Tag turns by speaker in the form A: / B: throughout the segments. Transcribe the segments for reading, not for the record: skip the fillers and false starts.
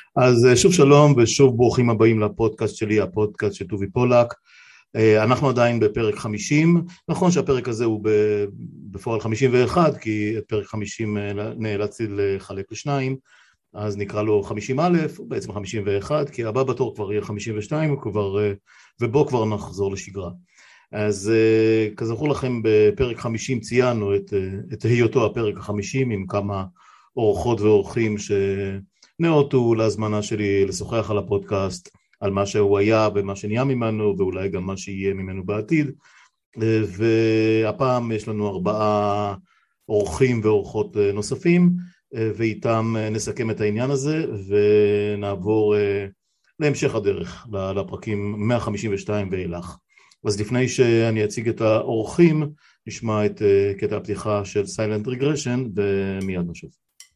A: אז שוב שלום ושוב ברוכים הבאים לפודקאסט שלי, הפודקאסט של טובי פולק. אנחנו עדיין בפרק 50, נכון שהפרק הזה הוא בפועל 51, כי את פרק 50 נאלצתי לחלק לשניים, אז נקרא לו 50 א', הוא בעצם 51, כי הבא בתור כבר יהיה 52, ובו כבר נחזור לשגרה. אז כזכור לכם, בפרק 50 ציינו את היותו הפרק ה-50 עם כמה אורחות ואורחים שנאותו להזמנה שלי לשוחח על הפודקאסט, על מה שהוא היה ומה שנהיה ממנו ואולי גם מה שיהיה ממנו בעתיד. והפעם יש לנו 4 אורחים ואורחות נוספים, ואיתם נסכם את העניין הזה ונעבור להמשך הדרך לפרקים 152 ואילך. אז לפני שאני אציג את האורחים, נשמע את קטע הפתיחה של Silent Regression ומיד נשוב.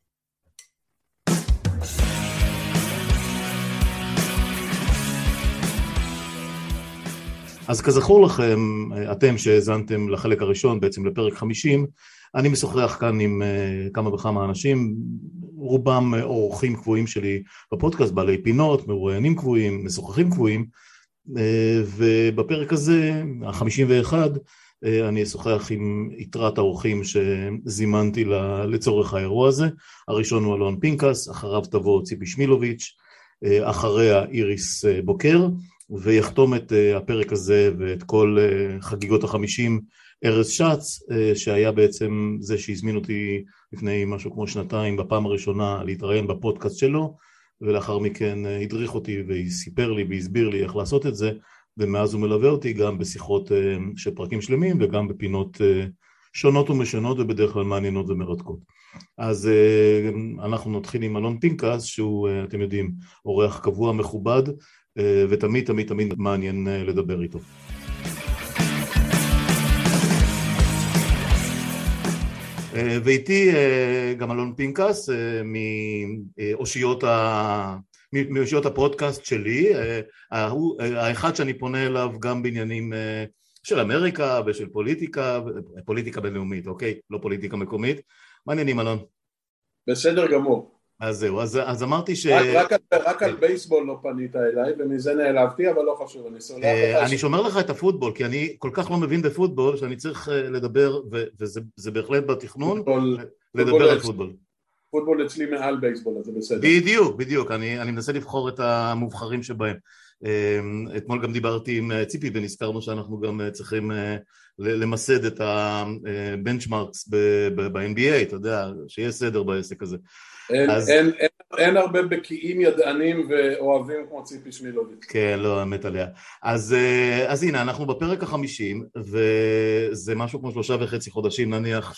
A: אז כזכור לכם, אתם שהזנתם לחלק הראשון, בעצם לפרק 50, אני משוחח כאן עם כמה וכמה אנשים, רובם אורחים קבועים שלי בפודקאסט, בעלי פינות, מרואיינים קבועים, משוחחים קבועים, ובפרק הזה, ה-51, אני אשוחח עם יתרת האורחים שזימנתי לצורך האירוע הזה. הראשון הוא אלון פינקס, אחריו תבוא ציפי שמילוביץ', אחריה איריס בוקר, ויחתום את הפרק הזה ואת כל חגיגות ה-50 ארז שץ, שהיה בעצם זה שהזמין אותי לפני משהו כמו שנתיים בפעם הראשונה להתראיין בפודקאסט שלו, ולאחר מכן הדריך אותי וסיפר לי והסביר לי איך לעשות את זה, ומאז הוא מלווה אותי גם בשיחות של פרקים שלמים וגם בפינות שונות ומשונות ובדרך כלל מעניינות ומרתקות. אז אנחנו נתחיל עם אלון פינקס, שהוא, אתם יודעים, אורח קבוע מכובד, ותמיד תמיד תמיד מעניין לדבר איתו. ואיתי גם אלון פינקס מאושיות הפודקאסט שלי, האחד שאני פונה אליו גם בעניינים של אמריקה ושל פוליטיקה בינלאומית, אוקיי? לא פוליטיקה מקומית. מעניינים אלון?
B: בסדר גמור.
A: אז זהו, אז אמרתי
B: רק על בייסבול לא פנית אליי, ומזה נעלבתי, אבל לא חשוב, אני סולח לך.
A: אני שומר לך את הפוטבול, כי אני כל כך לא מבין בפוטבול, שאני צריך לדבר, וזה בהחלט בתכנון, לדבר על פוטבול.
B: פוטבול אצלי מעל בייסבול, אז זה בסדר.
A: בדיוק, אני מנסה לבחור את המובחרים שבהם. אתמול גם דיברתי עם ציפי, ונזכרנו שאנחנו גם צריכים למסד את הבנצ'מרקס ב-NBA, אתה יודע, שיהיה סדר בעסק הזה.
B: אין הרבה בקיאים ידענים ואוהבים כמו ציפי שמילוביץ'.
A: כן, לא, אמת עליה. אז הנה, אנחנו בפרק ה-50, וזה משהו כמו 3.5 חודשים, נניח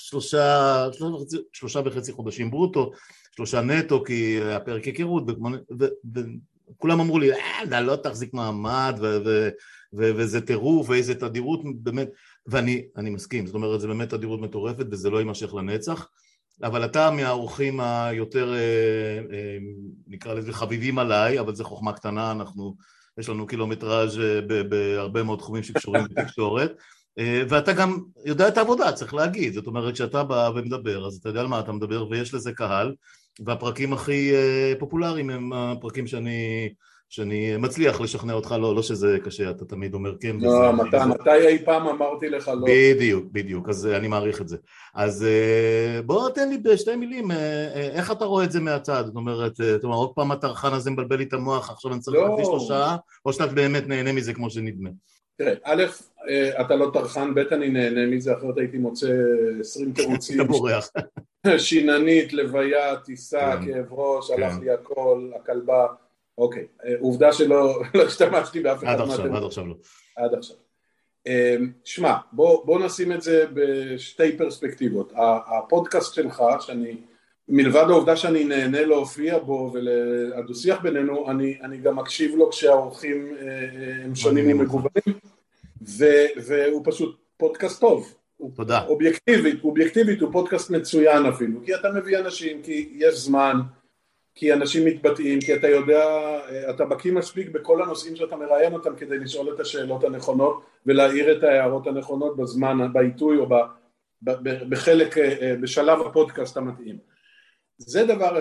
A: 3.5 חודשים ברוטו, 3 נטו, כי הפרק היכרות, וכולם אמרו לי, לא תחזיק מעמד, וזה טירוף, ואיזה תדירות, באמת, ואני מסכים, זאת אומרת, זה באמת תדירות מטורפת, וזה לא יימשך לנצח, אבל אתה מהאורחים היותר, נקרא לזה, חביבים עליי, אבל זה חוכמה קטנה, יש לנו קילומטראז' בהרבה מאוד תחומים שקשורים בתקשורת, ואתה גם יודע את העבודה, צריך להגיד, זאת אומרת, כשאתה בא ומדבר, אז אתה יודע על מה אתה מדבר, ויש לזה קהל, והפרקים הכי פופולריים הם הפרקים שאני מצליח לשכנע אותך, לא שזה קשה, אתה תמיד אומר כן.
B: לא, מתי אי פעם אמרתי לך לא.
A: בדיוק, אז אני מעריך את זה. אז בוא תן לי בשתי מילים, איך אתה רואה את זה מהצד? זאת אומרת, עוד פעם הטרחן הזה מבלבל לי את המוח, עכשיו אני צריך להקדיש לו שעה, או שאתה באמת נהנה מזה כמו שנדמה?
B: תראה, א', אתה לא טרחן, ב' אני נהנה מזה, אחרת הייתי מוצא 20 תירוצים.
A: אתה בורח.
B: שיננית, לוויה, טיסה, כאב ראש, הלך לי הכל, הכלבה. אוקיי, עובדה שלא השתמשתי באף אחד.
A: עד עכשיו לא.
B: עד עכשיו. שמע, בוא נשים את זה בשתי פרספקטיבות. הפודקאסט שלך, מלבד העובדה שאני נהנה להופיע בו ולדו-שיח בינינו, אני גם מקשיב לו כשהאורחים הם שונים ומגוונים, והוא פשוט פודקאסט טוב.
A: תודה.
B: אובייקטיבית הוא פודקאסט מצוין אפילו, כי אתה מביא אנשים, כי יש זמן, כי אנשים מתבטאים, כי אתה יודע, אתה בקיא מספיק בכל הנושאים שאתה מראיין אותם כדי לשאול את השאלות הנכונות ולהעיר את ההערות הנכונות בזמן, בעיתוי או בחלק, בשלב הפודקאסט המתאים. זה דבר אחד.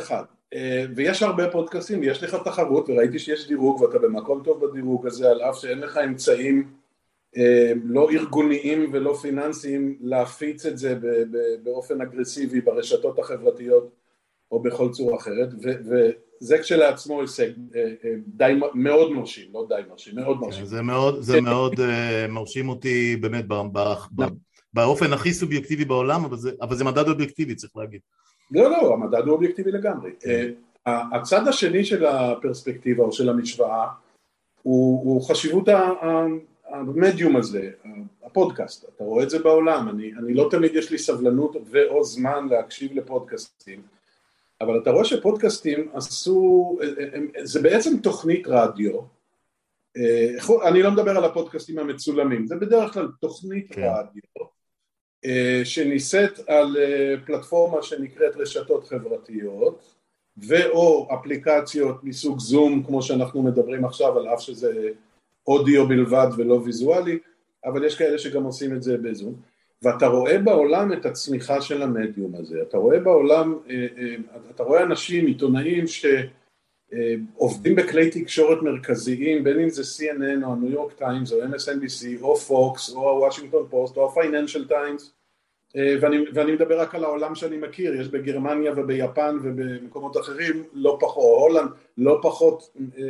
B: ויש הרבה פודקאסטים, ויש לך תחרות, וראיתי שיש דירוג, ואתה במקום טוב בדירוג הזה, על אף שאין לך אמצעים לא ארגוניים ולא פיננסיים, להפיץ את זה באופן אגרסיבי ברשתות החברתיות, או בכל צורה אחרת, וזה כשלעצמו הישג די מאוד מרשים, לא די מרשים, מאוד מרשים.
A: זה מאוד מרשים אותי באמת באופן הכי סובייקטיבי בעולם, אבל זה מדד אובייקטיבי, צריך להגיד.
B: לא, המדד הוא אובייקטיבי לגמרי. הצד השני של הפרספקטיבה או של המשוואה, הוא חשיבות המדיום הזה, הפודקאסט. אתה רואה את זה בעולם, אני לא תמיד יש לי סבלנות ואו זמן להקשיב לפודקאסטים, אבל אתה רואה שפודקאסטים עשו, זה בעצם תוכנית רדיו, אני לא מדבר על הפודקאסטים המצולמים, זה בדרך כלל תוכנית רדיו, שניסית על פלטפורמה שנקראת רשתות חברתיות, ואו אפליקציות מסוג זום, כמו שאנחנו מדברים עכשיו, על אף שזה אודיו בלבד ולא ויזואלי, אבל יש כאלה שגם עושים את זה בזום, ואתה רואה בעולם את הצמיחה של המדיום הזה, אתה רואה בעולם, אתה רואה אנשים, עיתונאים שעובדים בכלי תקשורת מרכזיים, בין אם זה CNN או הניו יורק טיימס או MSNBC או פוקס או הוושינגטון פוסט או הפייננשל טיימס, ואני מדבר רק על העולם שאני מכיר, יש בגרמניה וביפן ובמקומות אחרים, לא פחות, או הולנד, לא פחות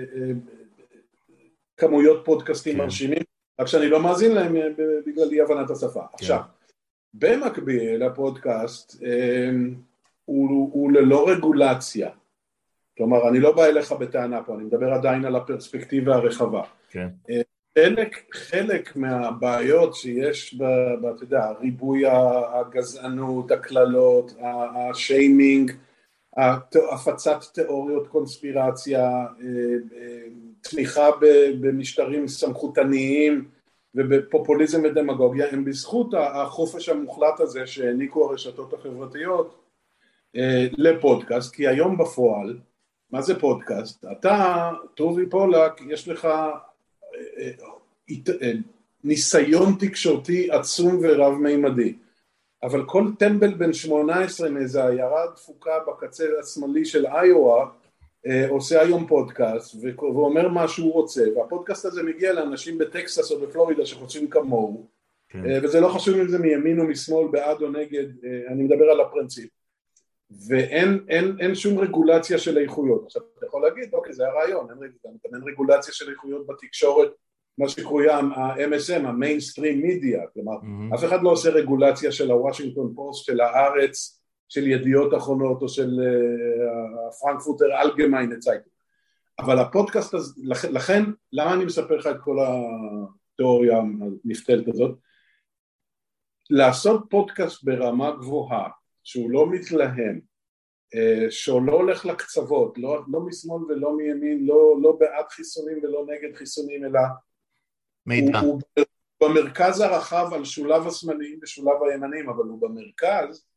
B: כמויות פודקאסטים מרשימים, רק שאני לא מאזין להם בגלל אי הבנת השפה. עכשיו, במקביל הפודקאסט הוא ללא רגולציה, כלומר אני לא בא אליך בטענה פה, אני מדבר עדיין על הפרספקטיבה הרחבה. חלק מהבעיות שיש, אתה יודע, ריבוי הגזענות, הכללות, השיימינג, הפצת תיאוריות קונספירציה, תמיכה במשטרים סמכותניים ובפופוליזם ודמגוגיה, הם בזכות החופש המוחלט הזה שהעניקו הרשתות החברתיות לפודקאסט, כי היום בפועל, מה זה פודקאסט? אתה, טובי פולק, יש לך ניסיון תקשורתי עצום ורב מימדי, אבל כל טמבל בן 18 מאיזה עיירה דפוקה בקצה השמאלי של איואה, עושה היום פודקאסט ואומר מה שהוא רוצה, והפודקאסט הזה מגיע לאנשים בטקסס או בפלורידה שחושבים כמוהו, וזה לא חשוב אם זה מימין או משמאל, בעד או נגד, אני מדבר על הפרינציפ, ואין שום רגולציה של איכויות. עכשיו אתה יכול להגיד, אוקיי, זה הרעיון, אין רגולציה של איכויות בתקשורת, מה שקרויה ה-MSM, המיינסטרים מידיה, כלומר, אף אחד לא עושה רגולציה של הוושינגטון פוסט, של הארץ, של ידיעות אחרונות, או של פרנקפורטר אלגמיינה צייטונג. אבל הפודקאסט הזה, לכן, למה אני מספר לך את כל התיאוריה הנפתלת הזאת? לעשות פודקאסט ברמה גבוהה, שהוא לא מתלהם, שהוא לא הולך לקצוות, לא משמאל ולא מימין, לא בעד חיסונים ולא נגד חיסונים, אלא הוא במרכז הרחב על שולב השמאליים ושולב הימנים, אבל הוא במרכז,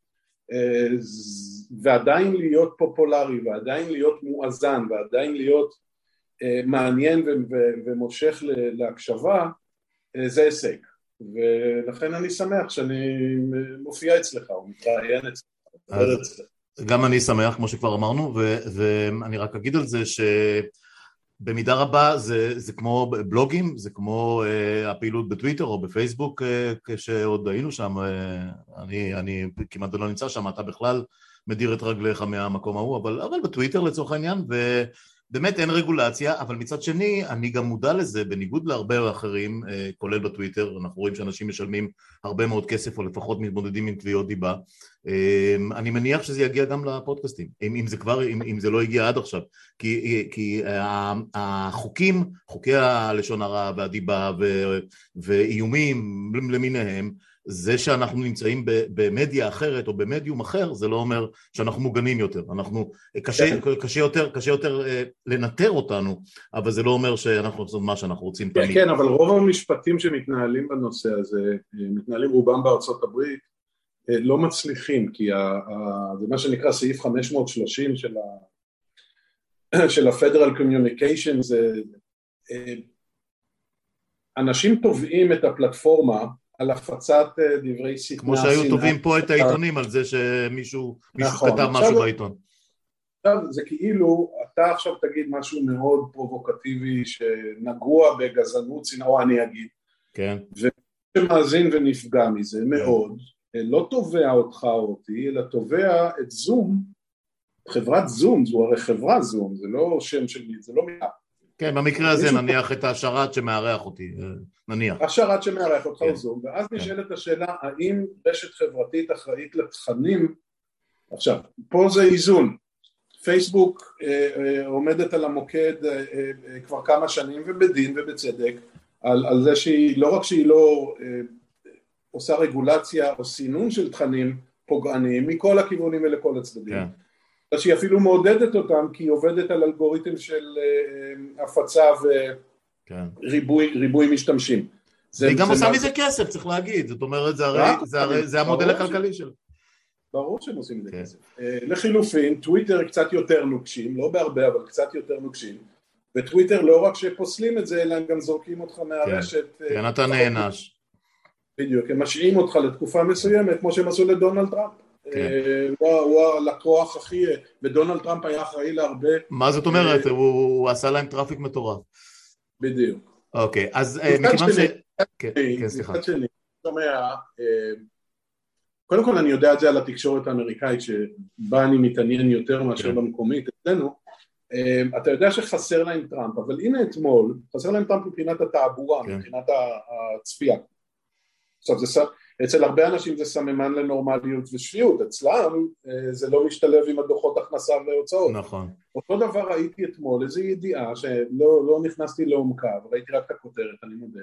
B: ועדיין להיות פופולרי, ועדיין להיות מואזן, ועדיין להיות מעניין ומושך להקשבה, זה הישג. ולכן אני שמח שאני מופיע אצלך, או מתראיין אצלך.
A: גם אני שמח, כמו שכבר אמרנו, ואני רק אגיד על זה שבמידה רבה זה כמו בלוגים, זה כמו הפעילות בטוויטר או בפייסבוק, כשעוד היינו שם, אני כמעט לא נמצא שם, אתה בכלל מדיר את רגליך מהמקום ההוא, אבל בטוויטר לצורך העניין, באמת אין רגולציה, אבל מצד שני אני גם מודע לזה, בניגוד להרבה אחרים, כולל בטוויטר, אנחנו רואים שאנשים משלמים הרבה מאוד כסף, או לפחות מתמודדים עם תביעות דיבה, אני מניח שזה יגיע גם לפודקאסטים, אם זה לא הגיע עד עכשיו, כי החוקים, חוקי הלשון הרע והדיבה ואיומים למיניהם, זה שאנחנו נמצאים במדיה אחרת או במדיום אחר, זה לא אומר שאנחנו מוגנים יותר, אנחנו, קשה יותר לנטר אותנו, אבל זה לא אומר שאנחנו עושים מה שאנחנו רוצים תמיד.
B: כן, אבל רוב המשפטים שמתנהלים בנושא הזה, מתנהלים רובם בארצות הברית, לא מצליחים, כי זה מה שנקרא סעיף 530 של ה-Federal Communication, זה אנשים תובעים את הפלטפורמה, על הפצת דברי שנאה.
A: כמו שהיו טובים פה את העיתונים על זה שמישהו כתב משהו בעיתון.
B: עכשיו זה כאילו, אתה עכשיו תגיד משהו מאוד פרובוקטיבי שנגוע בגזענות, או אני אגיד.
A: כן.
B: ומאזין ונפגע מזה מאוד, לא תובע אותך או אותי, אלא תובע את זום, חברת זום, זו הרי חברה זום, זה לא שם שלי, זה לא מילה.
A: כן, במקרה הזה נניח את השרת שמארח אותי, נניח.
B: השרת שמארח אותך הוא זום, ואז נשאלת השאלה, האם רשת חברתית אחראית לתכנים, עכשיו, פה זה איזון, פייסבוק עומדת על המוקד כבר כמה שנים ובדין ובצדק, על זה שהיא, לא רק שהיא לא עושה רגולציה או סינון של תכנים פוגעניים מכל הכיוונים ולכל הצדדים, אלא שהיא אפילו מעודדת אותם כי היא עובדת על אלגוריתם של הפצה וריבוי משתמשים.
A: היא גם עושה מזה כסף, צריך להגיד, זאת אומרת, זה המודל הכלכלי שלו.
B: ברור שהם עושים את זה כסף. לחילופין, טוויטר קצת יותר נוקשים, לא בהרבה, אבל קצת יותר נוקשים, וטוויטר לא רק שפוסלים את זה, אלא הם גם זורקים אותך מהרשת.
A: כן, אתה נענש.
B: בדיוק, הם משעים אותך לתקופה מסוימת, כמו שהם עשו לדונלד טראמפ. הוא הלקוח הכי, ודונלד טראמפ היה אחראי להרבה.
A: מה זאת אומרת? הוא עשה להם טראפיק מטורף.
B: בדיוק.
A: אוקיי, אז מכיוון ש... כן, סליחה.
B: קודם כל אני יודע את זה על התקשורת האמריקאית שבה אני מתעניין יותר מאשר במקומית אצלנו, אתה יודע שחסר להם טראמפ, אבל הנה אתמול, חסר להם טראמפ מבחינת התעבורה, מבחינת הצפייה. עכשיו אצל הרבה אנשים זה סממן לנורמליות ושפיות, אצלם זה לא משתלב עם הדוחות הכנסה והוצאות.
A: נכון.
B: אותו דבר ראיתי אתמול, איזו ידיעה שלא נכנסתי לעומקה, ראיתי רק את הכותרת, אני מודה,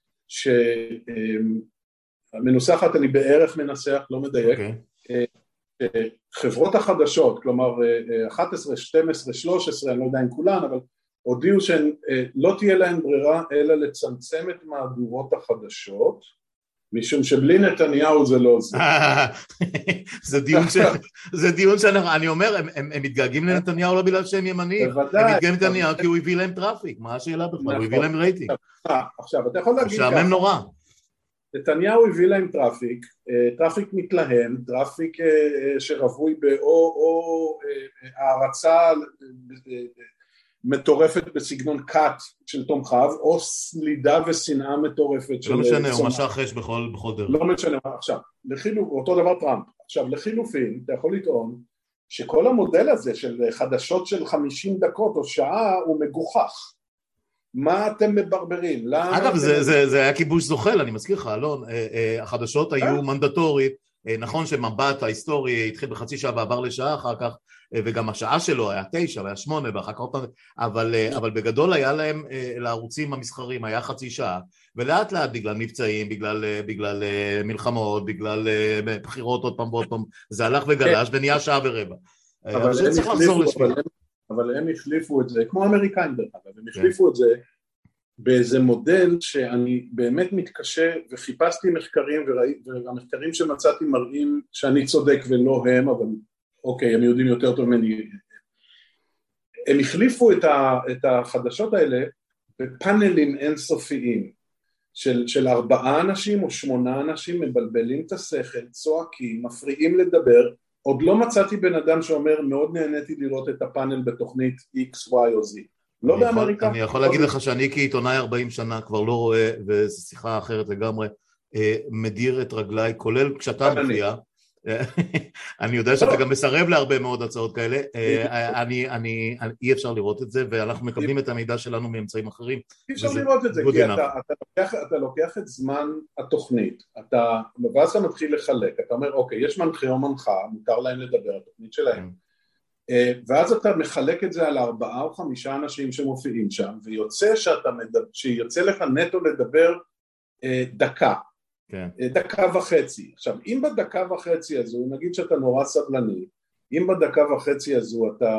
B: המנוסחת אני בערך מנסח, לא מדייק, חברות החדשות, כלומר 11, 12, 13, אני לא יודע אם כולן, אבל הודיעו שלא תהיה להן ברירה אלא לצמצם את מהדורות החדשות, משום שבלי נתניהו זה לא זה.
A: זה דיון שאני אומר, הם מתגעגעים לנתניהו לא בגלל שהם ימנים, הם מתגעגעים לנתניהו כי הוא הביא להם טראפיק, מה השאלה בכלל? הוא הביא להם רייטינג.
B: עכשיו, אתה יכול להגיד
A: ככה. שעמם נורא.
B: נתניהו הביא להם טראפיק מתלהם, טראפיק שרווי או הערצה מטורפת בסגנון קאט של תומכיו, או סלידה ושנאה מטורפת של...
A: לא משנה, הוא משך אש בכל דרך.
B: לא משנה, עכשיו, אותו דבר טראמפ. עכשיו, לחילופין, אתה יכול לטעון שכל המודל הזה של חדשות של 50 דקות או שעה הוא מגוחך. מה אתם מברברים?
A: אגב, זה היה כיבוש זוחל, אני מזכיר לך, אלון, החדשות היו מנדטורית, נכון שמבט ההיסטורי התחיל בחצי שעה ועבר לשעה אחר כך, וגם השעה שלו היה 9 והיה 8 ואחר כך, אבל בגדול היה להם, לערוצים המסחרים היה חצי שעה, ולאט לאט בגלל מבצעים, בגלל מלחמות, בגלל בחירות עוד פעם ועוד פעם, זה הלך וגלש ונהיה שעה ורבע.
B: אבל הם החליפו את זה, כמו האמריקאים דרך אגב, הם החליפו את זה באיזה מודל שאני באמת מתקשה, וחיפשתי מחקרים, והמחקרים שמצאתי מראים שאני צודק ולא הם, אבל אוקיי, הם יודעים יותר טוב ממני. הם החליפו את החדשות האלה בפאנלים אינסופיים, של 4 אנשים או 8 אנשים, מבלבלים את השכל, צועקים, מפריעים לדבר, עוד לא מצאתי בן אדם שאומר, מאוד נהניתי לראות את הפאנל בתוכנית X, Y או Z. לא באמריקה. אני
A: יכול להגיד לך שאני כעיתונאי 40 שנה כבר לא רואה, וזו שיחה אחרת לגמרי, מדיר את רגליי, כולל כשאתה מופיע. אני יודע שאתה גם מסרב להרבה מאוד הצעות כאלה, אי אפשר לראות את זה, ואנחנו מקבלים את המידע שלנו מאמצעים אחרים.
B: אי אפשר לראות את זה, כי אתה לוקח את זמן התוכנית, ואז אתה מתחיל לחלק, אתה אומר, אוקיי, יש מנחה או מנחה, מותר להם לדבר, התוכנית שלהם, ואז אתה מחלק את זה על 4 או 5 אנשים שמופיעים שם, שיוצא לך נטו לדבר דקה, דקה וחצי. עכשיו, אם בדקה וחצי הזו, נגיד שאתה נורא סבלני, אם בדקה וחצי הזו אתה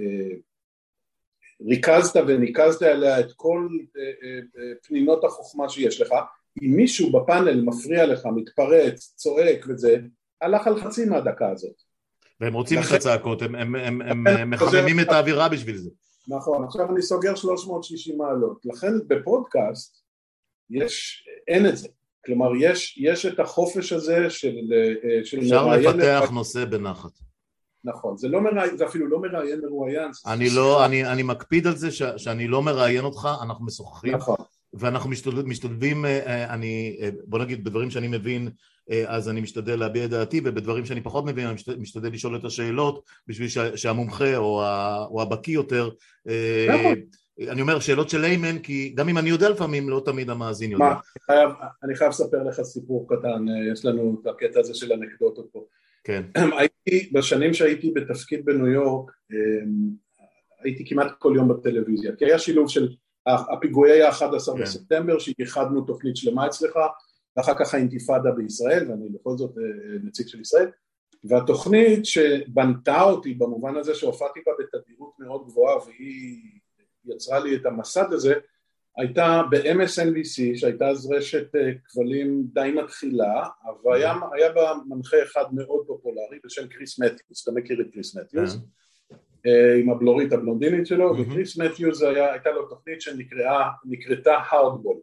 B: ריכזת וניקזת עליה את כל פנינות החוכמה שיש לך, אם מישהו בפאנל מפריע לך, מתפרץ, צועק וזה, הלך על חצי מהדקה הזאת.
A: והם רוצים את הצעקות, הם מחממים את האווירה בשביל זה.
B: נכון, עכשיו אני סוגר 360 מעלות, לכן בפודקאסט אין את זה. כלומר, יש את החופש הזה של
A: אפשר לפתח נושא בנחת.
B: נכון, זה אפילו לא מראיין מרואיין.
A: אני מקפיד על זה שאני לא מראיין אותך, אנחנו משוחחים.
B: נכון.
A: ואנחנו משתלבים, בוא נגיד, בדברים שאני מבין, אז אני משתדל להביע את דעתי, ובדברים שאני פחות מבין, אני משתדל לשאול את השאלות, בשביל שהמומחה או הבקיא יותר, אני אומר שאלות של איימן, כי גם אם אני יודע לפעמים, לא תמיד המאזין יודע.
B: אני חייב לספר לך סיפור קטן, יש לנו את הקטע הזה של אנקדוטות פה.
A: כן.
B: בשנים שהייתי בתפקיד בניו יורק, הייתי כמעט כל יום בטלוויזיה, כי היה שילוב של הפיגועי ה-11 בספטמבר, שייחדנו תוכנית שלמה אצלך, ואחר כך האינתיפאדה בישראל, ואני בכל זאת נציג של ישראל, והתוכנית שבנתה אותי במובן הזה שהופעתי בה בתדירות מאוד גבוהה, והיא יצרה לי את המסד הזה, הייתה ב-MSNBC, שהייתה אז רשת כבלים די מתחילה, אבל היה בה מנחה אחד מאוד פופולרי, בשם קריס מתיוס, אתה מכיר את קריס מתיוס? עם הבלורית הבלונדינית שלו, וקריס מתיוס הייתה לו תוכנית שנקראתה הארדבול,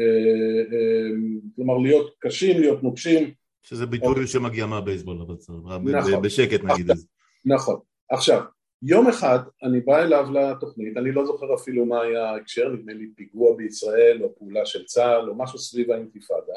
B: כלומר להיות קשים, להיות נוקשים.
A: שזה ביטוי שמגיע מהבייסבול, בשקט נגיד את זה.
B: נכון, עכשיו, יום אחד אני בא אליו לתוכנית, אני לא זוכר אפילו מה היה ההקשר, נדמה לי פיגוע בישראל או פעולה של צה"ל או משהו סביב האינתיפאדה,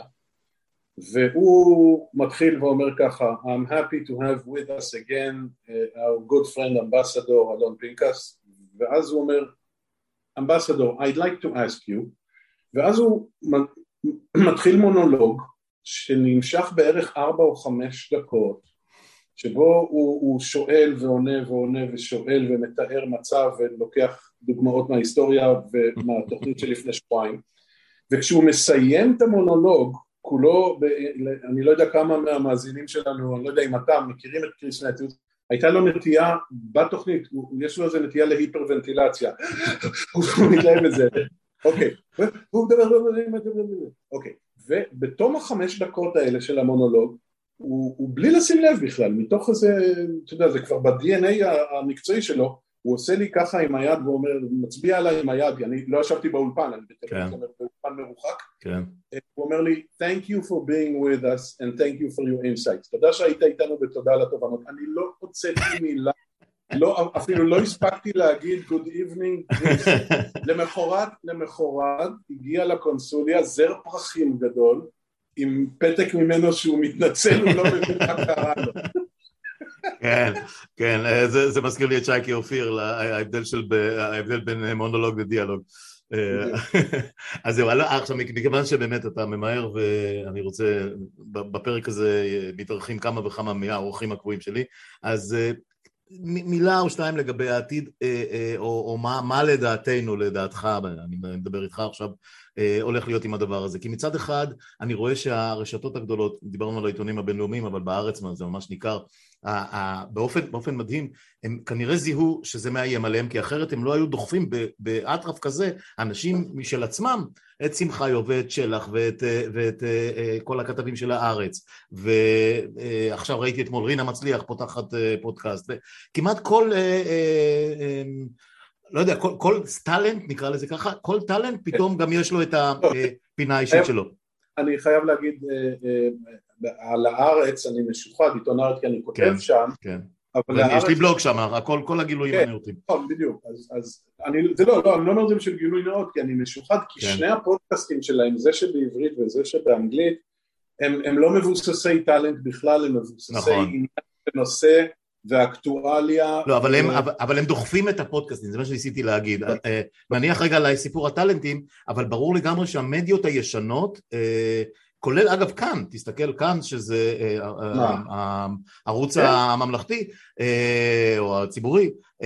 B: והוא מתחיל ואומר ככה, I'm happy to have with us again our good friend ambassador אלון פינקס, ואז הוא אומר, ambassador, I'd like to ask you, ואז הוא מתחיל מונולוג שנמשך בערך 4 או 5 דקות, שבו הוא שואל ועונה ועונה ושואל ומתאר מצב ולוקח דוגמאות מההיסטוריה ומהתוכנית שלפני שבועיים, וכשהוא מסיים את המונולוג, כולו, אני לא יודע כמה מהמאזינים שלנו, אני לא יודע אם אתה מכירים את קריס מתיוס, הייתה לו נטייה בתוכנית, יש לו איזה נטייה להיפרוונטילציה, הוא מתלהב את זה, אוקיי, והוא מדבר, אוקיי, ובתום 5 דקות האלה של המונולוג, הוא בלי לשים לב בכלל, מתוך איזה, אתה יודע, זה כבר ב-DNA המקצועי שלו, הוא עושה לי ככה עם היד, והוא אומר, מצביע עליי עם היד, אני לא ישבתי באולפן, אני באולפן מרוחק, הוא אומר לי, thank you for being with us, and thank you for your insights, תודה שהיית איתנו ותודה על התובנות, אני לא הוצאתי מילה, אפילו לא הספקתי להגיד good evening, למחרת הגיע לקונסוליה, זר פרחים גדול, עם פתק ממנו שהוא מתנצל, הוא לא מבין מה קרה לו.
A: כן, כן, זה מזכיר לי את שייקי אופיר, ההבדל בין מונולוג ודיאלוג. אז זהו, עכשיו מכיוון שבאמת אתה ממהר ואני רוצה, בפרק הזה מתארחים כמה וכמה מהאורחים הקבועים שלי, אז מילה או שתיים לגבי העתיד, או מה לדעתנו, לדעתך, אני מדבר איתך עכשיו, הולך להיות עם הדבר הזה. כי מצד אחד, אני רואה שהרשתות הגדולות, דיברנו על העיתונים הבינלאומיים, אבל בארץ זה ממש ניכר, באופן מדהים, הם כנראה זיהו שזה מאיים עליהם, כי אחרת הם לא היו דוחפים באטרף כזה, אנשים משל עצמם, את שמחיו ואת שלח ואת כל הכתבים של הארץ, ועכשיו ראיתי אתמול רינה מצליח פותחת פודקאסט, כמעט כל, לא יודע, כל טלנט, נקרא לזה ככה, כל טלנט פתאום גם יש לו את הפינה האישית שלו.
B: אני חייב להגיד, על הארץ אני משוחד, עיתון הארץ כי אני כותב שם,
A: יש לי בלוג שם, כל הגילויים הנאותים.
B: נכון, בדיוק, אז אני לא אומר את זה בשביל גילוי נאות, כי אני משוחד, כי שני הפודקאסטים שלהם, זה שבעברית וזה שבאנגלית, הם לא מבוססי טלנט בכלל, הם מבוססי עניין בנושא ואקטואליה.
A: לא, אבל הם דוחפים את הפודקאסטים, זה מה שניסיתי להגיד. נניח רגע לסיפור הטלנטים, אבל ברור לגמרי שהמדיות הישנות, כולל אגב כאן, תסתכל כאן שזה הערוץ הממלכתי או הציבורי,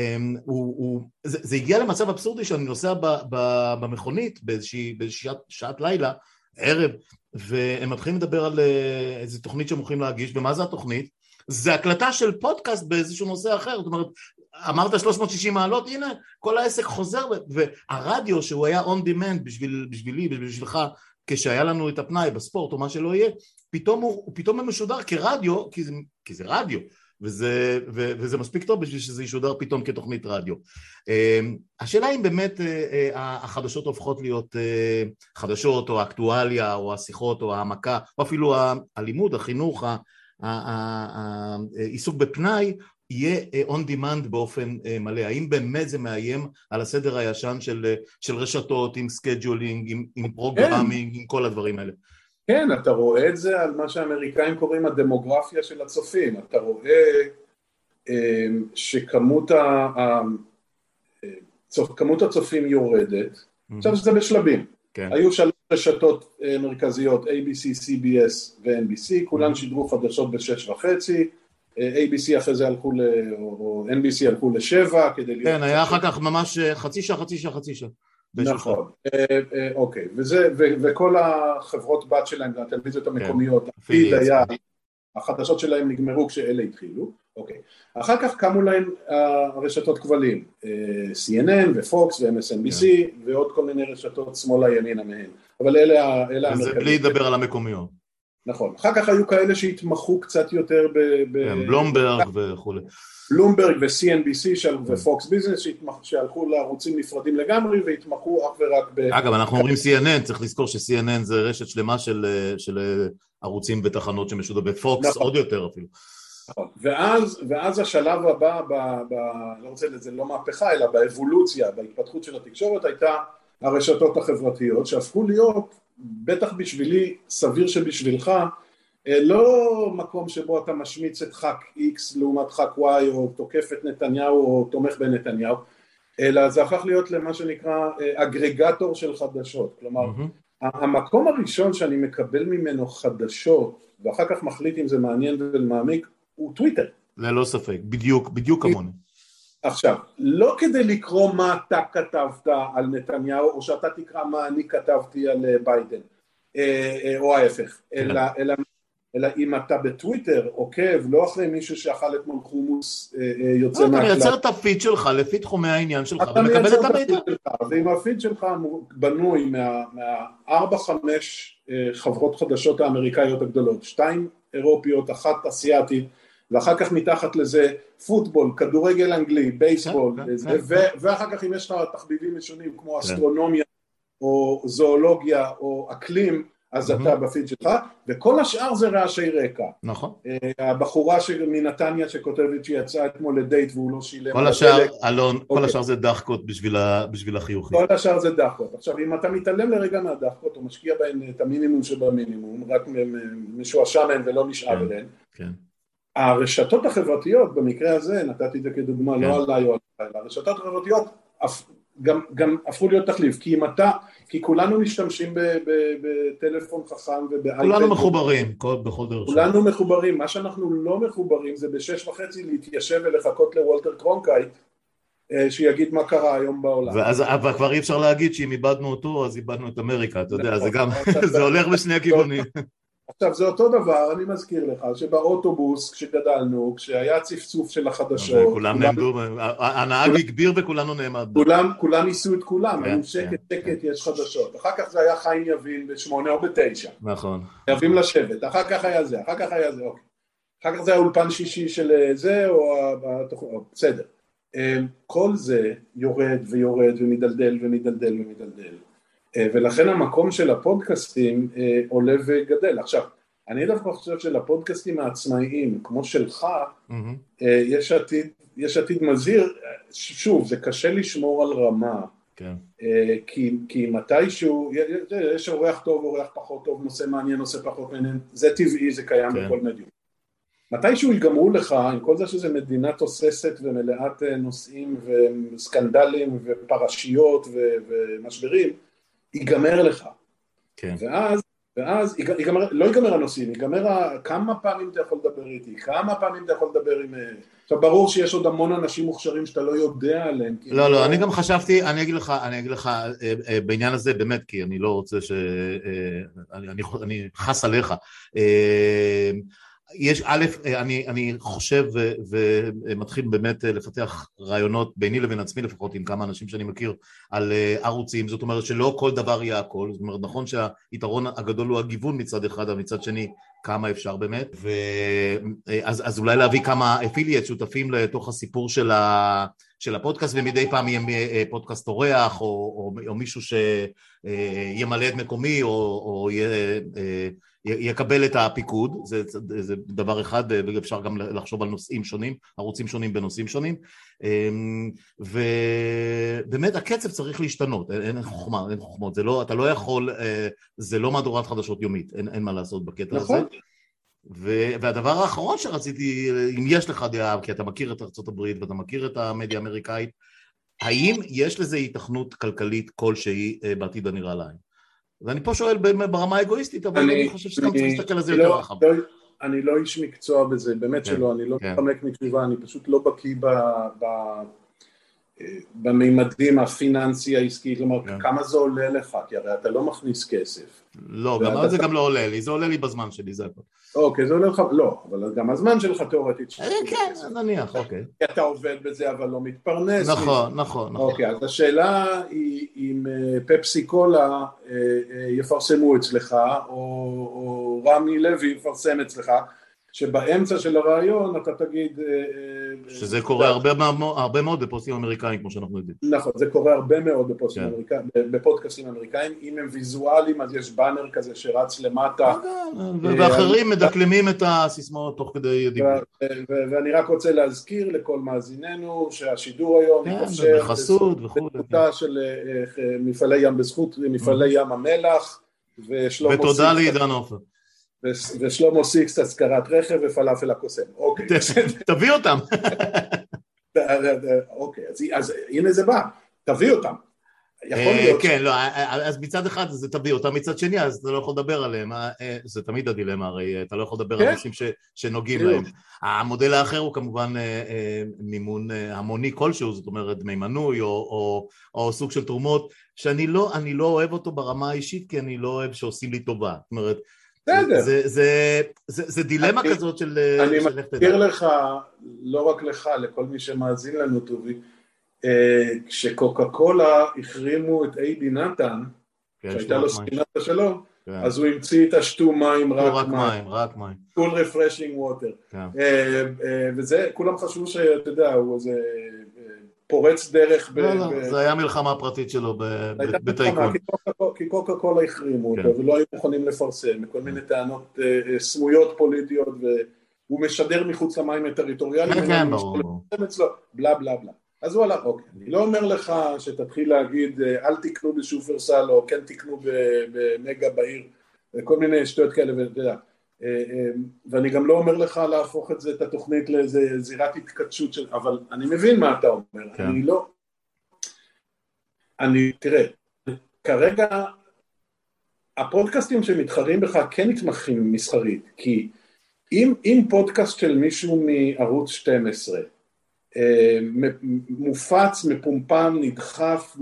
A: זה הגיע למצב אבסורדי שאני נוסע במכונית באיזושהי שעת לילה, ערב, והם מתחילים לדבר על איזו תוכנית שהם הולכים להגיש, ומה זה התוכנית? זה הקלטה של פודקאסט באיזשהו נושא אחר, זאת אומרת, אמרת 360 מעלות, הנה, כל העסק חוזר, והרדיו שהוא היה on demand בשבילי, בשבילך, כשהיה לנו את הפנאי בספורט או מה שלא יהיה, פתאום הוא משודר כרדיו, כי זה רדיו, וזה מספיק טוב בשביל שזה ישודר פתאום כתוכנית רדיו. השאלה אם באמת החדשות הופכות להיות חדשות או האקטואליה או השיחות או העמקה, או אפילו הלימוד, החינוך, העיסוק בפנאי, יהיה on demand באופן מלא? האם באמת זה מאיים על הסדר הישן של רשתות, עם סקייג'ולינג, עם פרוגרמינג, עם כל הדברים האלה?
B: כן, אתה רואה את זה על מה שהאמריקאים קוראים הדמוגרפיה של הצופים. אתה רואה שכמות הצופים יורדת, עכשיו זה בשלבים. היו 3 רשתות מרכזיות, ABC, CBS ו-NBC, כולן שידרו חדשות ב6:30, ABC אחרי זה הלכו, או NBC הלכו ל7 כדי להיות...
A: כן, היה אחר כך ממש חצי שעה.
B: נכון, אוקיי, וכל החברות בת שלהם, הטלוויזיות המקומיות, החדשות שלהם נגמרו כשאלה התחילו, אוקיי. אחר כך קמו להם הרשתות כבלים, CNN ו-Fox ו-MSNBC ועוד כל מיני רשתות שמאלה ימינה מהן, אבל אלה המרכזים.
A: וזה בלי לדבר על המקומיות.
B: נכון, אחר כך היו כאלה שהתמחו קצת יותר
A: בלומברג וכו'.
B: בלומברג ו-CNBC ו-Fox Business שהלכו לערוצים נפרדים לגמרי והתמחו אך ורק
A: אגב, אנחנו אומרים CNN, צריך לזכור ש-CNN זה רשת שלמה של ערוצים ותחנות שמשודרות בפוקס, עוד יותר אפילו.
B: ואז השלב הבא, לא רוצה לזה לא מהפכה, אלא באבולוציה, בהתפתחות של התקשורת, הייתה הרשתות החברתיות, שהפכו להיות, בטח בשבילי, סביר שבשבילך, לא מקום שבו אתה משמיץ את ח"כ X לעומת ח"כ Y, או תוקף את נתניהו, או תומך בנתניהו, אלא זה הפך להיות למה שנקרא אגרגטור של חדשות. כלומר, המקום הראשון שאני מקבל ממנו חדשות, ואחר כך מחליט אם זה מעניין ומעמיק, הוא טוויטר.
A: ללא ספק, בדיוק כמוני.
B: עכשיו, לא כדי לקרוא מה אתה כתבת על נתניהו, או שאתה תקרא מה אני כתבתי על ביידן, או ההפך, אלא אם אתה בטוויטר עוקב, לא אחרי מישהו שאכל אתמול חומוס יוצא מהכלל.
A: אתה מייצר את הפיד שלך לפי תחומי העניין שלך, ומקבל את המידע.
B: ואם הפיד שלך בנוי מה-4-5 חברות חדשות האמריקאיות הגדולות, 2 אירופיות, 1 אסיאתית, ואחר כך מתחת לזה פוטבול, כדורגל אנגלי, בייסבול, ואחר כך אם יש לך תחביבים משונים כמו אסטרונומיה, או זואולוגיה, או אקלים, אז אתה בפיד שלך, וכל השאר זה רעשי רקע.
A: נכון.
B: הבחורה מנתניה שכותבת שיצאה אתמול לדייט והוא לא שילם.
A: כל השאר, אלון, כל השאר זה דחקות בשביל החיוכים.
B: כל השאר זה דחקות. עכשיו, אם אתה מתעלם לרגע מהדחקות, או משקיע בהן את המינימום שבמינימום, רק משועשע מהן ולא נשאב אליהן, הרשתות החברתיות, במקרה הזה, נתתי את זה כדוגמה, לא עליי או עליי, הרשתות החברתיות גם הפכו להיות תחליף, כי כולנו משתמשים בטלפון חכם ובאייפד.
A: כולנו מחוברים, בכל דרך.
B: כולנו מחוברים, מה שאנחנו לא מחוברים זה ב6:30 להתיישב ולחכות לוולטר קרונקייט, שיגיד מה קרה היום בעולם.
A: אבל כבר אי אפשר להגיד שאם איבדנו אותו, אז איבדנו את אמריקה, אתה יודע, זה הולך בשני הכיוונים.
B: עכשיו זה אותו דבר, אני מזכיר לך שבאוטובוס כשגדלנו, כשהיה צפצוף של החדשות,
A: כולם נעמדו, הנהג הגביר וכולנו נעמדנו.
B: כולם ניסו את כולם, שקט, יש חדשות. אחר כך זה היה חיים יבין ב8 או ב9.
A: נכון.
B: יבין לשבת, אחר כך היה זה, אוקיי. אחר כך זה היה אולפן שישי של זה, או בסדר. כל זה יורד ויורד ומדלדל ומדלדל ומדלדל. ולכן המקום של הפודקאסטים עולה וגדל. עכשיו, אני דווקא חושב שלפודקאסטים העצמאיים, כמו שלך, יש עתיד מזהיר, שוב, זה קשה לשמור על רמה, כי מתישהו, יש אורח טוב, אורח פחות טוב, נושא מעניין, נושא פחות מעניין, זה טבעי, זה קיים בכל מדיום. מתישהו יגמרו לך, עם כל זה שזה מדינה תוססת ומלאת נושאים וסקנדלים ופרשיות ומשברים, ייגמר לך. כן. ואז לא ייגמר הנושאים, ייגמר כמה פעמים אתה יכול לדבר איתי, כמה פעמים אתה יכול לדבר עם... עכשיו, ברור שיש עוד המון אנשים מוכשרים שאתה לא יודע עליהם.
A: לא, אני גם חשבתי, אני אגיד לך בעניין הזה באמת, כי אני לא רוצה אני חס עליך. יש אני חושב ומתחיל באמת לפתח רעיונות ביני לבין עצמי לפחות עם כמה אנשים שאני מכיר על ערוצים, זאת אומרת שלא כל דבר יהיה הכל, זאת אומרת נכון שהיתרון הגדול הוא הגיוון מצד אחד, אבל מצד שני כמה אפשר באמת, אז אולי להביא כמה אפילייט שותפים לתוך הסיפור של הפודקאסט, ומדי פעם יהיה פודקאסט אורח, או מישהו שימלא את מקומי, או יקבל את הפיקוד, זה דבר אחד, ואפשר גם לחשוב על נושאים שונים, ערוצים שונים בנושאים שונים, ובאמת הקצב צריך להשתנות, אין חוכמות, אתה לא יכול, זה לא מהדורת חדשות יומית, אין מה לעשות בקטע הזה. והדבר האחרון שרציתי, אם יש לך דעה, כי אתה מכיר את ארצות הברית ואתה מכיר את המדיה האמריקאית, האם יש לזה היתכנות כלכלית כלשהי בעתיד הנראה לעין? ואני פה שואל ברמה האגואיסטית, אבל אני חושב שגם צריך להסתכל על זה יותר רחב.
B: אני לא איש מקצוע בזה, באמת שלא, אני לא מתחמק מתשובה, אני פשוט לא בקיא במימדים הפיננסי העסקי, כלומר, כמה זה עולה לך, כי הרי אתה לא מכניס כסף.
A: לא, גם זה גם לא עולה לי, זה עולה לי בזמן שלי, זה הכל.
B: אוקיי, זה עולה לך, לא, אבל גם הזמן שלך תיאורטית.
A: כן, נניח, אוקיי.
B: כי אתה עובד בזה, אבל לא מתפרנס.
A: נכון.
B: אוקיי, אז השאלה היא אם פפסי קולה יפרסמו אצלך, או רמי לוי יפרסם אצלך, שבאמצע של הרעיון אתה תגיד...
A: שזה קורה הרבה מאוד בפוסטים אמריקאים, כמו שאנחנו יודעים.
B: נכון, זה קורה הרבה מאוד בפודקאסטים אמריקאים, אם הם ויזואליים, אז יש באנר כזה שרץ למטה.
A: ואחרים מדקלמים את הסיסמאות תוך כדי דיבור.
B: ואני רק רוצה להזכיר לכל מאזיננו, שהשידור היום
A: מתאפשר בחסות וכו'.
B: בזכותה של מפעלי ים בזכות, מפעלי ים המלח,
A: ותודה לעידן עופר.
B: ושלמה סיקסט הזכרת רכב ופלאפל הקוסם. אוקיי.
A: תביא אותם.
B: אוקיי, אז הנה זה בא, תביא אותם. יכול להיות.
A: כן, לא, אז מצד אחד זה תביא אותם, מצד שני, אז אתה לא יכול לדבר עליהם, זה תמיד הדילמה, הרי אתה לא יכול לדבר על נושאים שנוגעים להם. המודל האחר הוא כמובן מימון המוני כלשהו, זאת אומרת דמי מנוי, או סוג של תרומות, שאני לא אוהב אותו ברמה האישית, כי אני לא אוהב שעושים לי טובה. זאת אומרת, זה דילמה כזאת של...
B: אני מכיר לך, לא רק לך, לכל מי שמאזין לנו טובי, כשקוקה קולה החרימו את אייבי נתן, שהייתה לו ספינת השלום, אז הוא המציא את השתו מים, רק מים. Cool refreshing water. וזה, כולם חשבו שאתה יודע, הוא איזה פורץ דרך.
A: זה היה מלחמה פרטית שלו בטייקון.
B: כי קוקה קולה החרימו אותו, ולא היו מוכנים לפרסם, וכל מיני טענות סמויות פוליטיות, והוא משדר מחוץ למים הטריטוריאליים,
A: כן, ברור.
B: בלה בלה בלה. אז הוא הלך, אוקיי, אני לא אומר לך שתתחיל להגיד אל תקנו בשופרסל או כן תקנו במגה בעיר, כל מיני שטויות כאלה, ואני גם לא אומר לך להפוך את זה, את התוכנית לאיזה זירת התקדשות של, אבל אני מבין מה אתה אומר, תראה, כרגע הפודקאסטים שמתחרים בך כן נתמכים מסחרית, כי אם פודקאסט של מישהו מערוץ 12, מופץ, מפומפם, נדחף,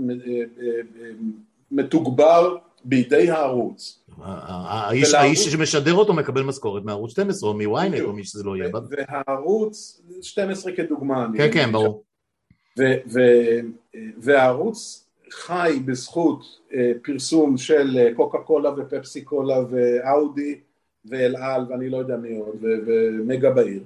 B: מתוגבר בידי הערוץ.
A: האיש שמשדר אותו מקבל משכורת מערוץ 12 או מוויינט או מי שזה לא יהיה.
B: והערוץ 12 כדוגמה.
A: כן, ברור.
B: והערוץ חי בזכות פרסום של קוקה קולה ופפסי קולה ואאודי ואל על ואני לא יודע מי עוד ומגה בעיר.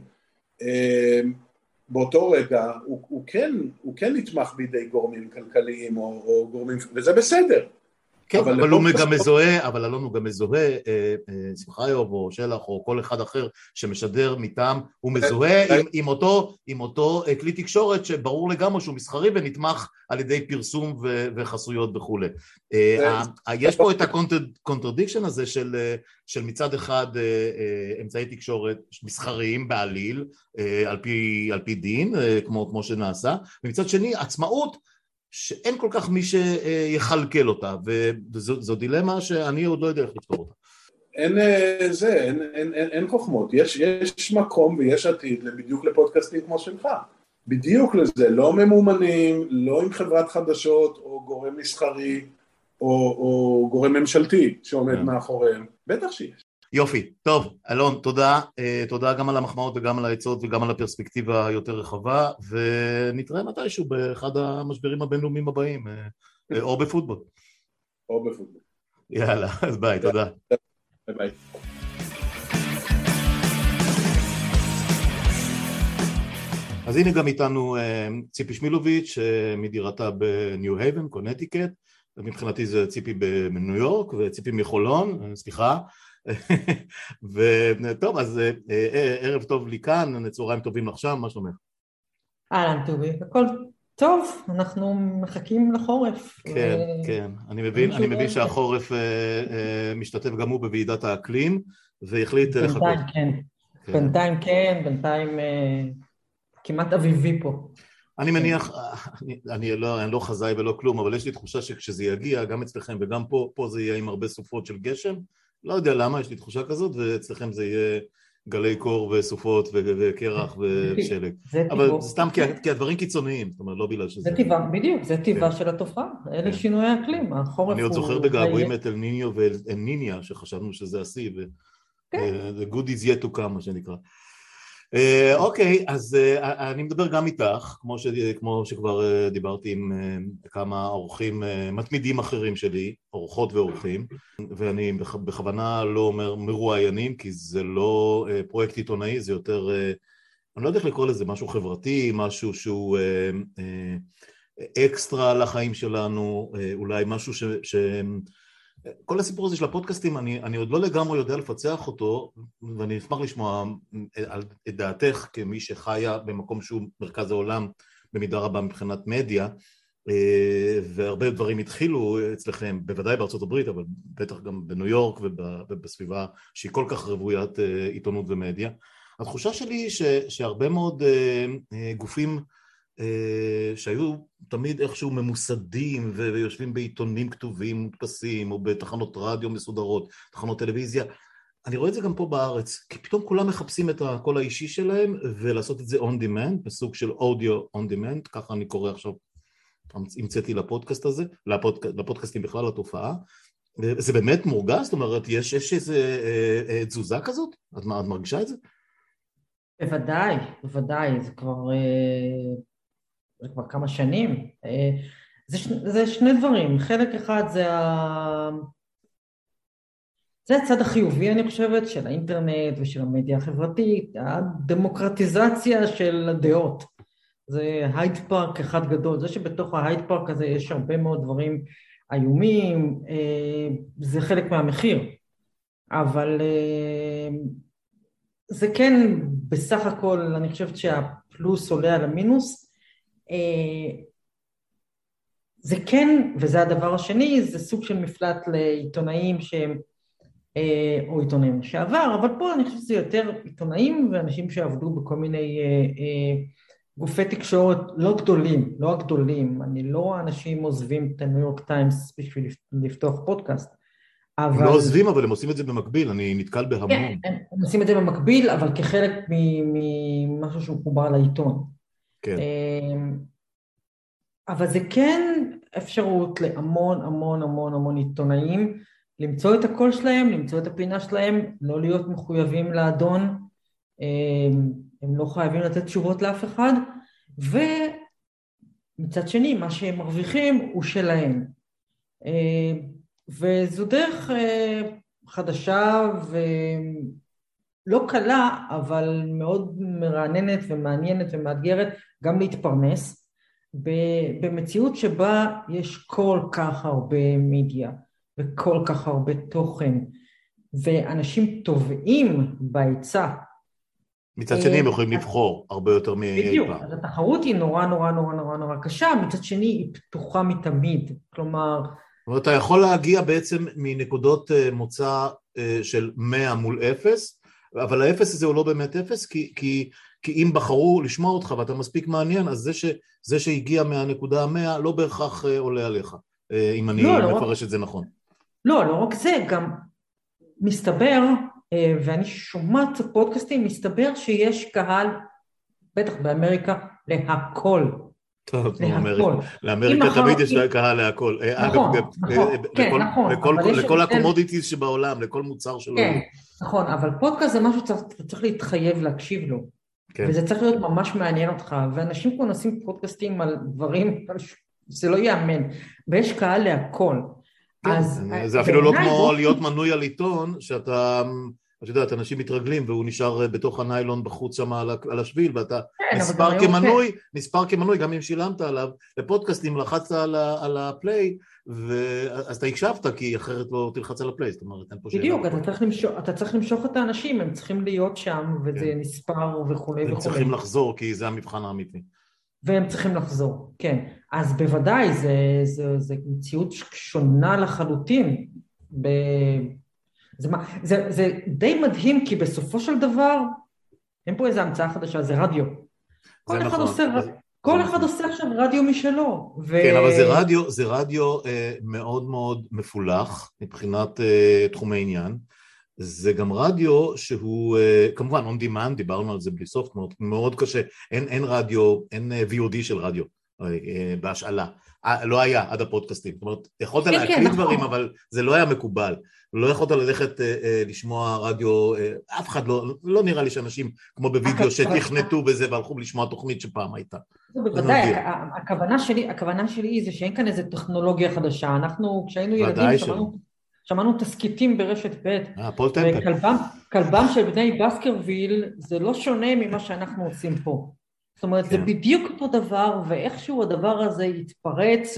B: באותו רגע הוא כן נתמך בידי גורמים כלכליים או גורמים, וזה בסדר.
A: כן, אבל הוא גם מזוהה, אבל אלון הוא גם מזוהה, שמחיוב או שלח או כל אחד אחר שמשדר מטעם, הוא מזוהה עם אותו כלי תקשורת שברור לגמרי שהוא מסחרי ונתמך על ידי פרסום וחסויות וכו'. יש פה את הקונטרדיקשן הזה של מצד אחד אמצעי תקשורת מסחריים בעליל, על פי דין, כמו שנעשה, ומצד שני עצמאות, שאין כל כך מי שיחלקל אותה, וזו דילמה שאני עוד לא יודע איך לפתור אותה.
B: אין חוכמות, יש מקום ויש עתיד בדיוק לפודקאסטים כמו שלך, בדיוק לזה, לא ממומנים, לא עם חברת חדשות או גורם מסחרי או גורם ממשלתי שעומד מאחוריהם, בטח שיש.
A: יופי, טוב, אלון, תודה, תודה גם על המחמאות וגם על העצות וגם על הפרספקטיבה היותר רחבה, ונתראה מתישהו באחד המשברים הבינלאומיים הבאים, או בפוטבול.
B: או בפוטבול.
A: יאללה, אז ביי, תודה.
B: ביי ביי.
A: אז הנה גם איתנו ציפי שמילוביץ' מדירתה בניו הייבן, קונטיקט, מבחינתי זה ציפי בניו יורק וציפי מחולון, סליחה, וטוב, אז ערב טוב לי כאן, צהריים טובים לך שם, מה שלומך?
C: אהלן טובי, הכל טוב, אנחנו מחכים לחורף.
A: כן, כן, אני מבין שהחורף משתתף גם הוא בוועידת האקלים, והחליט לחכות.
C: בינתיים כן, בינתיים כמעט אביבי פה.
A: אני מניח, אני לא חזאי ולא כלום, אבל יש לי תחושה שכשזה יגיע, גם אצלכם וגם פה זה יהיה עם הרבה סופות של גשם, לא יודע למה, יש לי תחושה כזאת, ואצלכם זה יהיה גלי קור וסופות וקרח ושלג. אבל זה סתם כי הדברים קיצוניים, זאת אומרת, לא בגלל שזה...
C: זה טבע, בדיוק, זה טבע של התופעה, אלה שינוי האקלים, החורף הוא...
A: אני עוד זוכר בגעגועים את אל ניניו ואל ניניה, שחשבנו שזה השיא, ו-the good is yet to come, מה שנקרא. אוקיי, אז אני מדבר גם איתך, כמו שכבר דיברתי עם כמה אורחים מתמידים אחרים שלי, אורחות ואורחים, ואני בכוונה לא אומר מרואיינים, כי זה לא פרויקט עיתונאי, זה יותר, אני לא יודע איך לקרוא לזה, משהו חברתי, משהו שהוא אקסטרה לחיים שלנו, אולי משהו כל הסיפור הזה של הפודקאסטים, אני עוד לא לגמרי יודע לפצח אותו, ואני אשמח לשמוע את דעתך כמי שחיה במקום שהוא מרכז העולם במידה רבה מבחינת מדיה, והרבה דברים התחילו אצלכם, בוודאי בארצות הברית, אבל בטח גם בניו יורק ובסביבה שהיא כל כך רוויית עיתונות ומדיה. התחושה שלי שהרבה מאוד גופים שהיו תמיד איכשהו ממוסדים ויושבים בעיתונים כתובים מודפסים או בתחנות רדיו מסודרות, תחנות טלוויזיה, אני רואה את זה גם פה בארץ, כי פתאום כולם מחפשים את הקול האישי שלהם ולעשות את זה on demand, בסוג של audio on demand, ככה אני קורא עכשיו, המצאתי לפודקאסט הזה, לפודקאסטים בכלל לתופעה, זה באמת מורגש, זאת אומרת, יש איזה תזוזה כזאת? את מרגישה את זה?
C: בוודאי, זה כבר כמה שנים. זה שני דברים. חלק אחד זה הצד החיובי, אני חושבת, של האינטרנט ושל המדיה החברתית, הדמוקרטיזציה של הדעות. זה הייד פארק אחד גדול. זה שבתוך ההייד פארק הזה יש הרבה מאוד דברים איומים, זה חלק מהמחיר. אבל זה כן, בסך הכל, אני חושבת שהפלוס עולה על המינוס, זה כן, וזה הדבר השני, זה סוג של מפלט לעיתונאים שהם, או עיתונאים שעבר, אבל פה אני חושבת שזה יותר עיתונאים ואנשים שעבדו בכל מיני גופי תקשורת לא גדולים, לא הגדולים, אני לא רואה אנשים עוזבים את הניו יורק טיימס בשביל לפתוח פודקאסט.
A: הם לא עוזבים, אבל הם עושים את זה במקביל, אני נתקל בהמון.
C: כן, הם עושים את זה במקביל, אבל כחלק ממשהו שהוא חובר לעיתון.
A: כן.
C: אבל זה כן אפשרות להמון המון המון המון עיתונאים, למצוא את הקול שלהם, למצוא את הפינה שלהם, לא להיות מחויבים לאדון, הם לא חייבים לתת תשובות לאף אחד, ומצד שני, מה שהם מרוויחים הוא שלהם. וזו דרך חדשה ולא קלה, אבל מאוד מרעננת ומעניינת ומאתגרת, גם להתפרנס, במציאות שבה יש כל כך הרבה מדיה, וכל כך הרבה תוכן, ואנשים טובעים בהיצע.
A: מצד שני הם יכולים לבחור הרבה יותר מאי פעם.
C: בדיוק, אז התחרות היא נורא נורא נורא נורא נורא קשה, מצד שני היא פתוחה מתמיד, כלומר...
A: ואתה יכול להגיע בעצם מנקודות מוצא של 100 מול 0, אבל האפס הזה הוא לא באמת אפס, כי אם בחרו לשמוע אותך ואתה מספיק מעניין, אז זה שהגיע מהנקודה 100 לא בהכרח עולה עליך, אם אני מפרש את זה נכון.
C: לא רק זה, גם מסתבר, ואני שומעת פודקאסטים, מסתבר שיש קהל, בטח באמריקה, להכל.
A: טוב, לאמריקה תמיד יש קהל להכל.
C: נכון, נכון.
A: לכל הקומודיטיז שבעולם, לכל מוצר שלו.
C: כן, נכון, אבל פודקאסט זה משהו שצריך להתחייב להקשיב לו. וזה צריך להיות ממש מעניין אותך, ואנשים פה נשים פודקאסטים על דברים, זה לא יאמן, ויש קהל להכל.
A: זה אפילו לא כמו להיות מנוי על עיתון, שאתה את יודעת, אנשים מתרגלים, והוא נשאר בתוך הניילון בחוץ שם על השביל, ואתה
C: כן,
A: נספר כמנוי, גם אם שילמת עליו, לפודקאסטים לחצת על הפליי, אז אתה הקשבת, כי אחרת לא תלחץ על הפליי, זאת אומרת, אין פה שאלה.
C: בדיוק, אתה צריך למשוך את האנשים, הם צריכים להיות שם, וזה נספר וכו'.
A: הם צריכים לחזור, כי זה המבחן האמיתי.
C: והם צריכים לחזור, כן. אז בוודאי, זה מציאות שונה לחלוטין. זה די מדהים, כי בסופו של דבר, אין פה איזו המצאה חדשה, זה רדיו. כל אחד עושה עכשיו רדיו משלו.
A: כן, אבל זה רדיו מאוד מאוד מפולח, מבחינת תחומי עניין. זה גם רדיו שהוא, כמובן, on demand, דיברנו על זה בלי סוף, מאוד קשה, אין רדיו, אין VOD של רדיו בהשאלה, לא היה עד הפודקאסטים, זאת אומרת, יכולת להקליט דברים, אבל זה לא היה מקובל, לא יכולת ללכת לשמוע רדיו, אף אחד לא נראה לי שאנשים כמו בווידאו שתכנתו בזה והלכו לשמוע תוכנית שפעם הייתה.
C: בוודאי, הכוונה שלי זה שאין כאן איזו טכנולוגיה חדשה, אנחנו כשהיינו ילדים שמענו תסקיטים ברשת ב' וכלבם של בני בסקרוויל זה לא שונה ממה שאנחנו עושים פה. זאת אומרת, זה בדיוק אותו דבר, ואיכשהו הדבר הזה יתפרץ,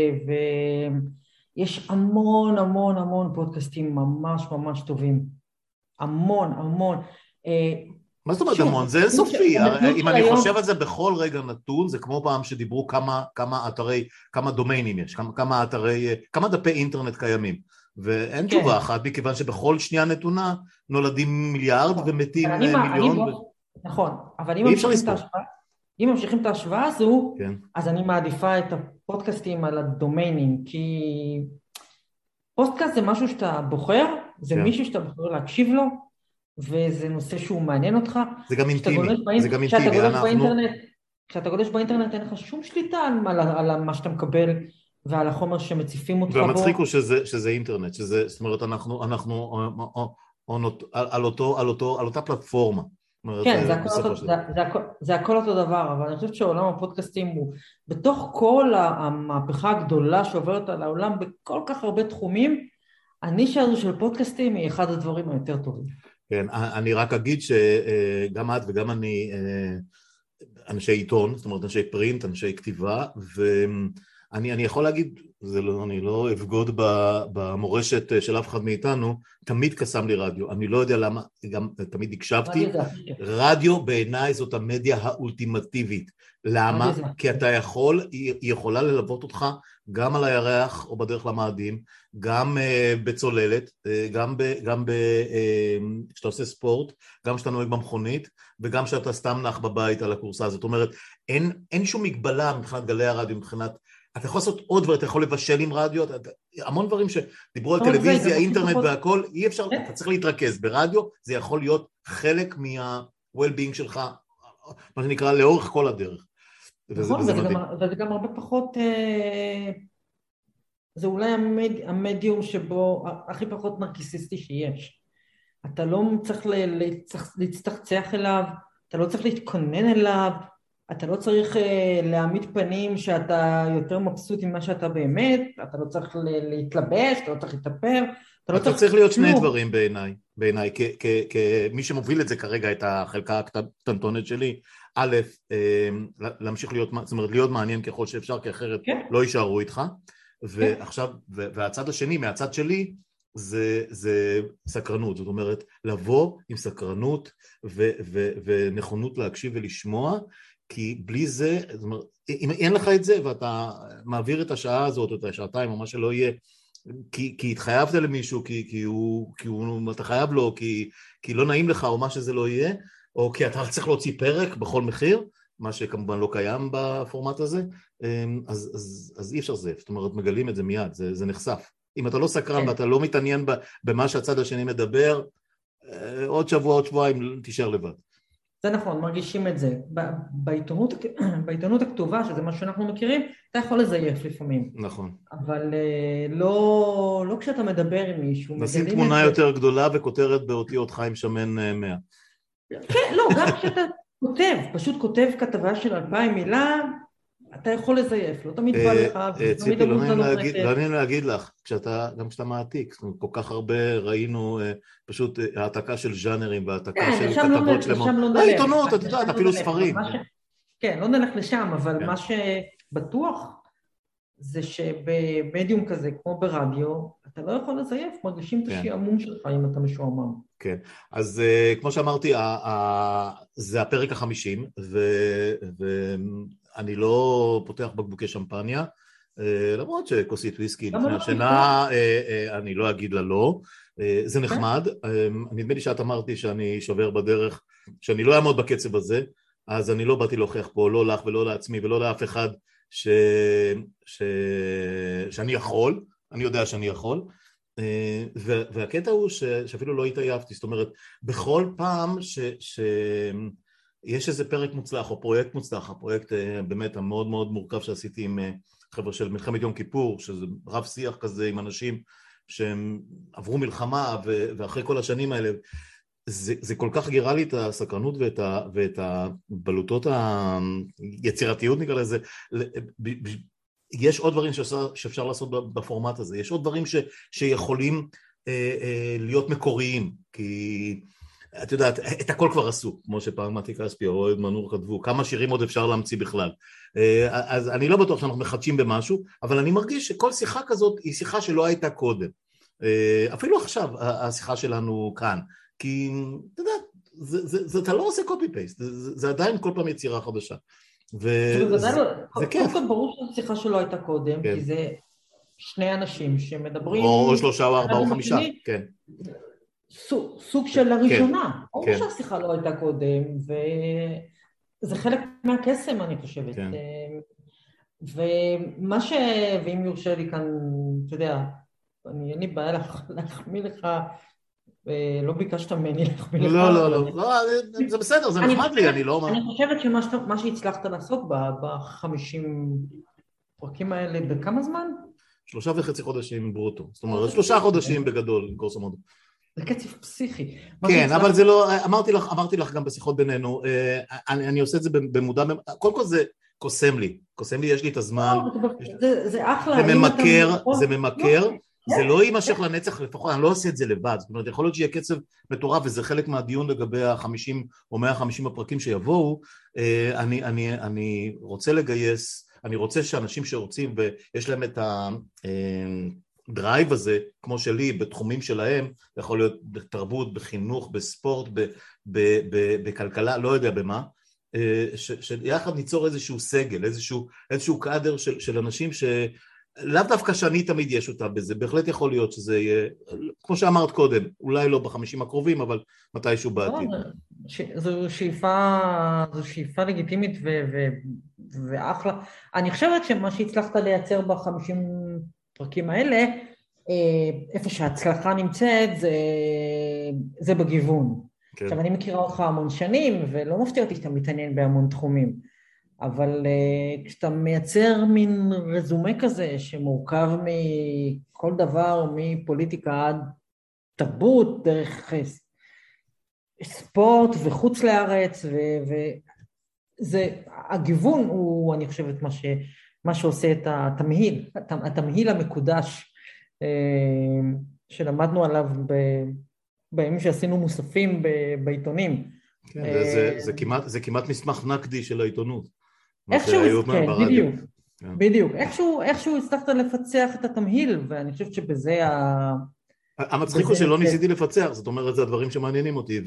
C: ויש המון המון המון פודקאסטים ממש ממש טובים. המון המון.
A: מה זאת אומרת המון? זה אינסופי. אם אני חושב על זה בכל רגע נתון, זה כמו פעם שדיברו כמה דומיינים יש, כמה דפי אינטרנט קיימים. ואין תשובה אחת, מכיוון שבכל שנייה נתונה נולדים מיליארד ומתים מיליון.
C: נכון, אבל אם ממשיכים את ההשוואה הזו, אז אני מעדיפה את הפודקאסטים על הדומיינים, כי פודקאסט זה משהו שאתה בוחר, זה מישהו שאתה בוחר להקשיב לו, וזה נושא שהוא מעניין אותך.
A: זה גם אינטימי,
C: כשאתה גולש באינטרנט אין לך שום שליטה על מה שאתה מקבל, ועל החומר שמציפים אותך בו.
A: והמצחיק הוא שזה אינטרנט, זאת אומרת, אנחנו על אותה פלטפורמה.
C: כן, זה הכל אותו דבר, אבל אני חושבת שעולם הפודקאסטים הוא, בתוך כל המהפכה הגדולה שעוברת על העולם, בכל כך הרבה תחומים, הנישה הזו של פודקאסטים היא אחד הדברים היותר טובים.
A: כן, אני רק אגיד שגם את וגם אני, אנשי עיתון, זאת אומרת, אנשי פרינט, אנשי כתיבה, אני יכול להגיד, אני לא אבגוד במורשת של אף אחד מאיתנו, תמיד קסם לי רדיו, אני לא יודע למה, גם תמיד הקשבתי, רדיו בעיניי זאת המדיה האולטימטיבית, למה? כי אתה היא יכולה ללוות אותך גם על הירח או בדרך למאדים, גם בצוללת, גם כשאתה עושה ספורט, גם כשאתה נוהג במכונית, וגם כשאתה סתם נח בבית על הקורסה, זאת אומרת, אין שום מגבלה מבחינת גלי הרדיו, מבחינת אתה יכול לעשות עוד דברים, אתה יכול לבשל עם רדיו, המון דברים שדיברו על טלוויזיה, אינטרנט והכל, אי אפשר, אתה צריך להתרכז ברדיו, זה יכול להיות חלק מה-well-being שלך, מה שנקרא, לאורך כל הדרך.
C: נכון, וזה גם הרבה פחות, זה אולי המדיום שבו, הכי פחות נרקיסיסטי שיש. אתה לא צריך להצטחצח אליו, אתה לא צריך להתכונן אליו, אתה לא צריך להעמיד פנים שאתה יותר מבסוט ממה שאתה באמת, אתה לא צריך להתלבש, אתה לא צריך להתאפר,
A: אתה צריך להיות שני דברים בעיניי, כמי שמוביל את זה כרגע, את החלקה הקטנטונת שלי, א', להמשיך להיות, זאת אומרת, להיות מעניין ככל שאפשר, כי אחרת לא יישארו איתך, ועכשיו, והצד השני, מהצד שלי, זה סקרנות, זאת אומרת, לבוא עם סקרנות ונכונות להקשיב ולשמוע, כי בלי זה, זאת אומרת, אם אין לך את זה ואתה מעביר את השעה הזאת, את השעתיים או מה שלא יהיה, כי התחייבת למישהו, כי אתה חייב לו, כי לא נעים לך או מה שזה לא יהיה, או כי אתה צריך להוציא פרק בכל מחיר, מה שכמובן לא קיים בפורמט הזה, אז אי אפשר זה, זאת אומרת, מגלים את זה מיד, זה נחשף. אם אתה לא סקרן ואתה לא מתעניין במה שהצד השני מדבר, עוד שבוע, עוד שבועיים, תישאר לבד.
C: זה נכון, מרגישים את זה. בעיתונות הכתובה, שזה מה שאנחנו מכירים, אתה יכול לזייף לפעמים.
A: נכון.
C: אבל לא כשאתה מדבר עם מישהו.
A: נשים תמונה יותר גדולה וכותרת באותיות חיים שמן 100.
C: כן, לא, גם כשאתה כותב, פשוט כותב כתבה של 2,000 מילה, אתה יכול לזייף, לא תמיד בא לך,
A: ציפי, לא נעים להגיד לך, גם כשאתה מעתיק, כל כך הרבה ראינו פשוט העתקה של ז'אנרים והעתקה של כתבות שלמות. לא עיתונות, אתה יודעת, אפילו ספרים.
C: כן, לא נלך לשם, אבל מה שבטוח זה שבמדיום כזה, כמו ברדיו, אתה לא יכול לזייף, מרגישים את השעמום שלך אם אתה משועמם.
A: כן, אז כמו שאמרתי, זה הפרק ה-50, ואני לא פותח בקבוקי שמפניה, למרות שכוסית וויסקי לפני השינה, אני לא אגיד לה לא, זה נחמד, נדמה לי שאת אמרתי שאני שובר בדרך, שאני לא אעמוד בקצב הזה, אז אני לא באתי להוכיח פה, לא לך ולא לעצמי ולא לאף אחד שאני יכול, אני יודע שאני יכול, והקטע הוא שאפילו לא התעייפתי, זאת אומרת, בכל פעם שיש איזה פרק מוצלח או פרויקט מוצלח, הפרויקט באמת המאוד מאוד מורכב שעשיתי עם חבר'ה של מלחמת יום כיפור, שזה רב שיח כזה עם אנשים שהם עברו מלחמה, ואחרי כל השנים האלה, זה כל כך גירה לי את הסקרנות ואת הבלוטות היצירתיות נקרא לזה, יש עוד דברים שאפשר לעשות בפורמט הזה, יש עוד דברים שיכולים להיות מקוריים, כי את יודעת, את הכל כבר עשו, כמו שפעם מתי כספי או אוהד מנור כתבו, כמה שירים עוד אפשר להמציא בכלל, אז אני לא בטוח שאנחנו מחדשים במשהו, אבל אני מרגיש שכל שיחה כזאת היא שיחה שלא הייתה קודם, אפילו עכשיו השיחה שלנו כאן, כי אתה יודע, אתה לא עושה קופי פייסט, זה עדיין כל פעם יצירה חדשה.
C: זה כיף. ברור שזו שיחה שלא הייתה קודם, כי זה שני אנשים שמדברים...
A: או 3 או 4 או 5, כן.
C: סוג של הראשונה. ברור שהשיחה לא הייתה קודם, וזה חלק מהקסם, אני חושבת. ומה ש... ואם יורשה לי כאן, אתה יודע, אין לי בעיה להחמיא לך, לא ביקשת ממני להחמיא לך.
A: לא, זה בסדר, זה נחמד לי, אני לא...
C: אני חושבת שמה שהצלחת לעשות ב-50 פרקים האלה, בכמה זמן?
A: 3.5 חודשים ברוטו, זאת אומרת, 3 חודשים בגדול, גרוסו מודו.
C: זה קצב פסיכי.
A: כן, אבל זה לא, אמרתי לך גם בשיחות בינינו, אני עושה את זה במודע, קודם כל זה קוסם לי, יש לי את הזמן,
C: זה אחלה.
A: זה ממכר, זה לא יימשך לנצח, לפחות אני לא עושה את זה לבד, זאת אומרת, יכול להיות שיהיה קצב מטורף, וזה חלק מהדיון לגבי ה-50 או 150 הפרקים שיבואו, אני רוצה לגייס, אני רוצה שאנשים שרוצים ויש להם את הדרייב הזה, כמו שלי, בתחומים שלהם, יכול להיות בתרבות, בחינוך, בספורט, בכלכלה, לא יודע במה, שיחד ניצור איזשהו סגל, איזשהו קאדר של אנשים לאו דווקא שאני תמיד יש אותה בזה, בהחלט יכול להיות שזה יהיה, כמו שאמרת קודם, אולי לא ב50 הקרובים, אבל מתישהו בעתיד.
C: זו שאיפה לגיטימית ואחלה. אני חושבת שמה שהצלחת לייצר ב50 פרקים האלה, איפה שההצלחה נמצאת, זה בגיוון. עכשיו, אני מכירה אותך המון שנים, ולא מפתיע אותי שאתה מתעניין בהמון תחומים. אבל כשאתה מייצר מין רזומה כזה שמורכב מכל דבר, מפוליטיקה עד תרבות, דרך ספורט וחוץ לארץ, הגיוון הוא, אני חושבת, מה שעושה את התמהיל המקודש שלמדנו עליו בימים שעשינו מוספים בעיתונים.
A: כן, זה כמעט מסמך נקדי של העיתונות.
C: בדיוק, איכשהו הצלחת לפצח את התמהיל, ואני חושבת שבזה
A: המצחיק הוא שלא ניסיתי לפצח, זאת אומרת, זה הדברים שמעניינים אותי,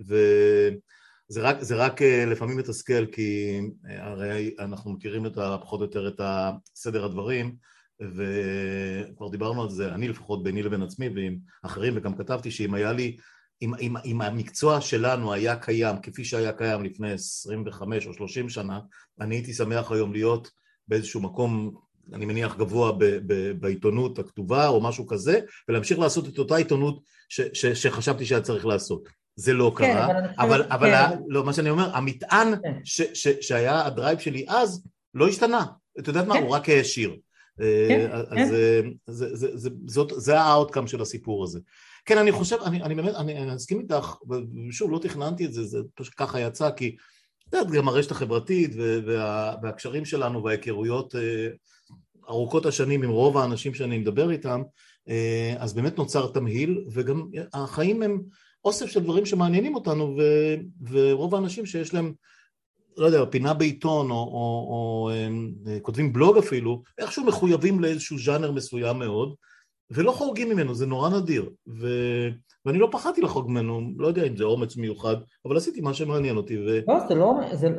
A: וזה רק לפעמים מתסכל, כי הרי אנחנו מכירים פחות או יותר את סדר הדברים, וכבר דיברנו על זה, אני לפחות ביני לבין עצמי ועם אחרים, וגם כתבתי שאם היה לי, אם המקצוע שלנו היה קיים, כפי שהיה קיים לפני 25 או 30 שנה, אני הייתי שמח היום להיות באיזשהו מקום, אני מניח גבוה בעיתונות הכתובה או משהו כזה, ולהמשיך לעשות את אותה עיתונות שחשבתי שהיה צריך לעשות. זה לא קרה, אבל לא, מה שאני אומר, המטען שהיה הדרייב שלי אז, לא השתנה. אתה יודעת מה? הוא רק העשיר. אז זה האוטקאם של הסיפור הזה. כן, אני חושב, אני באמת, אני אסכים איתך, ושוב, לא תכננתי את זה, זה פשוט ככה יצא, כי גם הרשת החברתית והקשרים שלנו וההיכרויות ארוכות השנים עם רוב האנשים שאני מדבר איתם, אז באמת נוצר תמהיל, וגם החיים הם אוסף של דברים שמעניינים אותנו, ורוב האנשים שיש להם, לא יודע, פינה בעיתון, או כותבים בלוג אפילו, איכשהו מחויבים לאיזשהו ז'אנר מסוים מאוד, ולא חורגים ממנו, זה נורא נדיר, ואני לא פחדתי לחוג ממנו, לא יודע אם זה אומץ מיוחד, אבל עשיתי מה שמעניין אותי.
C: לא, זה לא,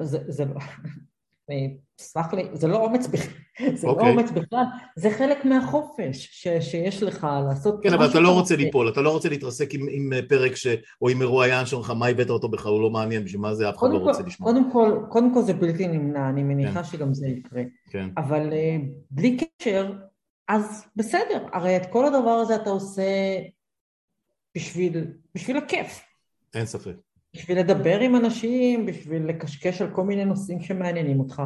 C: סלח לי, זה לא אומץ בכלל, זה לא אומץ בכלל, זה חלק מהחופש שיש לך לעשות.
A: כן, אבל אתה לא רוצה ליפול, אתה לא רוצה להתרסק עם פרק או עם מרואיין שלך, מה הבאת אותו בכלל, הוא לא מעניין, בשביל מה זה אף אחד לא רוצה לשמוע.
C: קודם כל זה בלתי נמנע, אני מניחה שגם זה יקרה, אבל בלי קשר, אז בסדר, הרי את כל הדבר הזה אתה עושה בשביל הכיף.
A: אין ספק.
C: בשביל לדבר עם אנשים, בשביל לקשקש על כל מיני נושאים שמעניינים אותך.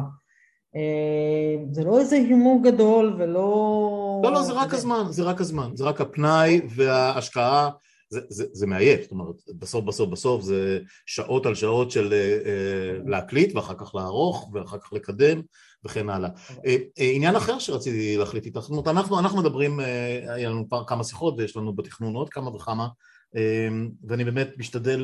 C: זה לא איזה הימור גדול ולא...
A: לא, זה רק הזמן, זה רק הפנאי וההשקעה, זה מעייף, זאת אומרת, בסוף זה שעות על שעות של להקליט ואחר כך לערוך ואחר כך לקדם וכן הלאה. עניין אחר שרציתי להחליט איתך, זאת אומרת, אנחנו מדברים, היה לנו כמה שיחות ויש לנו בתכנון עוד כמה וכמה, ואני באמת משתדל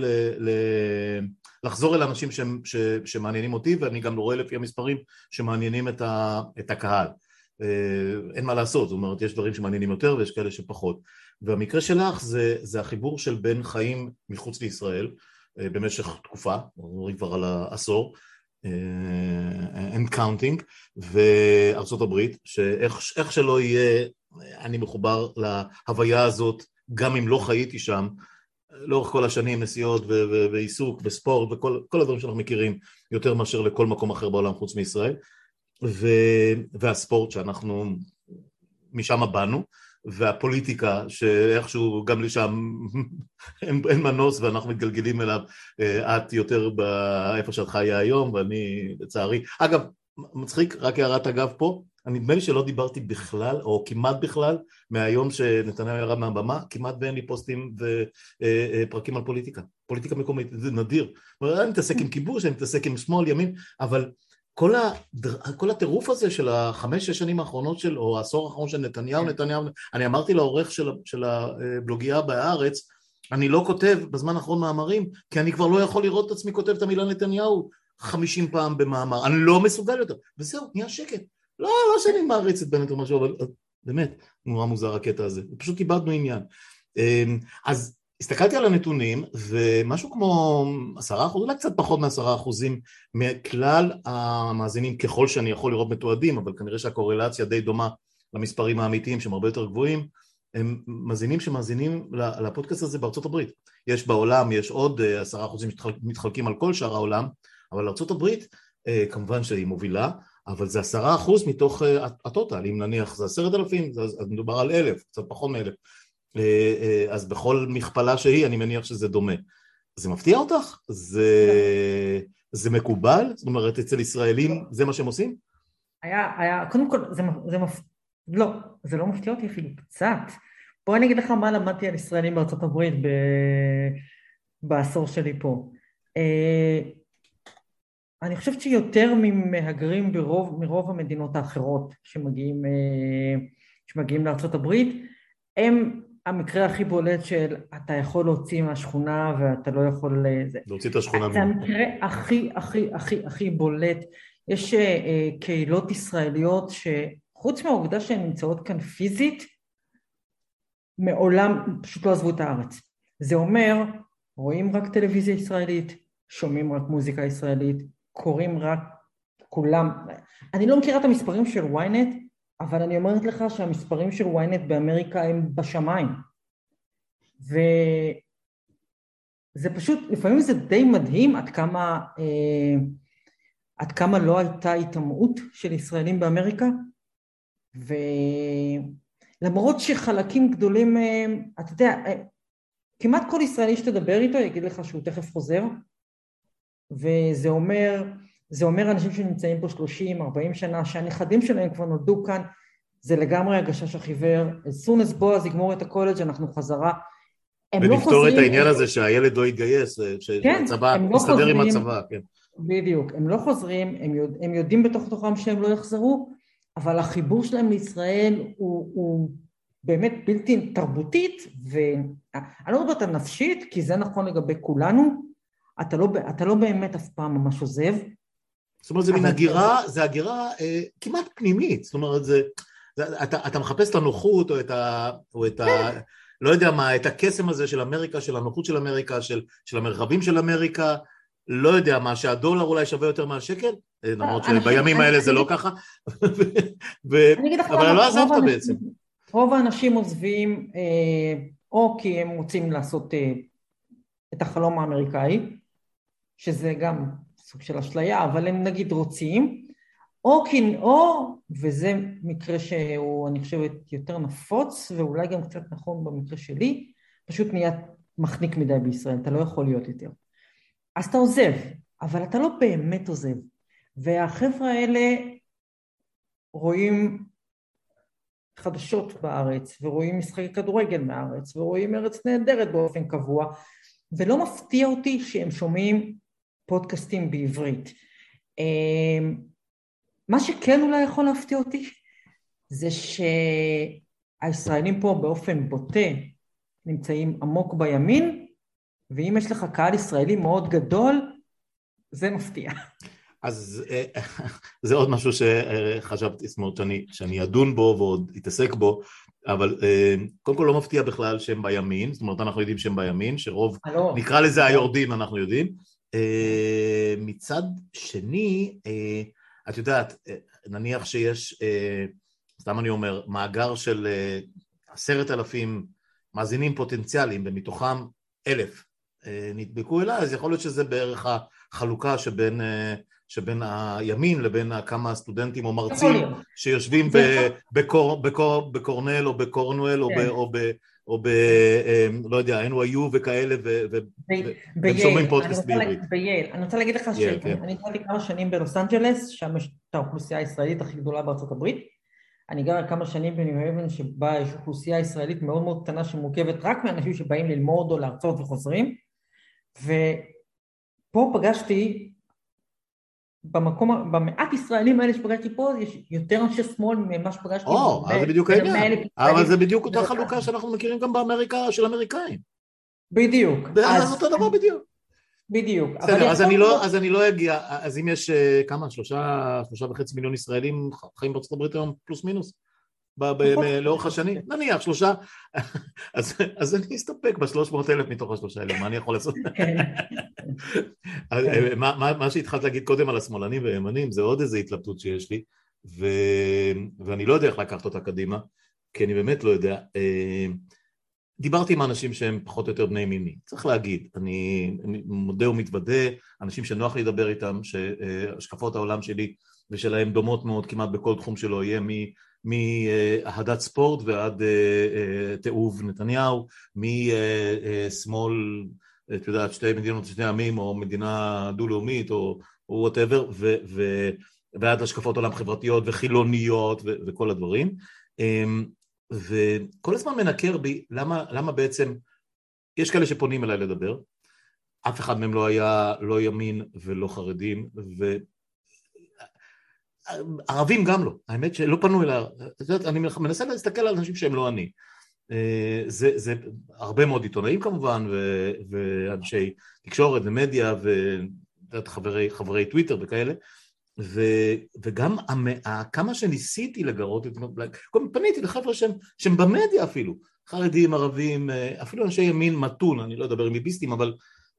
A: לחזור אל האנשים שמעניינים אותי, ואני גם רואה לפי המספרים שמעניינים את הקהל. אין מה לעשות, זאת אומרת, יש דברים שמעניינים יותר ויש כאלה שפחות. והמקרה שלך זה החיבור של בין חיים מחוץ לישראל, במשך תקופה, אנחנו כבר על העשור, and counting, וארצות הברית, שאיך שלא יהיה, אני מחובר להוויה הזאת, גם אם לא חייתי שם, לאורך כל השנים, נסיעות ועיסוק וספורט וכל הדברים שאנחנו מכירים, יותר מאשר לכל מקום אחר בעולם חוץ מישראל, והספורט שאנחנו משם באנו, והפוליטיקה שאיכשהו גם לשם אין מנוס ואנחנו מתגלגלים אליו, את יותר באיפה שאת חיה היום ואני לצערי, אגב מצחיק, רק הערת אגב פה, אני נדמה לי שלא דיברתי בכלל או כמעט בכלל מהיום שנתניהו ירד מהבמה, כמעט ואין לי פוסטים ופרקים על פוליטיקה מקומית, זה נדיר, אני מתעסק עם כיבוש, אני מתעסק עם שמאל, ימין, אבל כל הטירוף הזה של 5-6 שנים האחרונות או העשור האחרון של נתניהו, אני אמרתי לעורך של הבלוגיה בהארץ, אני לא כותב בזמן האחרון מאמרים, כי אני כבר לא יכול לראות את עצמי כותב את המילה נתניהו 50 פעם במאמר, אני לא מסוגל יותר, וזהו, נהיה שקט, לא שאני מעריץ את בנט או משהו, אבל באמת, נורא מוזר הקטע הזה, פשוט איבדנו עניין. אז הסתכלתי על הנתונים, ומשהו כמו 10%, אולי קצת פחות מ10% מכלל המאזינים, ככל שאני יכול לראות מתועדים, אבל כנראה שהקורלציה די דומה למספרים האמיתיים, שהם הרבה יותר גבוהים, הם מאזינים שמאזינים לפודקאסט הזה בארצות הברית. יש בעולם, יש עוד 10% שמתחלקים על כל שאר העולם, אבל ארצות הברית, כמובן שהיא מובילה, אבל זה 10% מתוך הטוטל, אם נניח זה 10,000, אז מדובר על 1,000, קצת פחות מ1,000. אז בכל מכפלה שהיא, אני מניח שזה דומה. זה מפתיע אותך? זה מקובל? זאת אומרת, אצל ישראלים זה מה שהם עושים?
C: קודם כל, זה לא מפתיע אותי אפילו קצת. בוא אני אגיד לך מה למדתי על ישראלים בארצות הברית בעשור שלי פה. אני חושבת שיותר ממהגרים מרוב המדינות האחרות שמגיעים לארצות הברית, הם המקרה הכי בולט של אתה יכול להוציא מהשכונה ואתה לא יכול...
A: להוציא את השכונה.
C: זה המקרה הכי בולט. יש קהילות ישראליות שחוץ מהעובדה שהן נמצאות כאן פיזית, מעולם פשוט לא עזבו את הארץ. זה אומר, רואים רק טלוויזיה ישראלית, שומעים רק מוזיקה ישראלית, קוראים רק כולם. אני לא מכירה את המספרים של ynet, אבל אני אומרת לך שהמספרים של ynet באמריקה הם בשמיים. וזה פשוט, לפעמים זה די מדהים עד כמה לא הייתה התאמעות של ישראלים באמריקה, ולמרות שחלקים גדולים מהם, אתה יודע, כמעט כל ישראלי שתדבר איתו יגיד לך שהוא תכף חוזר, וזה אומר אנשים שנמצאים פה 30-40 שנה, שהנכדים שלהם כבר נולדו כאן, זה לגמרי הגשש החיוור, as soon as בועז יגמור את הקולג' אנחנו חזרה,
A: ונפתור את העניין הזה שהילד לא יתגייס, שהצבא מסתדר עם הצבא, כן.
C: בדיוק, הם לא חוזרים, הם יודעים בתוך תוכם שהם לא יחזרו, אבל החיבור שלהם לישראל הוא באמת בלתי תרבותית, ואני לא מדברת על נפשית, כי זה נכון לגבי כולנו, אתה לא באמת אף פעם ממש עוזב.
A: זאת אומרת, זה מין הגירה, זה הגירה כמעט פנימית, זאת אומרת, אתה מחפש את הנוחות, או את ה לא יודע מה, את הקסם הזה של אמריקה, של הנוחות של אמריקה, של המרחבים של אמריקה, לא יודע מה, שהדולר אולי שווה יותר מהשקל, למרות שבימים האלה זה לא ככה, אבל לא עזבת בעצם.
C: רוב האנשים עוזבים, או כי הם רוצים לעשות את החלום האמריקאי, שזה גם סוג של אשליה, אבל הם נגיד רוצים, או, וזה מקרה שהוא, אני חושבת, יותר נפוץ, ואולי גם קצת נכון במקרה שלי, פשוט נהיה מחניק מדי בישראל, אתה לא יכול להיות יותר. אז אתה עוזב, אבל אתה לא באמת עוזב. והחבר'ה האלה רואים חדשות בארץ, ורואים משחקי כדורגל מארץ, ורואים ארץ נהדרת באופן קבוע, ולא מפתיע אותי שהם שומעים פודקאסטים בעברית. מה שכן אולי יכול להפתיע אותי, זה שהישראלים פה באופן בוטה נמצאים עמוק בימין, ואם יש לך קהל ישראלי מאוד גדול, זה מפתיע.
A: אז זה עוד משהו שחשבתי, זאת אומרת, שאני אדון בו ועוד אתעסק בו, אבל קודם כל לא מפתיע בכלל שהם בימין, זאת אומרת, אנחנו יודעים שהם בימין, שרוב, נקרא לזה היורדים, אנחנו יודעים. מצד שני, את יודעת, נניח שיש, סתם אני אומר, מאגר של 10,000 מאזינים פוטנציאליים, ומתוכם 1,000 נדבקו אליי, אז יכול להיות שזה בערך החלוקה שבין הימין לבין כמה סטודנטים או מרצים שיושבים בקורנל או בקורנואל או לא יודע, NYU וכאלה, והם שומעים פודקאסט בעברית.
C: בייל, אני רוצה להגיד לך שאני גרתי כמה שנים בלוס אנג'לס, שם יש את האוכלוסייה הישראלית הכי גדולה בארצות הברית, אני גר כמה שנים בניו האבן שבה יש אוכלוסייה ישראלית מאוד מאוד קטנה שמורכבת רק מאנשים שבאים ללמוד או להרצות וחוזרים, ופה פגשתי, במעט ישראלים האלה שפגשתי פה, יש יותר אנשי שמאל ממה שפגשתי.
A: אז זה בדיוק העניין, אבל זה בדיוק אותה חלוקה שאנחנו מכירים גם באמריקה של אמריקאים.
C: בדיוק.
A: זה אותו דבר בדיוק.
C: בדיוק.
A: בסדר, אז אני לא אגיע, אז אם יש כמה, 3.5 מיליון ישראלים חיים בארצות הברית היום פלוס מינוס, לאורך השנים, נניח 3, אז אני אסתפק ב300,000 מתוך ה3,000, מה אני יכול לעשות? מה שהתחלת להגיד קודם על השמאלנים והימנים, זה עוד איזו התלבטות שיש לי, ואני לא יודע איך לקחת אותה קדימה, כי אני באמת לא יודע. דיברתי עם אנשים שהם פחות או יותר בני מיני, צריך להגיד, אני מודה ומתוודה, אנשים שנוח לי לדבר איתם, שהשקפות העולם שלי ושלהם דומות מאוד כמעט בכל תחום שלו, יהיה מאהדת ספורט ועד תיעוב נתניהו, משמאל, את יודעת, שתי מדינות שני עמים, או מדינה דו-לאומית, או whatever, ועד השקפות עולם חברתיות וחילוניות וכל הדברים. וכל הזמן מנקר בי, למה בעצם, יש כאלה שפונים אליי לדבר, אף אחד מהם לא היה לא ימין ולא חרדים, ערבים גם לא, האמת שלא פנו אליי, אני מנסה להסתכל על אנשים שהם לא אני, זה הרבה מאוד עיתונאים כמובן, ואנשי תקשורת ומדיה, וחברי טוויטר וכאלה, וגם כמה שניסיתי לגרות, פניתי לחבר'ה שהם במדיה אפילו, חרדים, ערבים, אפילו אנשי ימין מתון, אני לא אדבר עם ביביסטים, אבל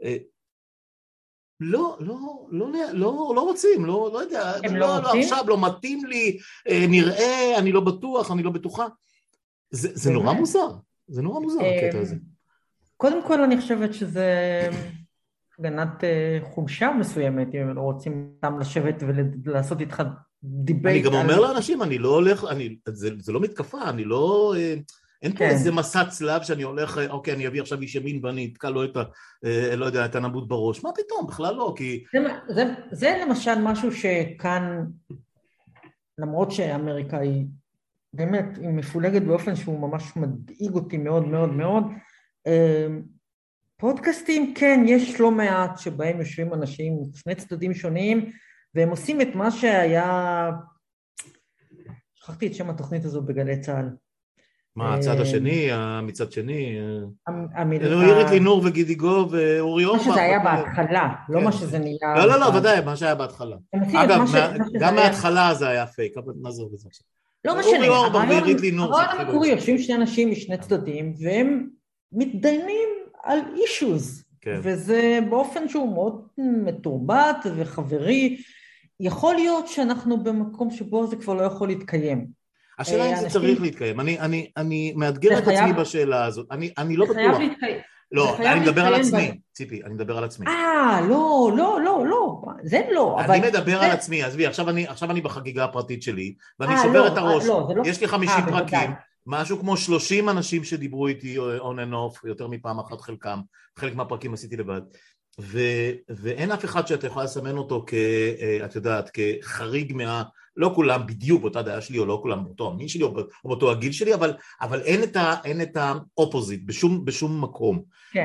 A: לא רוצים, לא יודע, עכשיו לא מתאים לי, נראה, אני לא בטוח, אני לא בטוחה, זה נורא מוזר, זה נורא מוזר הקטע הזה.
C: קודם כל אני חושבת שזה הגנת חולשה מסוימת, אם לא רוצים אותם לשבת ולעשות איתך דיבייט.
A: אני גם אומר לאנשים, אני לא הולך, זה לא מתקפה, אני לא, אין פה איזה מסע צלב שאני הולך, אוקיי, אני אביא עכשיו איש ימין ואני אתקע לו לא יודע, את הנבוט בראש, מה פתאום, בכלל לא, כי...
C: זה למשל משהו שכאן, למרות שאמריקה היא באמת, היא מפולגת באופן שהוא ממש מדאיג אותי מאוד מאוד מאוד, פודקאסטים, כן, יש לא מעט שבהם יושבים אנשים, שני צדדים שונים, והם עושים את מה שהיה, שכחתי את שם התוכנית הזו בגלי צה"ל.
A: מה, הצד השני, מצד שני?
C: המילה...
A: עירית לינור וגידי גו ואורי אורבך.
C: מה שזה היה בהתחלה, לא מה שזה נהיה...
A: לא, ודאי, מה שהיה בהתחלה. אגב, גם מההתחלה זה היה פייק, אבל נעזוב את זה עכשיו.
C: לא משנה,
A: אורי אורבך ועירית לינור.
C: הרעיון המקורי, יושבים שני אנשים משני צדדים, והם מתדיינים על אישוז, וזה באופן שהוא מאוד מתורבת וחברי. יכול להיות שאנחנו במקום שבו זה כבר לא יכול להתקיים.
A: השאלה אם זה צריך להתקיים, אני מאתגר את עצמי בשאלה הזאת, אני לא בטוח. לא, אני מדבר על עצמי, ציפי, אני מדבר על עצמי.
C: לא, זה לא.
A: אני מדבר על עצמי, עזבי, עכשיו אני בחגיגה הפרטית שלי, ואני שובר את הראש, יש לי 50 פרקים, משהו כמו 30 אנשים שדיברו איתי on and off, יותר מפעם אחת חלקם, חלק מהפרקים עשיתי לבד, ואין אף אחד שאתה יכולה לסמן אותו את יודעת, כחריג לא כולם בדיוק באותה דעה שלי, או לא כולם באותו המין שלי, או באותו הגיל שלי, אבל אין את האופוזיט בשום מקום.
C: כן.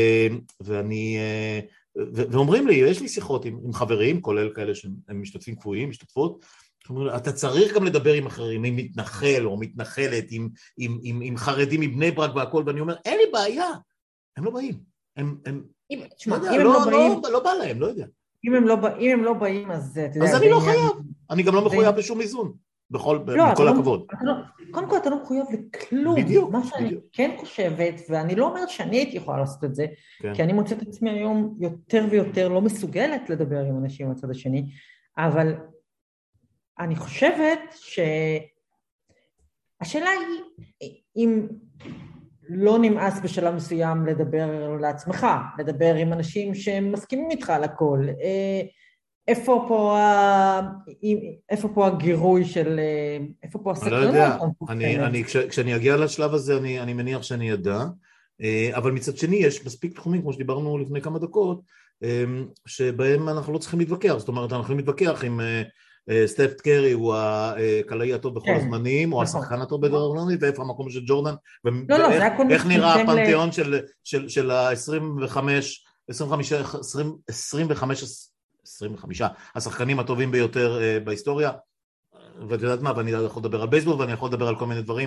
A: ואומרים לי, יש לי שיחות עם חברים, כולל כאלה שהם משתתפים קבועים, משתתפות, אתה צריך גם לדבר עם אחרים, עם מתנחל או מתנחלת, עם חרדים מבני ברק והכל, ואני אומר, אין לי בעיה, הם לא באים. לא בא להם, לא יודע.
C: אם הם לא באים, אז
A: אני לא חייב, אני גם לא מחויב בשום איזון, בכל הכבוד.
C: קודם כל אתה לא מחויב לכלום.
A: בדיוק.
C: מה שאני כן חושבת, ואני לא אומרת שאני הייתי יכולה לעשות את זה, כי אני מוצאת את עצמי היום יותר ויותר לא מסוגלת לדבר עם אנשים מהצד השני, אבל אני חושבת שהשאלה היא אם לא נמאס בשלב מסוים לדבר לעצמך, לדבר עם אנשים שהם מסכימים איתך על הכל. איפה פה הגירוי של, איפה פה הסקרנות?
A: אני לא יודע, כשאני אגיע לשלב הזה אני מניח שאני ידע, אבל מצד שני יש מספיק תחומים, כמו שדיברנו לפני כמה דקות, שבהם אנחנו לא צריכים להתווכח, זאת אומרת אנחנו יכולים להתווכח עם סטף קרי הוא הקלעי הטוב בכל הזמנים, או השחקן הטוב בכל הזמנים, ואיפה המקום של ג'ורדן, ואיך נראה הפנתיאון של ה-25 השחקנים הטובים ביותר בהיסטוריה, ואת יודעת מה, ואני יכול לדבר על בייסבול, ואני יכול לדבר על כל מיני דברים,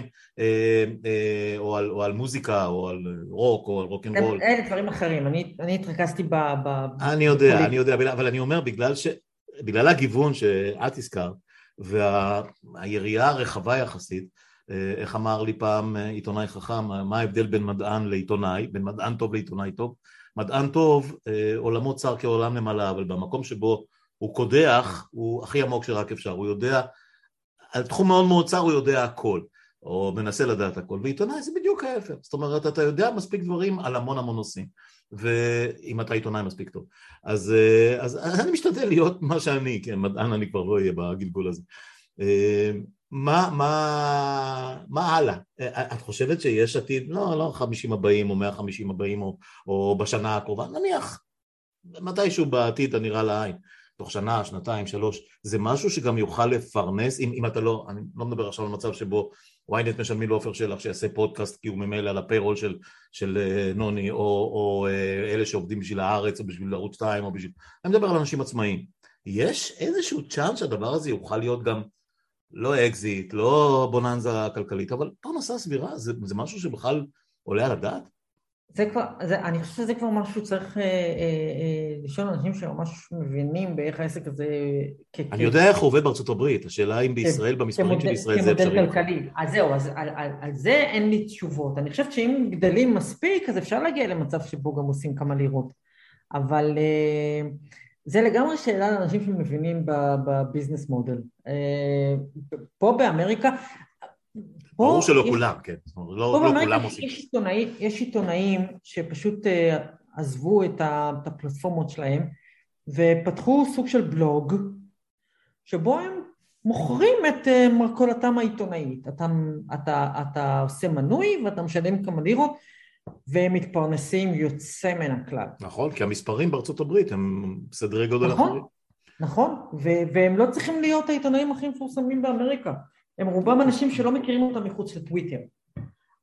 A: או על מוזיקה, או על רוק, או על רוק אנד רול.
C: אלה דברים אחרים, אני התרכזתי
A: אני יודע, אבל אני אומר, בגלל הגיוון שאת הזכרת, והיריעה הרחבה יחסית, איך אמר לי פעם עיתונאי חכם, מה ההבדל בין מדען לעיתונאי, בין מדען טוב לעיתונאי טוב? מדען טוב, עולמו צר כעולם למעלה, אבל במקום שבו הוא קודח, הוא הכי עמוק שרק אפשר, הוא יודע, על תחום מאוד מאוד צר הוא יודע הכל, או מנסה לדעת הכל, ועיתונאי זה בדיוק ההפך, זאת אומרת, אתה יודע מספיק דברים על המון נושאים, ואם אתה עיתונאי מספיק טוב. אז אני משתדל להיות מה שאני, כן, מדען אני כבר לא אהיה בגלגול הזה. מה הלאה? את חושבת שיש עתיד, לא 50 הבאים או 150 הבאים או בשנה הקרובה, נניח, מתישהו בעתיד הנראה לעין, תוך שנה, שנתיים, 3, זה משהו שגם יוכל לפרנס, אם אתה לא, אני לא מדבר עכשיו על מצב שבו ynet משלמים לאופר שלך שיעשה פודקאסט כי הוא ממילא על הפיירול של נוני, או אלה שעובדים בשביל הארץ או בשביל ערוץ 2 או בשביל, אני מדבר על אנשים עצמאיים. יש איזשהו צ'אנס שהדבר הזה יוכל להיות גם לא אקזיט, לא בוננזה כלכלית, אבל פרנסה סבירה, זה משהו שבכלל עולה על הדעת?
C: אני חושב שזה כבר משהו שצריך לשאול אנשים שממש מבינים באיך העסק הזה...
A: אני יודע איך הוא עובד בארצות הברית, השאלה אם בישראל, במספרים של ישראל זה אפשרי.
C: כמודל כלכלי. אז זהו, על זה אין לי תשובות. אני חושבת שאם גדלים מספיק, אז אפשר להגיע למצב שבו גם עושים כמה לירות. אבל זה לגמרי שאלה לאנשים שמבינים בביזנס מודל. פה באמריקה...
A: ברור שלא כולם, כן. לא כולם עושים.
C: יש עיתונאים שפשוט עזבו את הפלטפורמות שלהם, ופתחו סוג של בלוג, שבו הם מוכרים את מרכולתם העיתונאית. אתה עושה מנוי, ואתה משלם כמה לירות, והם מתפרנסים יוצא מן הכלל.
A: נכון, כי המספרים בארצות הברית הם סדרי גודל אחרים.
C: נכון, והם לא צריכים להיות העיתונאים הכי מפורסמים באמריקה. הם רובם אנשים שלא מכירים אותם מחוץ לטוויטר.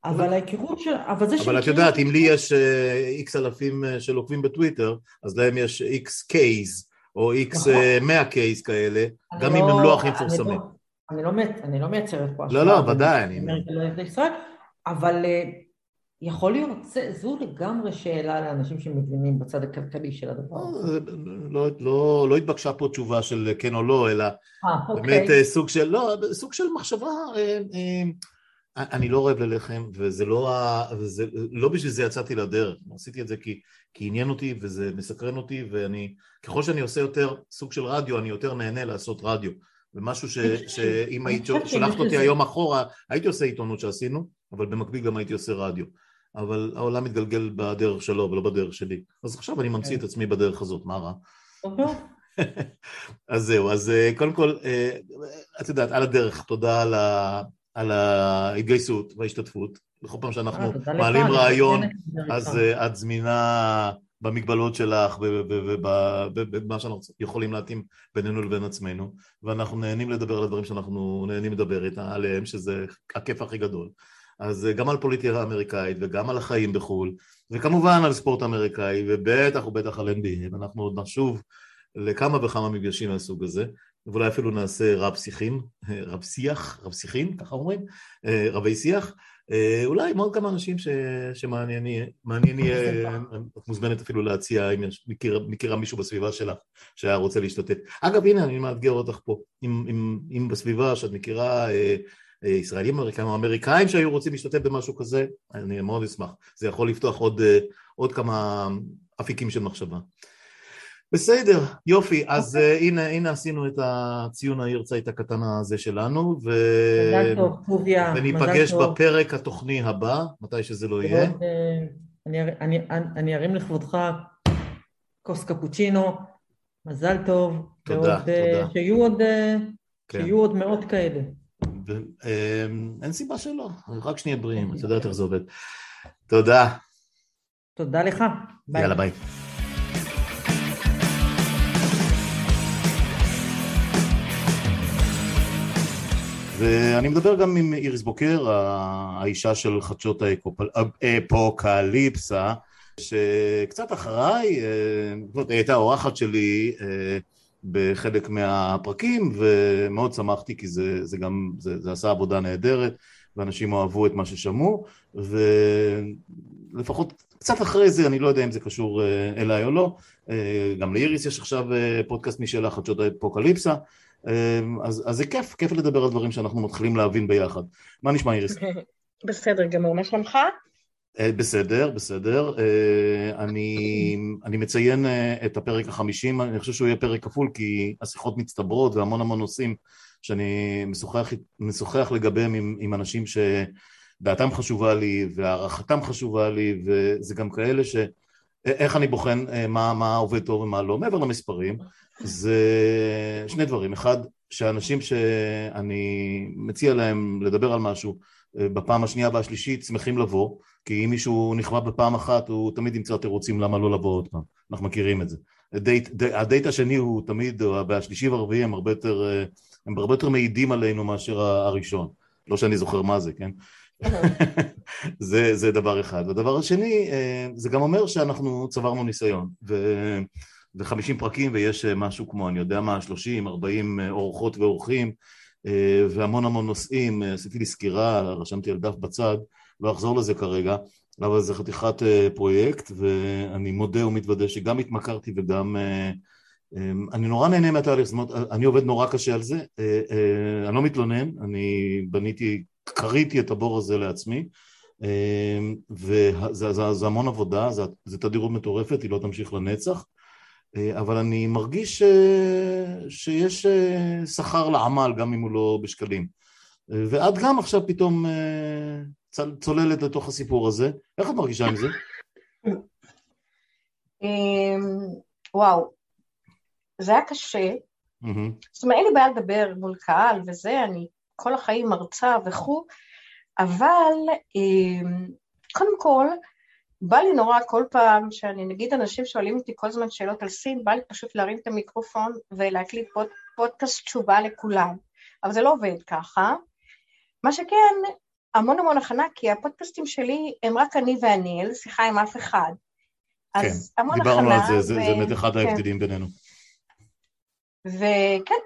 C: אבל ההיכרות של...
A: אבל את יודעת, אם לי יש איקס אלפים של עוקבים בטוויטר, אז להם יש איקס קייז, או איקס 100 קייז כאלה, גם אם הם לא הכי מפורסמים.
C: אני לא מייצרת פה
A: לא, ודאי.
C: אבל יכול להיות, זו לגמרי שאלה לאנשים שמבינים בצד הכלכלי של הדבר.
A: לא התבקשה פה תשובה של כן או לא, אלא באמת סוג של מחשבה. אני לא אוהב ללחם, וזה לא בשביל זה יצאתי לדרך. עשיתי את זה כי עניין אותי, וזה מסקרן אותי, ככל שאני עושה יותר סוג של רדיו, אני יותר נהנה לעשות רדיו. ומשהו שאם היית שולחת אותי היום אחורה, הייתי עושה עיתונות שעשינו, אבל במקביל גם הייתי עושה רדיו. אבל העולם מתגלגל בדרך שלו ולא בדרך שלי. אז עכשיו אני ממציא את עצמי בדרך הזאת, מה רע? אז זהו, אז קודם כל, את יודעת, על הדרך, תודה על ההתגייסות וההשתתפות. בכל פעם שאנחנו מעלים רעיון, אז את זמינה במגבלות שלך ובמה שאנחנו יכולים להתאים בינינו לבין עצמנו, ואנחנו נהנים לדבר על הדברים שאנחנו נהנים לדבר עליהם, שזה הכיף הכי גדול. אז גם על פוליטיקה אמריקאית וגם על החיים בחו"ל, וכמובן על ספורט אמריקאי, ובטח ובטח על NBA, ואנחנו עוד נשוב לכמה וכמה מפגשים מהסוג הזה, ואולי אפילו נעשה רב-שיחים, ככה אומרים, רבי שיח, אולי עם עוד כמה אנשים שמעניין יהיה, את מוזמנת אפילו להציע אם מכירה מישהו בסביבה שלך שהיה רוצה להשתתף. אגב, הנה, אני מאתגר אותך פה, אם בסביבה שאת מכירה ישראלים אמריקאים או אמריקאים שהיו רוצים להשתתף במשהו כזה, אני מאוד אשמח. זה יכול לפתוח עוד כמה אפיקים של מחשבה. בסדר, יופי, אז הנה עשינו את הציון הירצייט הקטן הזה שלנו, וניפגש בפרק התוכני הבא, מתי שזה לא יהיה.
C: אני ארים לכבודך כוס קפוצ'ינו, מזל טוב,
A: תודה.
C: שיהיו עוד מאות כאלה.
A: אין סיבה שלא, רק שנהיה בריאים, אתה יודע איך זה עובד. תודה.
C: תודה לך, ביי.
A: יאללה, ביי. ואני מדבר גם עם איריס בוקר, האישה של חדשות האפוקליפסה, שקצת אחריי, היא הייתה אורחת שלי בחלק מהפרקים, ומאוד שמחתי כי זה עשה עבודה נהדרת, ואנשים אוהבו את מה ששמעו, ולפחות קצת אחרי זה, אני לא יודע אם זה קשור אליי או לא, גם לאיריס יש עכשיו פודקאסט משלה, חדשות האפוקליפסה, אז זה כיף לדבר על דברים שאנחנו מתחילים להבין ביחד. מה נשמע, איריס?
D: בסדר גמור, מה שלומך?
A: בסדר. אני מציין את הפרק ה-50, אני חושב שהוא יהיה פרק כפול, כי השיחות מצטברות והמון נושאים שאני משוחח לגביהם עם אנשים שדעתם חשובה לי והערכתם חשובה לי, וזה גם כאלה איך אני בוחן מה עובד טוב ומה לא, מעבר למספרים. זה שני דברים, אחד, שאנשים שאני מציע להם לדבר על משהו בפעם השנייה והשלישית שמחים לבוא, כי אם מישהו נכווה בפעם אחת הוא תמיד ימצא תירוצים למה לא לבוא עוד פעם, אנחנו מכירים את זה. הדייט השני הוא תמיד, והשלישי והרביעי הם הרבה יותר מעידים עלינו מאשר הראשון, לא שאני זוכר מה זה, כן? זה דבר אחד. והדבר השני, זה גם אומר שאנחנו צברנו ניסיון, ו50 פרקים, ויש משהו כמו, אני יודע מה, 30, 40 אורחות ואורחים, והמון נושאים. עשיתי לי סקירה, רשמתי על דף בצד, לא אחזור לזה כרגע, אבל זה חתיכת פרויקט, ואני מודה ומתוודה שגם התמכרתי וגם אני נורא נהנה מהתהליך, זאת אומרת, אני עובד נורא קשה על זה, אני לא מתלונן, אני קריתי את הבור הזה לעצמי, וזה המון עבודה, זה תדירות מטורפת, היא לא תמשיך לנצח, אבל אני מרגיש שיש שכר לעמל, גם אם הוא לא בשקלים. ועד גם עכשיו פתאום צוללת לתוך הסיפור הזה. איך את מרגישה עם זה?
D: וואו, זה היה קשה. זאת אומרת, אין לי בעיה לדבר מול קהל וזה, אני כל החיים מרצה וכו', אבל קודם כל, בא לי נורא כל פעם שאני, נגיד אנשים שואלים אותי כל זמן שאלות על סין, בא לי פשוט להרים את המיקרופון ולהקליט פודקאסט תשובה לכולם, אבל זה לא עובד ככה. מה שכן, המון המון הכנה, כי הפודקאסטים שלי הם רק אני ואני, אין לי שיחה עם אף אחד.
A: כן, דיברנו על זה, זה באמת אחד ההבדלים בינינו.
D: וכן,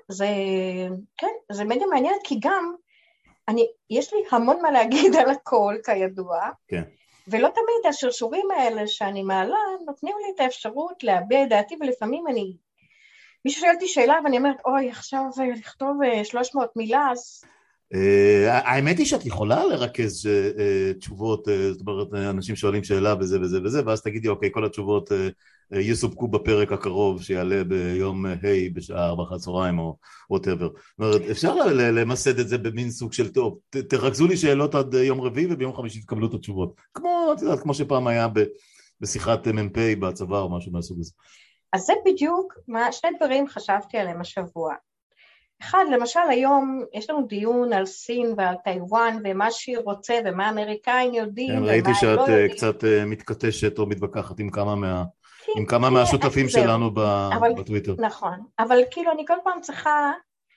D: זה מדיה מעניינת, כי גם, יש לי המון מה להגיד על הכל, כידוע,
A: כן.
D: ולא תמיד השרשורים האלה שאני מעלה, נותנים לי את האפשרות להביע את דעתי, ולפעמים מישהו שואל אותי שאלה, ואני אומרת, אוי, עכשיו לכתוב 300 מילה, אז...
A: האמת היא שאת יכולה לרכז תשובות, זאת אומרת, אנשים שואלים שאלה וזה וזה וזה, ואז תגידי, אוקיי, כל התשובות יסופקו בפרק הקרוב, שיעלה ביום ה' בשעה 4:00 או whatever. זאת אומרת, אפשר למסד את זה במין סוג של טוב, תרכזו לי שאלות עד יום רביעי, וביום חמישי תקבלו את התשובות. כמו שפעם היה בשיחת מ"פ בצבא או משהו מהסוג הזה.
D: אז זה בדיוק, שני דברים חשבתי עליהם השבוע. אחד, למשל היום יש לנו דיון על סין ועל טיואן ומה שהיא רוצה ומה האמריקאים יודעים ומה הם לא יודעים.
A: ראיתי שאת קצת מתכתשת או מתווכחת עם כמה מהשותפים שלנו בטוויטר.
D: נכון, אבל כאילו אני כל פעם צריכה,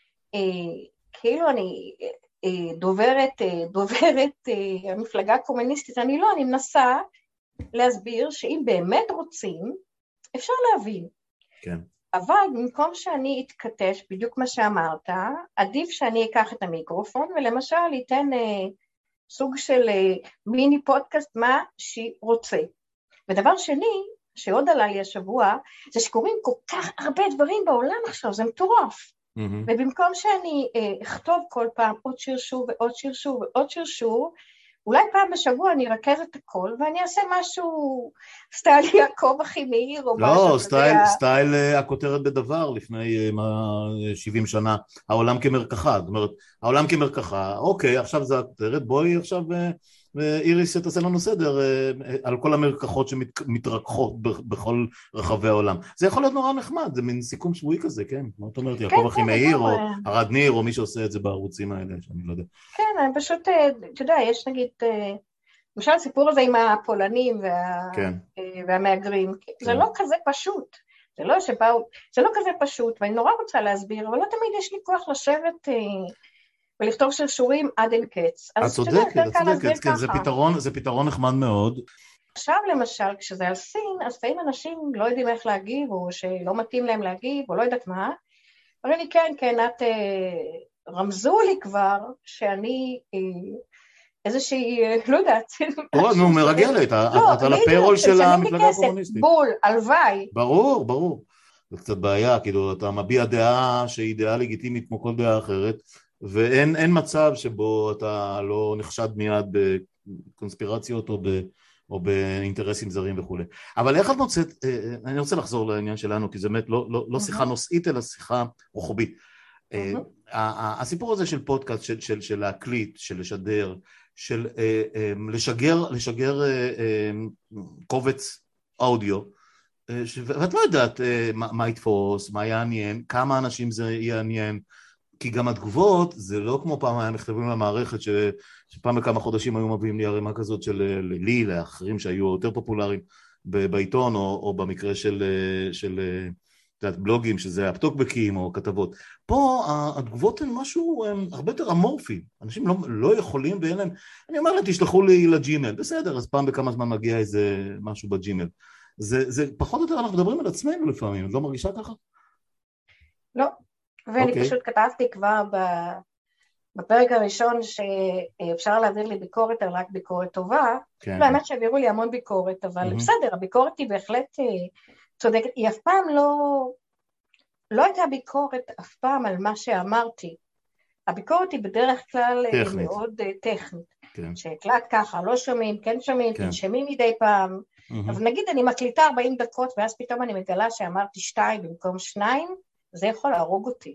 D: כאילו אני דוברת המפלגה הקומוניסטית, אני מנסה להסביר שאם באמת רוצים, אפשר להבין.
A: כן.
D: אבל במקום שאני אתכתש, בדיוק מה שאמרת, עדיף שאני אקח את המיקרופון, ולמשל ייתן סוג של מיני פודקאסט מה שהיא רוצה. ודבר שני, שעוד עלה לי השבוע, זה שקוראים כל כך הרבה דברים בעולם עכשיו, זה מטורף. ובמקום שאני אכתוב כל פעם עוד שרשור ועוד שרשור ועוד שרשור, אולי פעם בשבוע אני ארכז את הכל, ואני אעשה משהו, סטייל יעקב אחימאיר, או משהו.
A: לא, סטייל הכותרת בדבר, לפני 70 שנה, העולם כמרקחה, זאת אומרת, העולם כמרקחה, אוקיי, עכשיו זה הכותרת, בואי עכשיו איריס תעשה לנו סדר על כל המרקחות שמתרככות בכל רחבי העולם. זה יכול להיות נורא נחמד, זה מין סיכום שבועי כזה, כן? מה את אומרת, יעקב אחימאיר או ארד ניר או מי שעושה את זה בערוצים האלה, שאני לא יודע.
D: כן, אני פשוט, אתה יודע, יש נגיד, למשל הסיפור הזה עם הפולנים והמהגרים, זה לא כזה פשוט, זה לא כזה פשוט, ואני נורא רוצה להסביר, אבל לא תמיד יש לי כוח לשבת ולכתוב שרשורים עד אין קץ.
A: את צודקת, כן, זה פתרון נחמד מאוד.
D: עכשיו למשל, כשזה על סין, אז לפעמים אנשים לא יודעים איך להגיב, או שלא מתאים להם להגיב, או לא יודעת מה, אבל אני כן, את רמזו לי כבר שאני איזושהי, לא יודעת.
A: נו, מרגלת, את על הפיירול של המפלגה הקומוניסטית.
D: בול, הלוואי.
A: ברור. זה קצת בעיה, כאילו, אתה מביע דעה שהיא דעה לגיטימית כמו כל דעה אחרת, ואין מצב שבו אתה לא נחשד מיד בקונספירציות או באינטרסים זרים וכו'. אבל איך את מוצאת, אני רוצה לחזור לעניין שלנו, כי זה באמת לא שיחה נושאית, אלא שיחה רוחבית. הסיפור הזה של פודקאסט, של להקליט, של לשדר, של לשגר קובץ אודיו, ואת לא יודעת מה יתפוס, מה יעניין, כמה אנשים זה יעניין, כי גם התגובות, זה לא כמו פעם היה מכתבים למערכת, שפעם בכמה חודשים היו מביאים לי ערימה כזאת של לי, לאחרים שהיו יותר פופולריים בעיתון, או במקרה של בלוגים, שזה הפטוקבקים או כתבות. פה התגובות הן משהו הרבה יותר אמורפי, אנשים לא יכולים ואין להם, אני אומר להם, תשלחו לי לג'ימל, בסדר, אז פעם בכמה זמן מגיע איזה משהו בג'ימל. זה פחות או יותר, אנחנו מדברים על עצמנו לפעמים, את לא מרגישה ככה?
D: לא. ואני פשוט כתבתי כבר בפרק הראשון שאפשר להעביר לי ביקורת, אבל רק ביקורת טובה. לא, האמת שהעבירו לי המון ביקורת, אבל בסדר, הביקורת היא בהחלט צודקת. היא אף פעם לא הייתה ביקורת אף פעם על מה שאמרתי. הביקורת היא בדרך כלל מאוד טכנית. שהקלט ככה, לא שומעים, כן שומעים, תנשמים מדי פעם. אבל נגיד אני מקליטה 40 דקות, ואז פתאום אני מגלה שאמרתי 2 במקום 2, זה יכול להרוג אותי.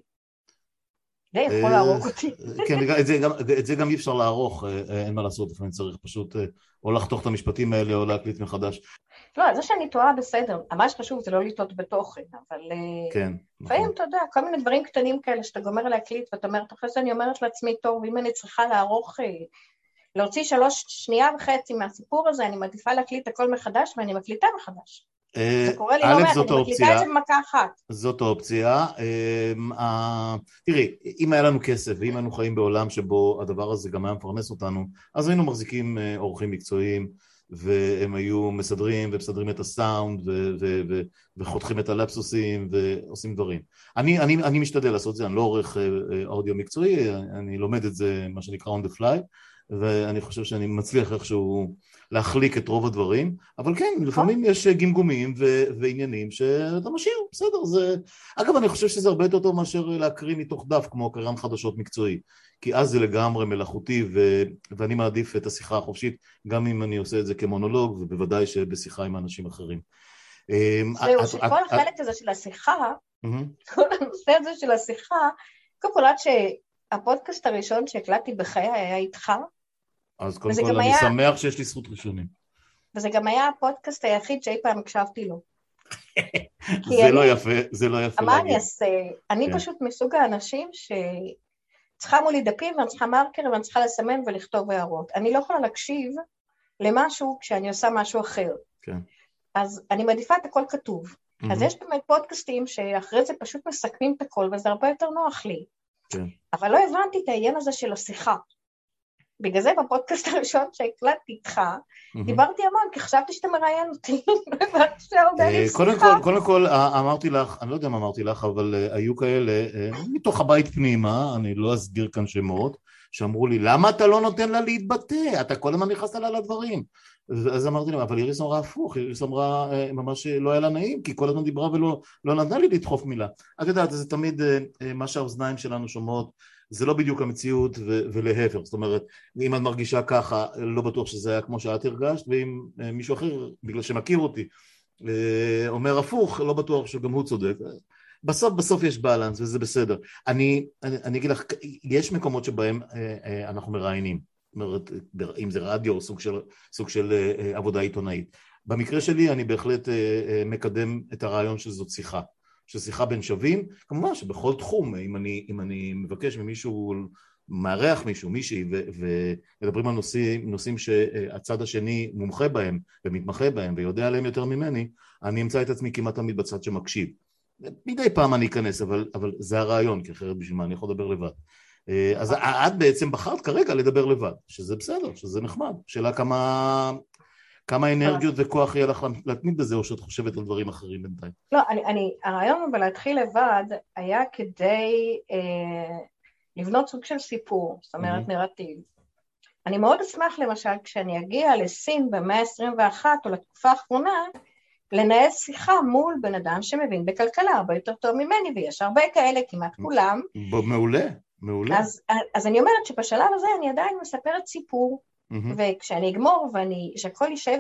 A: כן, את זה גם אי אפשר לערוך, אין מה לעשות, לפעמים צריך פשוט או לחתוך את המשפטים האלה או להקליט מחדש.
D: לא, זה שאני טועה בסדר, מה שחשוב זה לא לטעות בתוכן, אבל לפעמים אתה יודע, כל מיני דברים קטנים כאלה שאתה גומר להקליט, ואתה אומרת, אחרי זה אני אומרת לעצמי, טוב, אם אני צריכה לערוך להוציא 3.5 שנייה מהסיפור הזה, אני מעדיפה להקליט הכל מחדש, ואני מקליטה מחדש. זה קורה לי לא מעט, אני מקליטה את זה במכה אחת.
A: זאת האופציה. תראי, אם היה לנו כסף, ואם היינו חיים בעולם שבו הדבר הזה גם היה מפרנס אותנו, אז היינו מחזיקים אורחים מקצועיים, והם היו מסדרים את הסאונד, וחותכים את הלפסוסים, ועושים דברים. אני משתדל לעשות את זה, אני לא עורך אודיו מקצועי, אני לומד את זה, מה שנקרא on the fly, ואני חושב שאני מצליח איכשהו להחליק את רוב הדברים, אבל כן, לפעמים יש גמגומים ועניינים שאתה משאיר, בסדר, זה... אגב, אני חושב שזה הרבה יותר טוב מאשר להקריא מתוך דף, כמו קרן חדשות מקצועי, כי אז זה לגמרי מלאכותי, ואני מעדיף את השיחה החופשית, גם אם אני עושה את זה כמונולוג, ובוודאי שבשיחה עם אנשים אחרים.
D: זהו, שכל החלק הזה של השיחה, כל הנושא הזה של השיחה, קודם כל עד שהפודקאסט הראשון שהקלטתי בחיי היה איתך,
A: אז קודם כל אני שמח שיש לי זכות ראשונים.
D: וזה גם היה הפודקאסט היחיד שאי פעם הקשבתי לו.
A: זה לא יפה, זה לא יפה.
D: מה אני אעשה? אני פשוט מסוג האנשים שצריכה מולי דפים, ואני צריכה מרקר, ואני צריכה לסמן ולכתוב הערות. אני לא יכולה להקשיב למשהו כשאני עושה משהו אחר. אז אני מעדיפה את הכל כתוב. אז יש באמת פודקאסטים שאחרי זה פשוט מסכמים את הכל, וזה הרבה יותר נוח לי. אבל לא הבנתי את העניין הזה של השיחה. בגלל זה בפודקאסט הראשון שהקלטתי איתך, דיברתי המון, כי חשבתי שאתה מראיין אותי,
A: קודם כל אמרתי לך, אני לא יודע מה אמרתי לך, אבל היו כאלה, מתוך הבית פנימה, אני לא אסביר כאן שמות, שאמרו לי, למה אתה לא נותן לה להתבטא? אתה כל הזמן נכנסת לה לדברים. אז אמרתי להם, אבל איריס אמרה הפוך, איריס אמרה ממש לא היה לה נעים, כי כל הזמן דיברה ולא נתנה לי לדחוף מילה. את יודעת, זה תמיד מה שהאוזניים שלנו שומעות, זה לא בדיוק המציאות ולהפך, זאת אומרת, אם את מרגישה ככה, לא בטוח שזה היה כמו שאת הרגשת, ואם מישהו אחר, בגלל שמכיר אותי, אומר הפוך, לא בטוח שגם הוא צודק. בסוף יש בלנס, וזה בסדר. אני אגיד לך, יש מקומות שבהם אנחנו מראיינים, זאת אומרת, אם זה רדיו או סוג של עבודה עיתונאית. במקרה שלי אני בהחלט מקדם את הרעיון שזאת שיחה. ששיחה בין שווים, כמובן שבכל תחום, אם אני מבקש ממישהו, מערך מישהו, מישהי, ומדברים על נושאים שהצד השני מומחה בהם, ומתמחה בהם, ויודע עליהם יותר ממני, אני אמצא את עצמי כמעט תמיד בצד שמקשיב. מדי פעם אני אכנס, אבל זה הרעיון, כי אחרת בשביל מה, אני יכול לדבר לבד. אז את בעצם בחרת כרגע לדבר לבד, שזה בסדר, שזה נחמד. שאלה כמה אנרגיות וכוח יהיה לך להתמיד בזה, או שאת חושבת על דברים אחרים בינתיים?
D: לא, הרעיון בלהתחיל לבד היה כדי לבנות סוג של סיפור, זאת אומרת נרטיב. אני מאוד אשמח למשל כשאני אגיע לסין במאה ה-21 או לתקופה האחרונה, לנהל שיחה מול בן אדם שמבין בכלכלה הרבה יותר טוב ממני, ויש הרבה כאלה, כמעט כולם.
A: מעולה, מעולה.
D: אז אני אומרת שבשלב הזה אני עדיין מספרת סיפור, וכשאני אגמור שהכל יישב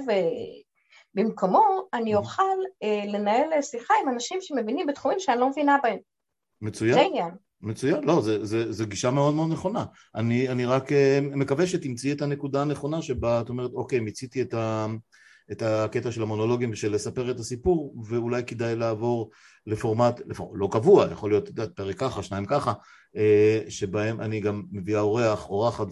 D: במקומו, אני אוכל לנהל שיחה עם אנשים שמבינים בתחומים שאני לא מבינה בהם.
A: מצוין.
D: זה עניין.
A: מצוין, לא, זה גישה מאוד מאוד נכונה. אני רק מקווה שתמצאי את הנקודה הנכונה שבה את אומרת, אוקיי, מיציתי את הקטע של המונולוגים ושל לספר את הסיפור, ואולי כדאי לעבור לפורמט, לא קבוע, יכול להיות פרק ככה, 2 ככה, שבהם אני גם מביאה אורחת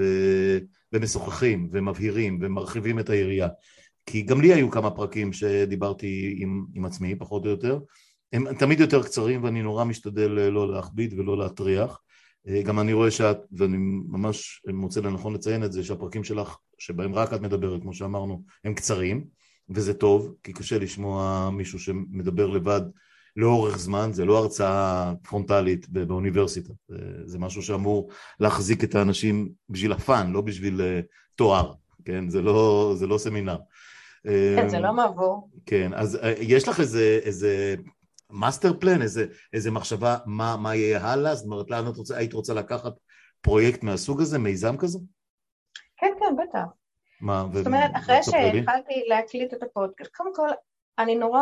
A: ומשוחחים ומבהירים ומרחיבים את היריעה. כי גם לי היו כמה פרקים שדיברתי עם עצמי, פחות או יותר, הם תמיד יותר קצרים ואני נורא משתדל לא להכביד ולא להטריח. גם אני רואה ואני ממש מוצא לנכון לציין את זה, שהפרקים שלך, שבהם רק את מדברת, כמו שאמרנו, הם קצרים, וזה טוב, כי קשה לשמוע מישהו שמדבר לבד לאורך זמן, זה לא הרצאה פרונטלית באוניברסיטה, זה משהו שאמור להחזיק את האנשים בשביל הפן, לא בשביל תואר, כן? זה לא סמינר.
D: כן, זה לא מעבור.
A: כן, אז יש לך איזה מאסטר פלן, איזה מחשבה מה יהיה הלאה? זאת אומרת, לאן היית רוצה לקחת פרויקט מהסוג הזה, מיזם כזה?
D: כן, בטח. זאת אומרת, אחרי שהתחלתי להקליט את הפודקאסט, קודם כל, אני נורא,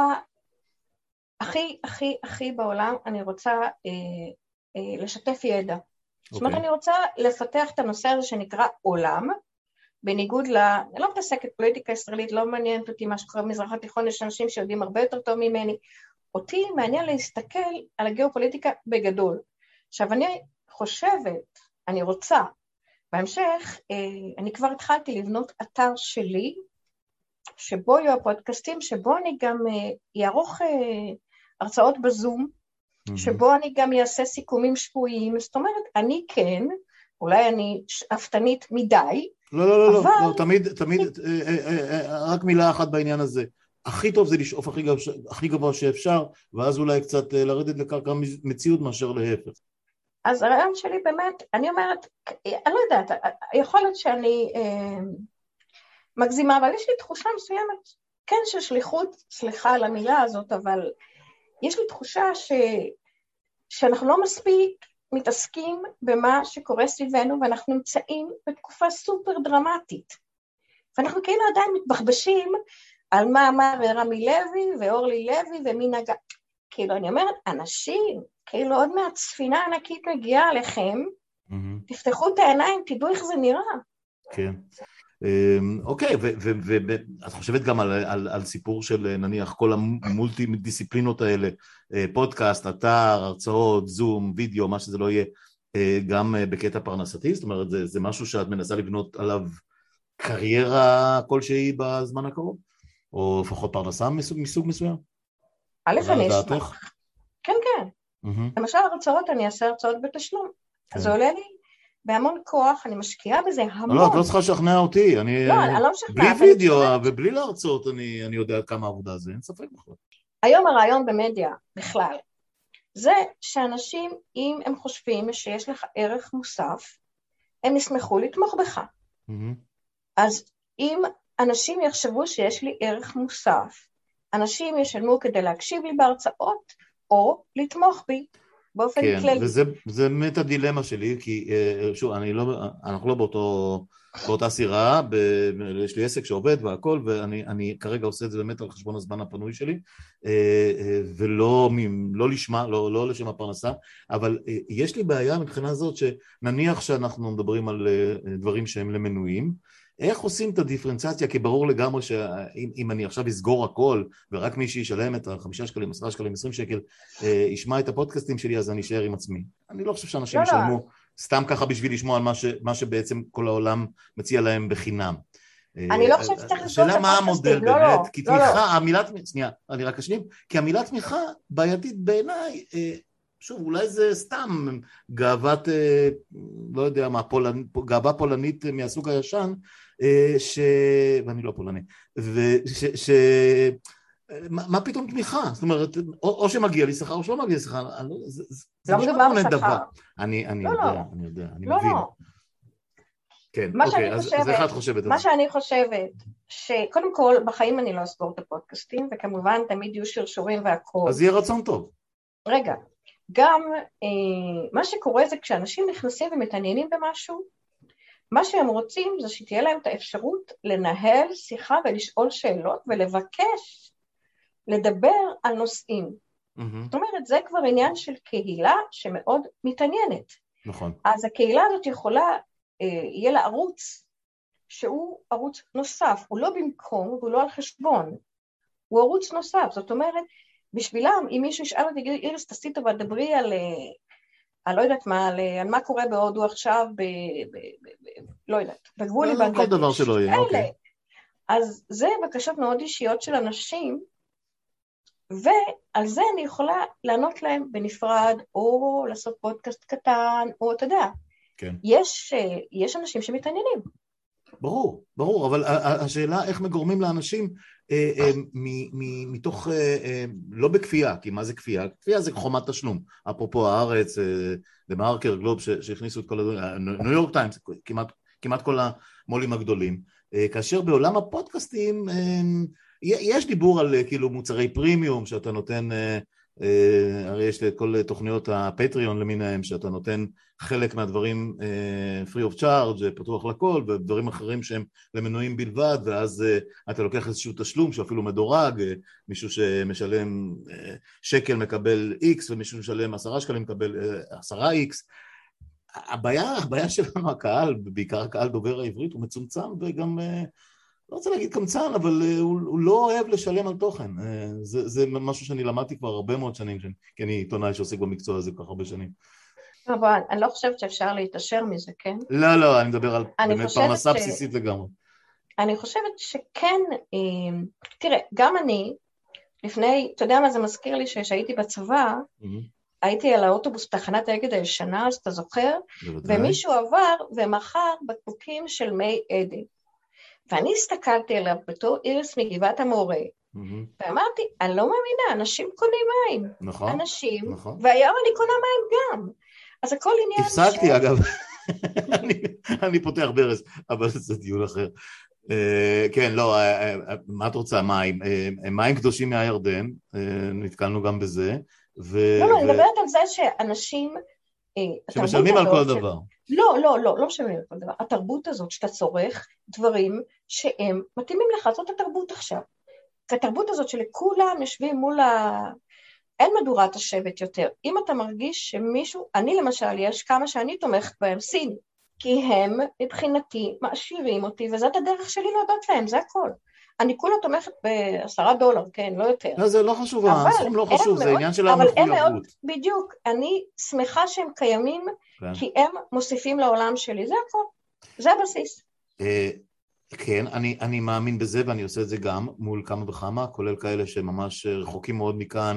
D: הכי בעולם, אני רוצה לשתף ידע. זאת אומרת, אני רוצה לפתח את הנושא הזה שנקרא עולם, בניגוד אני לא מתעסקת פוליטיקה ישראלית, לא מעניינת אותי מה שקורה במזרח התיכון, יש אנשים שיודעים הרבה יותר טוב ממני, אותי מעניין להסתכל על הגיאופוליטיקה בגדול. עכשיו, אני חושבת, אני רוצה, בהמשך, אני כבר התחלתי לבנות אתר שלי, שבו יהיו הפודקאסטים, שבו אני גם יערוך הרצאות בזום, שבו אני גם אעשה סיכומים שבועיים, זאת אומרת, אני כן, אולי אני שאפתנית מדי,
A: לא, תמיד, רק מילה אחת בעניין הזה. הכי טוב זה לשאוף הכי גבוה שאפשר, ואז אולי קצת לרדת לקרקע מציאות מאשר להפך.
D: אז הרעיון שלי באמת, אני אומרת, אני לא יודעת, יכול להיות שאני מגזימה, אבל יש לי תחושה מסוימת, כן של שליחות, סליחה על המילה הזאת, אבל יש לי תחושה שאנחנו לא מספיק מתעסקים במה שקורה סביבנו, ואנחנו נמצאים בתקופה סופר דרמטית, ואנחנו כאילו עדיין מתבחבשים על מה אמר רמי לוי ואורלי לוי ומי נגע, כאילו אני אומרת, אנשים, כאילו עוד מעט ספינה ענקית מגיעה עליכם, תפתחו את העיניים, תדעו איך זה נראה. כן.
A: אוקיי, ואת חושבת גם על סיפור של נניח כל המולטי דיסציפלינות האלה, פודקאסט, אתר, הרצאות, זום, וידאו, מה שזה לא יהיה, גם בקטע פרנסתי? זאת אומרת, זה משהו שאת מנסה לבנות עליו קריירה כלשהי בזמן הקרוב? או לפחות פרנסה מסוג מסוים?
D: א', אני אשמח. כן, כן. למשל הרצאות, אני אעשה הרצאות בתשלום. זה עולה לי בהמון כוח, אני משקיעה בזה המון.
A: לא, את לא צריכה לשכנע אותי.
D: לא, אני לא משכנעת.
A: בלי וידאו ובלי להרצאות, אני יודע כמה עבודה זה, אין ספק בכלל.
D: היום הרעיון במדיה, בכלל, זה שאנשים, אם הם חושבים שיש לך ערך מוסף, הם ישמחו לתמוך בך. אז אם אנשים יחשבו שיש לי ערך מוסף, אנשים ישלמו כדי להקשיב לי בהרצאות, או לתמוך בי באופן כללי.
A: כן, וזה באמת הדילמה שלי, כי שוב, אנחנו לא באותה סירה, יש לי עסק שעובד והכל, ואני כרגע עושה את זה באמת על חשבון הזמן הפנוי שלי, ולא לשמה, לא לשם הפרנסה, אבל יש לי בעיה מבחינה זאת, שנניח שאנחנו מדברים על דברים שהם למנויים, איך עושים את הדיפרנציאציה? כי ברור לגמרי שאם אני עכשיו אסגור הכל, ורק מי שישלם את 5 שקלים, 10 שקלים, 20 שקל, ישמע את הפודקאסטים שלי, אז אני אשאר עם עצמי. אני לא חושב שאנשים ישלמו סתם ככה בשביל לשמוע על מה שבעצם כל העולם מציע להם בחינם.
D: אני לא חושבת שצריך לסגור את
A: השאלה מה המודל באמת, כי תמיכה, שנייה, אני רק אשלים, כי המילה תמיכה בעייתית בעיניי, שוב, אולי זה סתם גאוות, לא יודע מה, גאווה פולנית מהסוג הישן, ואני לא פולני, מה פתאום תמיכה? זאת אומרת, או שמגיע לי שכר או שלא מגיע לי שכר,
D: זה מדובר בשכר.
A: אני יודע, אני מבין. כן, אוקיי, אז איך את חושבת?
D: מה שאני חושבת, שקודם כל, בחיים אני לא אסגור את הפודקאסטים, וכמובן תמיד יהיו שרשורים והכל.
A: אז יהיה רצון טוב.
D: רגע. גם מה שקורה זה כשאנשים נכנסים ומתעניינים במשהו, מה שהם רוצים זה שתהיה להם את האפשרות לנהל שיחה ולשאול שאלות ולבקש לדבר על נושאים. זאת אומרת, זה כבר עניין של קהילה שמאוד מתעניינת.
A: נכון.
D: אז הקהילה הזאת יכולה, יהיה לה ערוץ שהוא ערוץ נוסף, הוא לא במקום, הוא לא על חשבון, הוא ערוץ נוסף, זאת אומרת, בשבילם, אם מישהו ישאל אותי, איריס, תעשי טובה, דברי על לא יודעת מה, על מה קורה בהודו עכשיו, לא יודעת, בגבול עם בנגלדש.
A: כל דבר שלא יהיה, אוקיי.
D: אז זה בקשות מאוד אישיות של אנשים, ועל זה אני יכולה לענות להם בנפרד, או לעשות פודקאסט קטן, או אתה יודע, יש אנשים שמתעניינים.
A: ברור, אבל השאלה איך מגורמים לאנשים מתוך, לא בכפייה, כי מה זה כפייה? כפייה זה חומת תשלום. אפרופו הארץ, דה מרקר, גלוב, שהכניסו את כל הדברים, ניו יורק טיימס, כמעט כל המולים הגדולים. כאשר בעולם הפודקאסטים, יש דיבור על כאילו מוצרי פרימיום, שאתה נותן, הרי יש את כל תוכניות הפטריון למיניהם, שאתה נותן חלק מהדברים free of charge, פתוח לכל, ודברים אחרים שהם למנויים בלבד, ואז אתה לוקח איזשהו תשלום שאפילו מדורג, מישהו שמשלם שקל מקבל X, ומישהו שמשלם 10 שקלים מקבל 10X. הבעיה שלנו, הקהל, בעיקר הקהל דובר העברית, הוא מצומצם וגם, לא רוצה להגיד קמצן, אבל הוא לא אוהב לשלם על תוכן. זה משהו שאני למדתי כבר הרבה מאוד שנים, כי אני עיתונאי שעוסק במקצוע הזה כל כך הרבה שנים.
D: אבל אני לא חושבת שאפשר להתעשר מזה, כן?
A: לא, אני מדבר על באמת פרנסה בסיסית לגמרי.
D: אני חושבת שכן, תראה, גם אני, לפני, אתה יודע מה זה מזכיר לי שהייתי בצבא, הייתי על האוטובוס בתחנת האגד הישנה, אז אתה זוכר, ומישהו עבר ומכר בקבוקים של מי עדן. ואני הסתכלתי עליו בתור איריס מגבעת המורה, ואמרתי, אני לא מאמינה, אנשים קונים מים.
A: נכון.
D: אנשים, והיום אני קונה מים גם. אז הכל עניין
A: הפסקתי, אגב. אני פותח ברז, אבל זה דיון אחר. כן, לא, מה את רוצה? מים קדושים מהירדן, נתקלנו גם בזה.
D: לא, אני מדברת על זה שאנשים...
A: שמשלמים על כל דבר.
D: לא משלמים על כל דבר. התרבות הזאת שאתה צורך דברים שהם מתאימים לך, זאת התרבות עכשיו. התרבות הזאת שלכולם יושבים מול אין מדורת השבט יותר. אם אתה מרגיש שמישהו, אני למשל, יש כמה שאני תומכת בהם, סיני, כי הם מבחינתי מעשירים אותי, וזאת הדרך שלי להודות להם, זה הכל. אני כולה תומכת $10, כן, לא יותר.
A: לא, זה לא חשוב, הסכום לא חשוב, זה עניין של המחויבות.
D: בדיוק, אני שמחה שהם קיימים, כי הם מוסיפים לעולם שלי, זה הכל, זה הבסיס.
A: כן, אני מאמין בזה, ואני עושה את זה גם מול כמה וכמה, כולל כאלה שממש רחוקים מאוד מכאן,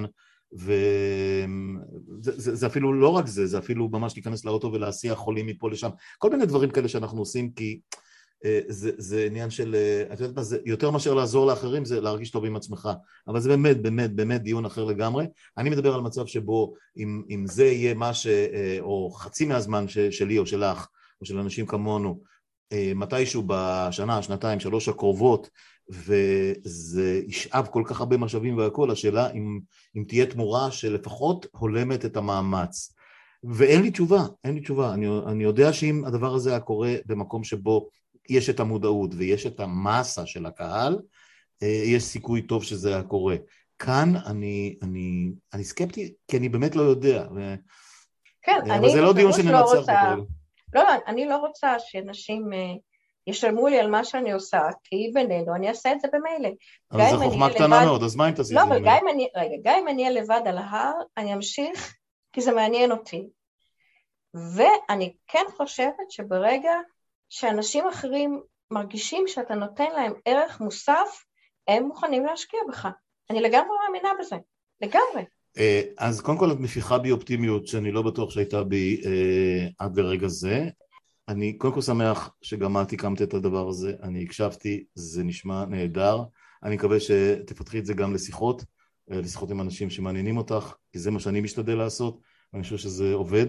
A: וזה אפילו לא רק זה, זה אפילו ממש להיכנס לאוטו ולהסיע חולים מפה לשם, כל מיני דברים כאלה שאנחנו עושים, כי זה עניין של, את יודעת מה, זה יותר מאשר לעזור לאחרים, זה להרגיש טוב עם עצמך, אבל זה באמת דיון אחר לגמרי. אני מדבר על מצב שבו, אם זה יהיה מה או חצי מהזמן שלי או שלך, או של אנשים כמונו, מתישהו בשנה, שנתיים, 3 הקרובות, וזה ישאב כל כך הרבה משאבים והכל, השאלה אם תהיה תמורה שלפחות הולמת את המאמץ. ואין לי תשובה. אני יודע שאם הדבר הזה היה קורה במקום שבו יש את המודעות ויש את המסה של הקהל, יש סיכוי טוב שזה היה קורה. כאן אני סקפטי, כי אני באמת לא יודע.
D: כן,
A: אבל זה לא דיון שננצח בכל.
D: לא, אני לא רוצה שאנשים ישלמו לי על מה שאני עושה, כי בינינו אני אעשה את זה במילא.
A: אבל זו חוכמה קטנה מאוד, אז מה אם תעשי את זה?
D: לא, אבל גם אם אני אהיה לבד על ההר, אני אמשיך, כי זה מעניין אותי. ואני כן חושבת שברגע שאנשים אחרים מרגישים שאתה נותן להם ערך מוסף, הם מוכנים להשקיע בך. אני לגמרי מאמינה בזה, לגמרי.
A: אז קודם כל את מפיחה בי אופטימיות שאני לא בטוח שהייתה בי עד לרגע זה. אני קודם כל שמח שגם את הקמת את הדבר הזה, אני הקשבתי, זה נשמע נהדר. אני מקווה שתפתחי את זה גם לשיחות עם אנשים שמעניינים אותך, כי זה מה שאני משתדל לעשות, ואני חושב שזה עובד.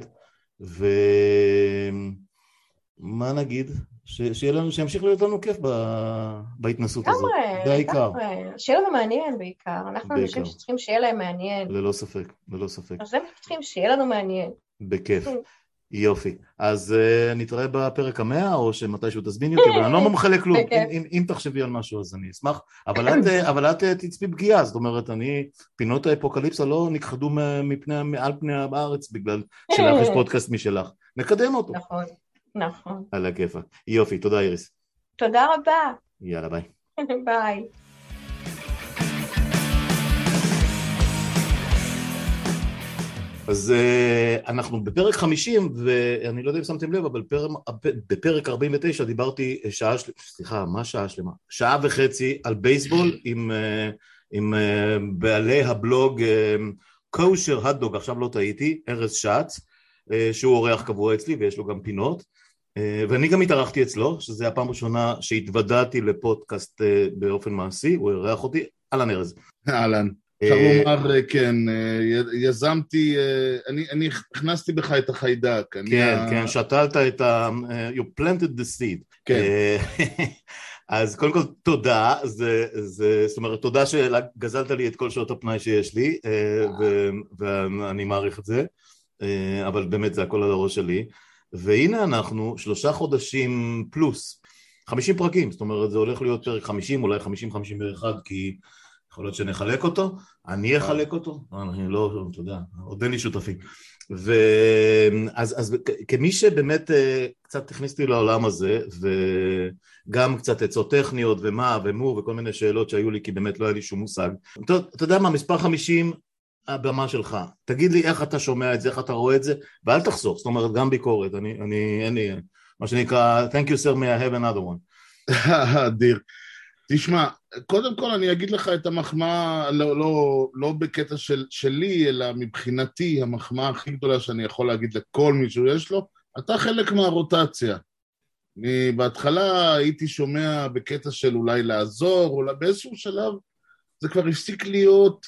A: ומה נגיד? שימשיך להיות לנו כיף בהתנסות הזאת. זה העיקר.
D: שיהיה לנו מעניין בעיקר. אנחנו אנשים שצריכים שיהיה להם מעניין.
A: ללא ספק.
D: אז הם צריכים שיהיה לנו מעניין.
A: בכיף. יופי. אז נתראה בפרק 100, או שמתישהו תזמיני אותי, אבל אני לא מומחה לכלום. אם תחשבי על משהו, אז אני אשמח. אבל את תצפי פגיעה, זאת אומרת, פינות האפוקליפסה לא נכחדו מעל פני הארץ, בגלל שלך יש פודקאסט משלך. נקדם אותו.
D: נכון.
A: על הכיפה. יופי, תודה איריס.
D: תודה רבה.
A: יאללה, ביי.
D: ביי.
A: אז אנחנו בפרק 50, ואני לא יודע אם שמתם לב, אבל בפרק 49 דיברתי שעה וחצי על בייסבול עם בעלי הבלוג קושר הדדוג, עכשיו לא טעיתי, ארז שץ, שהוא אורח קבוע אצלי ויש לו גם פינות, ואני גם התארחתי אצלו, שזה הפעם הראשונה שהתוודעתי לפודקאסט באופן מעשי, הוא ארח אותי. אהלן ארז.
E: אהלן. אפשר לומר, כן, יזמתי, אני הכנסתי בך את החיידק.
A: כן, שתלת את you planted the seed.
E: כן.
A: אז קודם כל תודה, זאת אומרת תודה שגזלת לי את כל שעות הפנאי שיש לי, ואני מעריך את זה, אבל באמת זה הכל על הראש שלי, והנה אנחנו 3 חודשים פלוס, 50 פרקים, זאת אומרת זה הולך להיות פרק 50, אולי 50-51, כי יכול להיות שנחלק אותו, אני אחלק אותו, אני לא, אתה יודע, עוד אין לי שותפים. אז כמי שבאמת קצת הכניסתי לעולם הזה, וגם קצת עצות טכניות ומה ומו וכל מיני שאלות שהיו לי, כי באמת לא היה לי שום מושג. אתה יודע מה, מספר 50 הבמה שלך, תגיד לי איך אתה שומע את זה, איך אתה רואה את זה, ואל תחסוך, זאת אומרת, גם ביקורת, אין לי, מה שנקרא, thank you sir, may I have another one.
E: אדיר. תשמע, קודם כל אני אגיד לך את המחמאה, לא בקטע שלי, אלא מבחינתי, המחמאה הכי גדולה שאני יכול להגיד לכל מישהו יש לו, אתה חלק מהרוטציה. אני בהתחלה הייתי שומע בקטע של אולי לעזור, אולי באיזשהו שלב, זה כבר הפסיק להיות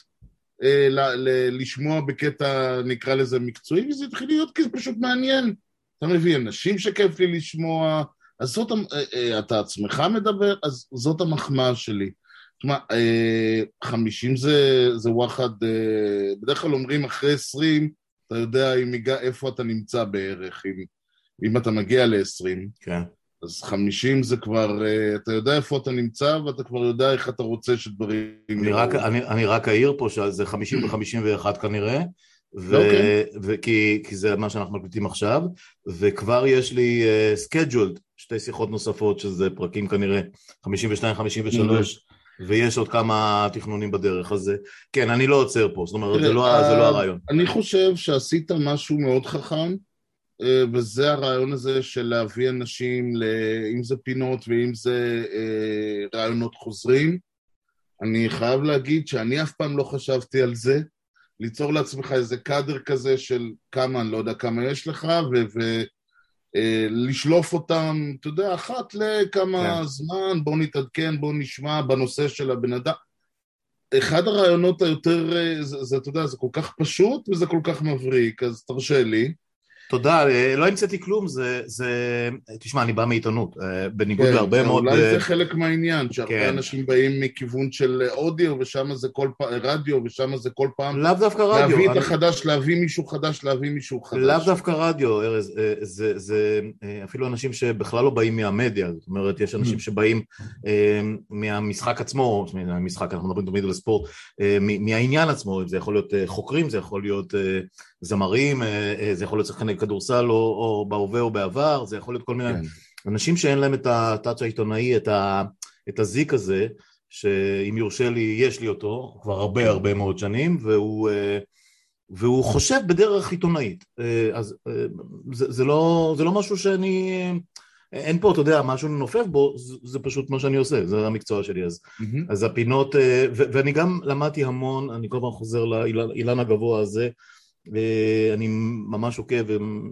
E: לשמוע בקטע, נקרא לזה מקצועי, וזה התחיל להיות כי זה פשוט מעניין. אתה מביא אנשים שכיף לי לשמוע, אז זאת, אתה עצמך מדבר, אז זאת המחמאה שלי. תשמע, 50 זה וואחד, בדרך כלל אומרים אחרי 20, אתה יודע איפה אתה נמצא בערך, אם אתה מגיע ל-20.
A: כן.
E: אז 50 זה כבר, אתה יודע איפה אתה נמצא, ואתה כבר יודע איך אתה רוצה שדברים...
A: אני רק אעיר פה שזה 50 ו-51 כנראה, כי זה מה שאנחנו מקליטים עכשיו, וכבר יש לי scheduled 2 שיחות נוספות, שזה פרקים כנראה 52, 53, ויש עוד כמה תכנונים בדרך, אז כן, אני לא עוצר פה, זאת אומרת, זה לא הרעיון.
E: אני חושב שעשית משהו מאוד חכם, וזה הרעיון הזה של להביא אנשים, אם זה פינות ואם זה רעיונות חוזרים. אני חייב להגיד שאני אף פעם לא חשבתי על זה, ליצור לעצמך איזה קאדר כזה של כמה, אני לא יודע כמה יש לך, ולשלוף אותם, אתה יודע, אחת לכמה זמן, בוא נתעדכן, בוא נשמע בנושא של הבן אדם. אחד הרעיונות היותר, זה, אתה יודע, זה כל כך פשוט וזה כל כך מבריק, אז תרשה לי.
A: תודה, לא המצאתי כלום, תשמע, אני בא מעיתונות, בניגוד להרבה מאוד...
E: אולי זה חלק מהעניין, שהרבה אנשים באים מכיוון של אודיו, ושם זה כל פעם, רדיו, ושם זה כל פעם...
A: לאו דווקא רדיו.
E: להביא את החדש, להביא מישהו חדש, להביא מישהו חדש.
A: לאו דווקא רדיו, ארז, זה אפילו אנשים שבכלל לא באים מהמדיה, זאת אומרת, יש אנשים שבאים מהמשחק עצמו, מהמשחק, אנחנו מדברים תמיד על הספורט, מהעניין עצמו, זה יכול להיות חוקרים, זה יכול להיות זמרים, זה יכול להיות שחקני כדורסל או בהווה או בעבר, זה יכול להיות כל מיני אנשים שאין להם את הטאץ' העיתונאי, את הזיק הזה, שאם יורשה לי, יש לי אותו, כבר הרבה מאוד שנים, והוא חושב בדרך עיתונאית. אז זה לא משהו שאני, אין פה, אתה יודע, משהו נופף בו, זה פשוט מה שאני עושה, זה המקצוע שלי. אז הפינות, ואני גם למדתי המון, אני כל פעם חוזר לאילן הגבוה הזה, אני ממש עוקב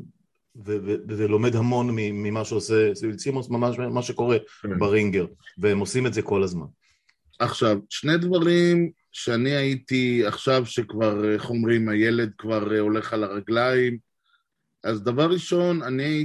A: ולומד המון ממה שעושה סימוס, ממש מה שקורה ברינגר, והם עושים את זה כל הזמן.
E: עכשיו, 2 דברים שאני הייתי עכשיו שכבר, איך אומרים, הילד כבר הולך על הרגליים, אז דבר ראשון,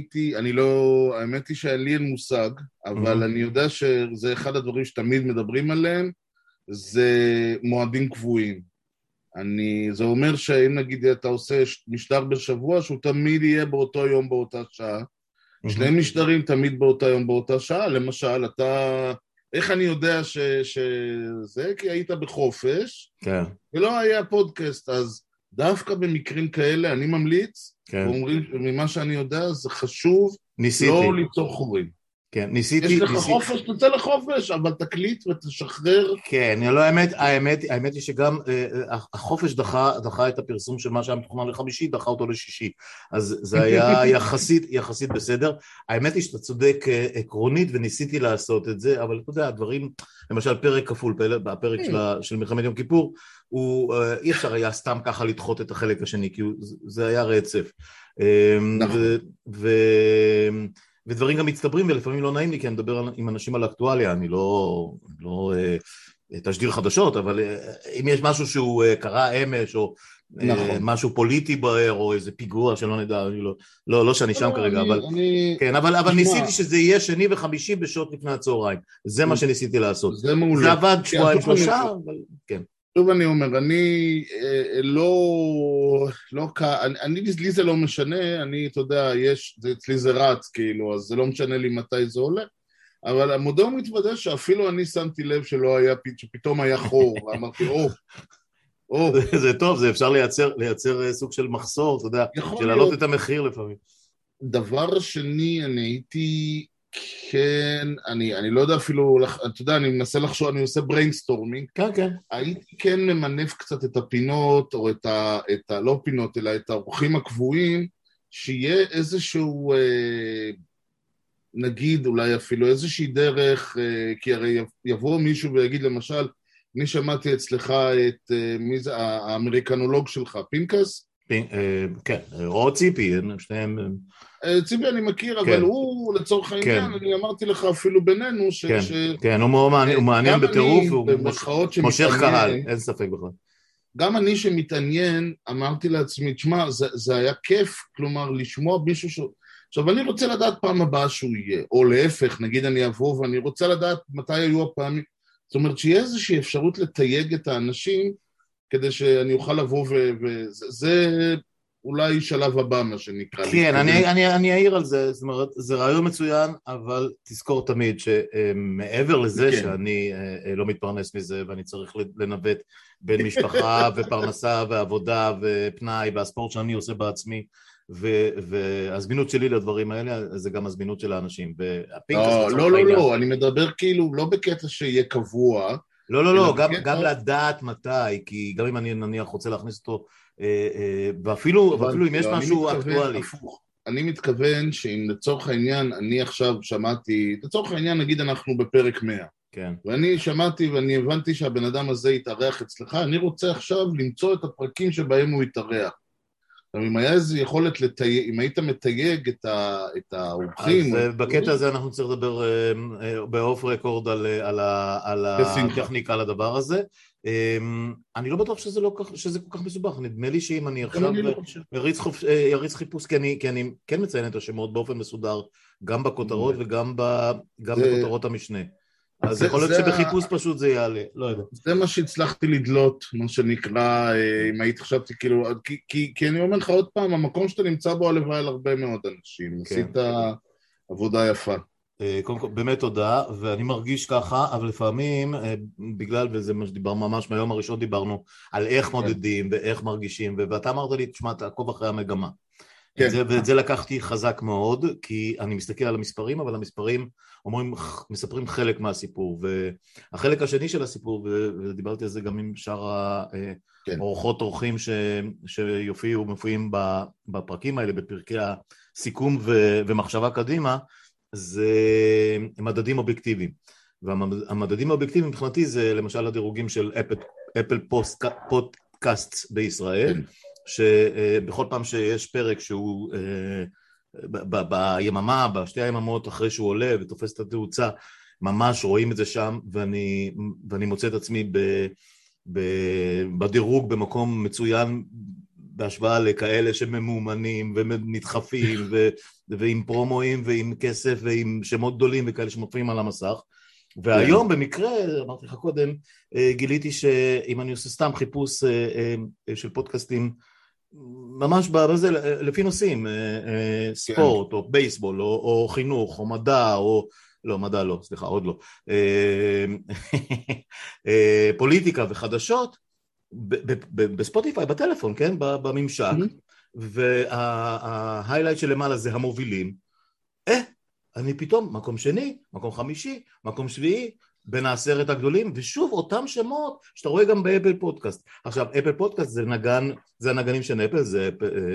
E: האמת היא שהיה לי אין מושג, אבל אני יודע שזה אחד הדברים שתמיד מדברים עליהם, זה מועדים קבועים. זה אומר שאם נגיד אתה עושה משדר בשבוע, שהוא תמיד יהיה באותו יום באותה שעה, 2 משדרים תמיד באותה יום באותה שעה, למשל, איך אני יודע שזה? כי היית בחופש, ולא היה פודקאסט, אז דווקא במקרים כאלה אני ממליץ, ואומרים, ממה שאני יודע, זה חשוב לא ליצור חורים.
A: כן, ניסיתי...
E: יש לך חופש, תצא לחופש, אבל תקליט ותשחרר.
A: כן, האמת היא שגם החופש דחה את הפרסום של מה שהיה מתוכנן לחמישי, דחה אותו לשישי, אז זה היה יחסית בסדר. האמת היא שאתה צודק עקרונית, וניסיתי לעשות את זה, אבל אתה יודע, הדברים, למשל פרק כפול, הפרק של מלחמת יום כיפור, אי אפשר היה סתם ככה לדחות את החלק השני, כי זה היה רצף. ודברים גם מצטברים, ולפעמים לא נעים לי, כי אני מדבר עם אנשים על אקטואליה, אני לא תשדיר חדשות, אבל אם יש משהו שהוא קרה אמש, או משהו פוליטי בער, או איזה פיגוע שלא נדע, לא שאני שם כרגע, אבל ניסיתי שזה יהיה שני וחמישי בשעות לפני הצהריים, זה מה שניסיתי לעשות. זה עבד 2-3, אבל כן.
E: שוב אני אומר, לי זה לא משנה, אתה יודע, אצלי זה רץ כאילו, אז זה לא משנה לי מתי זה עולה, אבל המודע מתוודא שאפילו אני שמתי לב שלא היה, שפתאום היה חור, ואמרתי,
A: זה טוב, זה אפשר לייצר סוג של מחסור, אתה יודע, של להעלות את המחיר לפעמים.
E: דבר שני, אני הייתי, כן, אני לא יודע אפילו, אתה יודע, אני מנסה לחשוב, אני עושה בריינסטורמינג.
A: כן, כן.
E: הייתי כן ממנף קצת את הפינות, או לא פינות, אלא את האורחים הקבועים, שיהיה איזשהו, נגיד אולי אפילו איזושהי דרך, כי הרי יבוא מישהו ויגיד למשל, אני שמעתי אצלך את, מי זה, האמריקנולוג שלך, פינקס?
A: כן, או ציפי, שניהם...
E: ציפי אני מכיר, אבל הוא לצורך העניין, אני אמרתי לך אפילו בינינו,
A: כן, הוא מעניין בטירוף, הוא מושך קהל, אין ספק בכלל.
E: גם אני שמתעניין, אמרתי לעצמי, תשמע, זה היה כיף, כלומר, לשמוע מישהו עכשיו, אני רוצה לדעת פעם הבאה שהוא יהיה, או להפך, נגיד אני אבוא, ואני רוצה לדעת מתי היו הפעמים, זאת אומרת, שיהיה איזושהי אפשרות לתייג את האנשים, כדי שאני אוכל לבוא, וזה אולי שלב הבא, מה שנקרא.
A: כן, אני אעיר על זה, זאת אומרת, זה רעיון מצוין, אבל תזכור תמיד שמעבר לזה שאני לא מתפרנס מזה, ואני צריך לנווט בין משפחה ופרנסה ועבודה ופנאי והספורט שאני עושה בעצמי, והזמינות שלי לדברים האלה זה גם הזמינות של האנשים.
E: לא, אני מדבר כאילו לא בקטע שיהיה קבוע.
A: לא, גם לדעת מתי, כי גם אם אני נניח רוצה להכניס אותו, ואפילו אם יש משהו אקטואלי.
E: אני מתכוון שאם לצורך העניין, אני עכשיו שמעתי, לצורך העניין נגיד אנחנו בפרק 100, ואני שמעתי ואני הבנתי שהבן אדם הזה יתארח אצלך, אני רוצה עכשיו למצוא את הפרקים שבהם הוא יתארח. אם היה איזו יכולת אם היית מתייג את האורחים...
A: אז בקטע הזה אנחנו צריכים לדבר באוף רקורד על הטכניקה לדבר הזה. אני לא בטוח שזה כל כך מסובך, נדמה לי שאם אני עכשיו יריץ חיפוש, כי אני כן מציין את השמות באופן מסודר, גם בכותרות וגם בכותרות המשנה. אז יכול להיות שבחיפוש פשוט זה יעלה, לא יודע.
E: זה מה שהצלחתי לדלות, מה שנקרא, אם היית חשבתי, כאילו, כי אני אומר לך עוד פעם, המקום שאתה נמצא בו הלוואי על הרבה מאוד אנשים, עשית עבודה יפה.
A: קודם כל, באמת תודה, ואני מרגיש ככה, אבל לפעמים, בגלל, וזה מה שדיברנו ממש מהיום הראשון, דיברנו על איך מודדים ואיך מרגישים, ואתה אמרת לי, תשמע, תעקוב אחרי המגמה. ואת זה לקחתי חזק מאוד, כי אני מסתכל על המספרים, אבל המספרים מספרים חלק מהסיפור, והחלק השני של הסיפור, ודיברתי על זה גם עם שאר האורחים מופיעים בפרקים האלה, בפרקי הסיכום ומחשבה קדימה, זה מדדים אובייקטיביים, והמדדים האובייקטיביים מבחינתי זה למשל הדירוגים של אפל פודקאסט בישראל, שבכל פעם שיש פרק שהוא ביממה, בשתי היממות אחרי שהוא עולה ותופס את התאוצה, ממש רואים את זה שם, ואני מוצא את עצמי בדירוג במקום מצוין בהשוואה לכאלה שממומנים ונדחפים ועם פרומואים ועם כסף ועם שמות גדולים וכאלה שמופיעים על המסך. והיום במקרה, אמרתי לך קודם, גיליתי שאם אני עושה סתם חיפוש של פודקאסטים, ממש בזה, לפי נושאים, ספורט או בייסבול או חינוך או מדע או, לא, מדע לא, סליחה, עוד לא, פוליטיקה וחדשות, בספוטיפיי, בטלפון, כן, בממשק, וההיילייט שלמעלה זה המובילים, אני פתאום מקום שני, מקום חמישי, מקום שביעי, בין 10 הגדולים, ושוב אותם שמות שאתה רואה גם באפל פודקאסט. עכשיו, אפל פודקאסט זה הנגנים של אפל, זה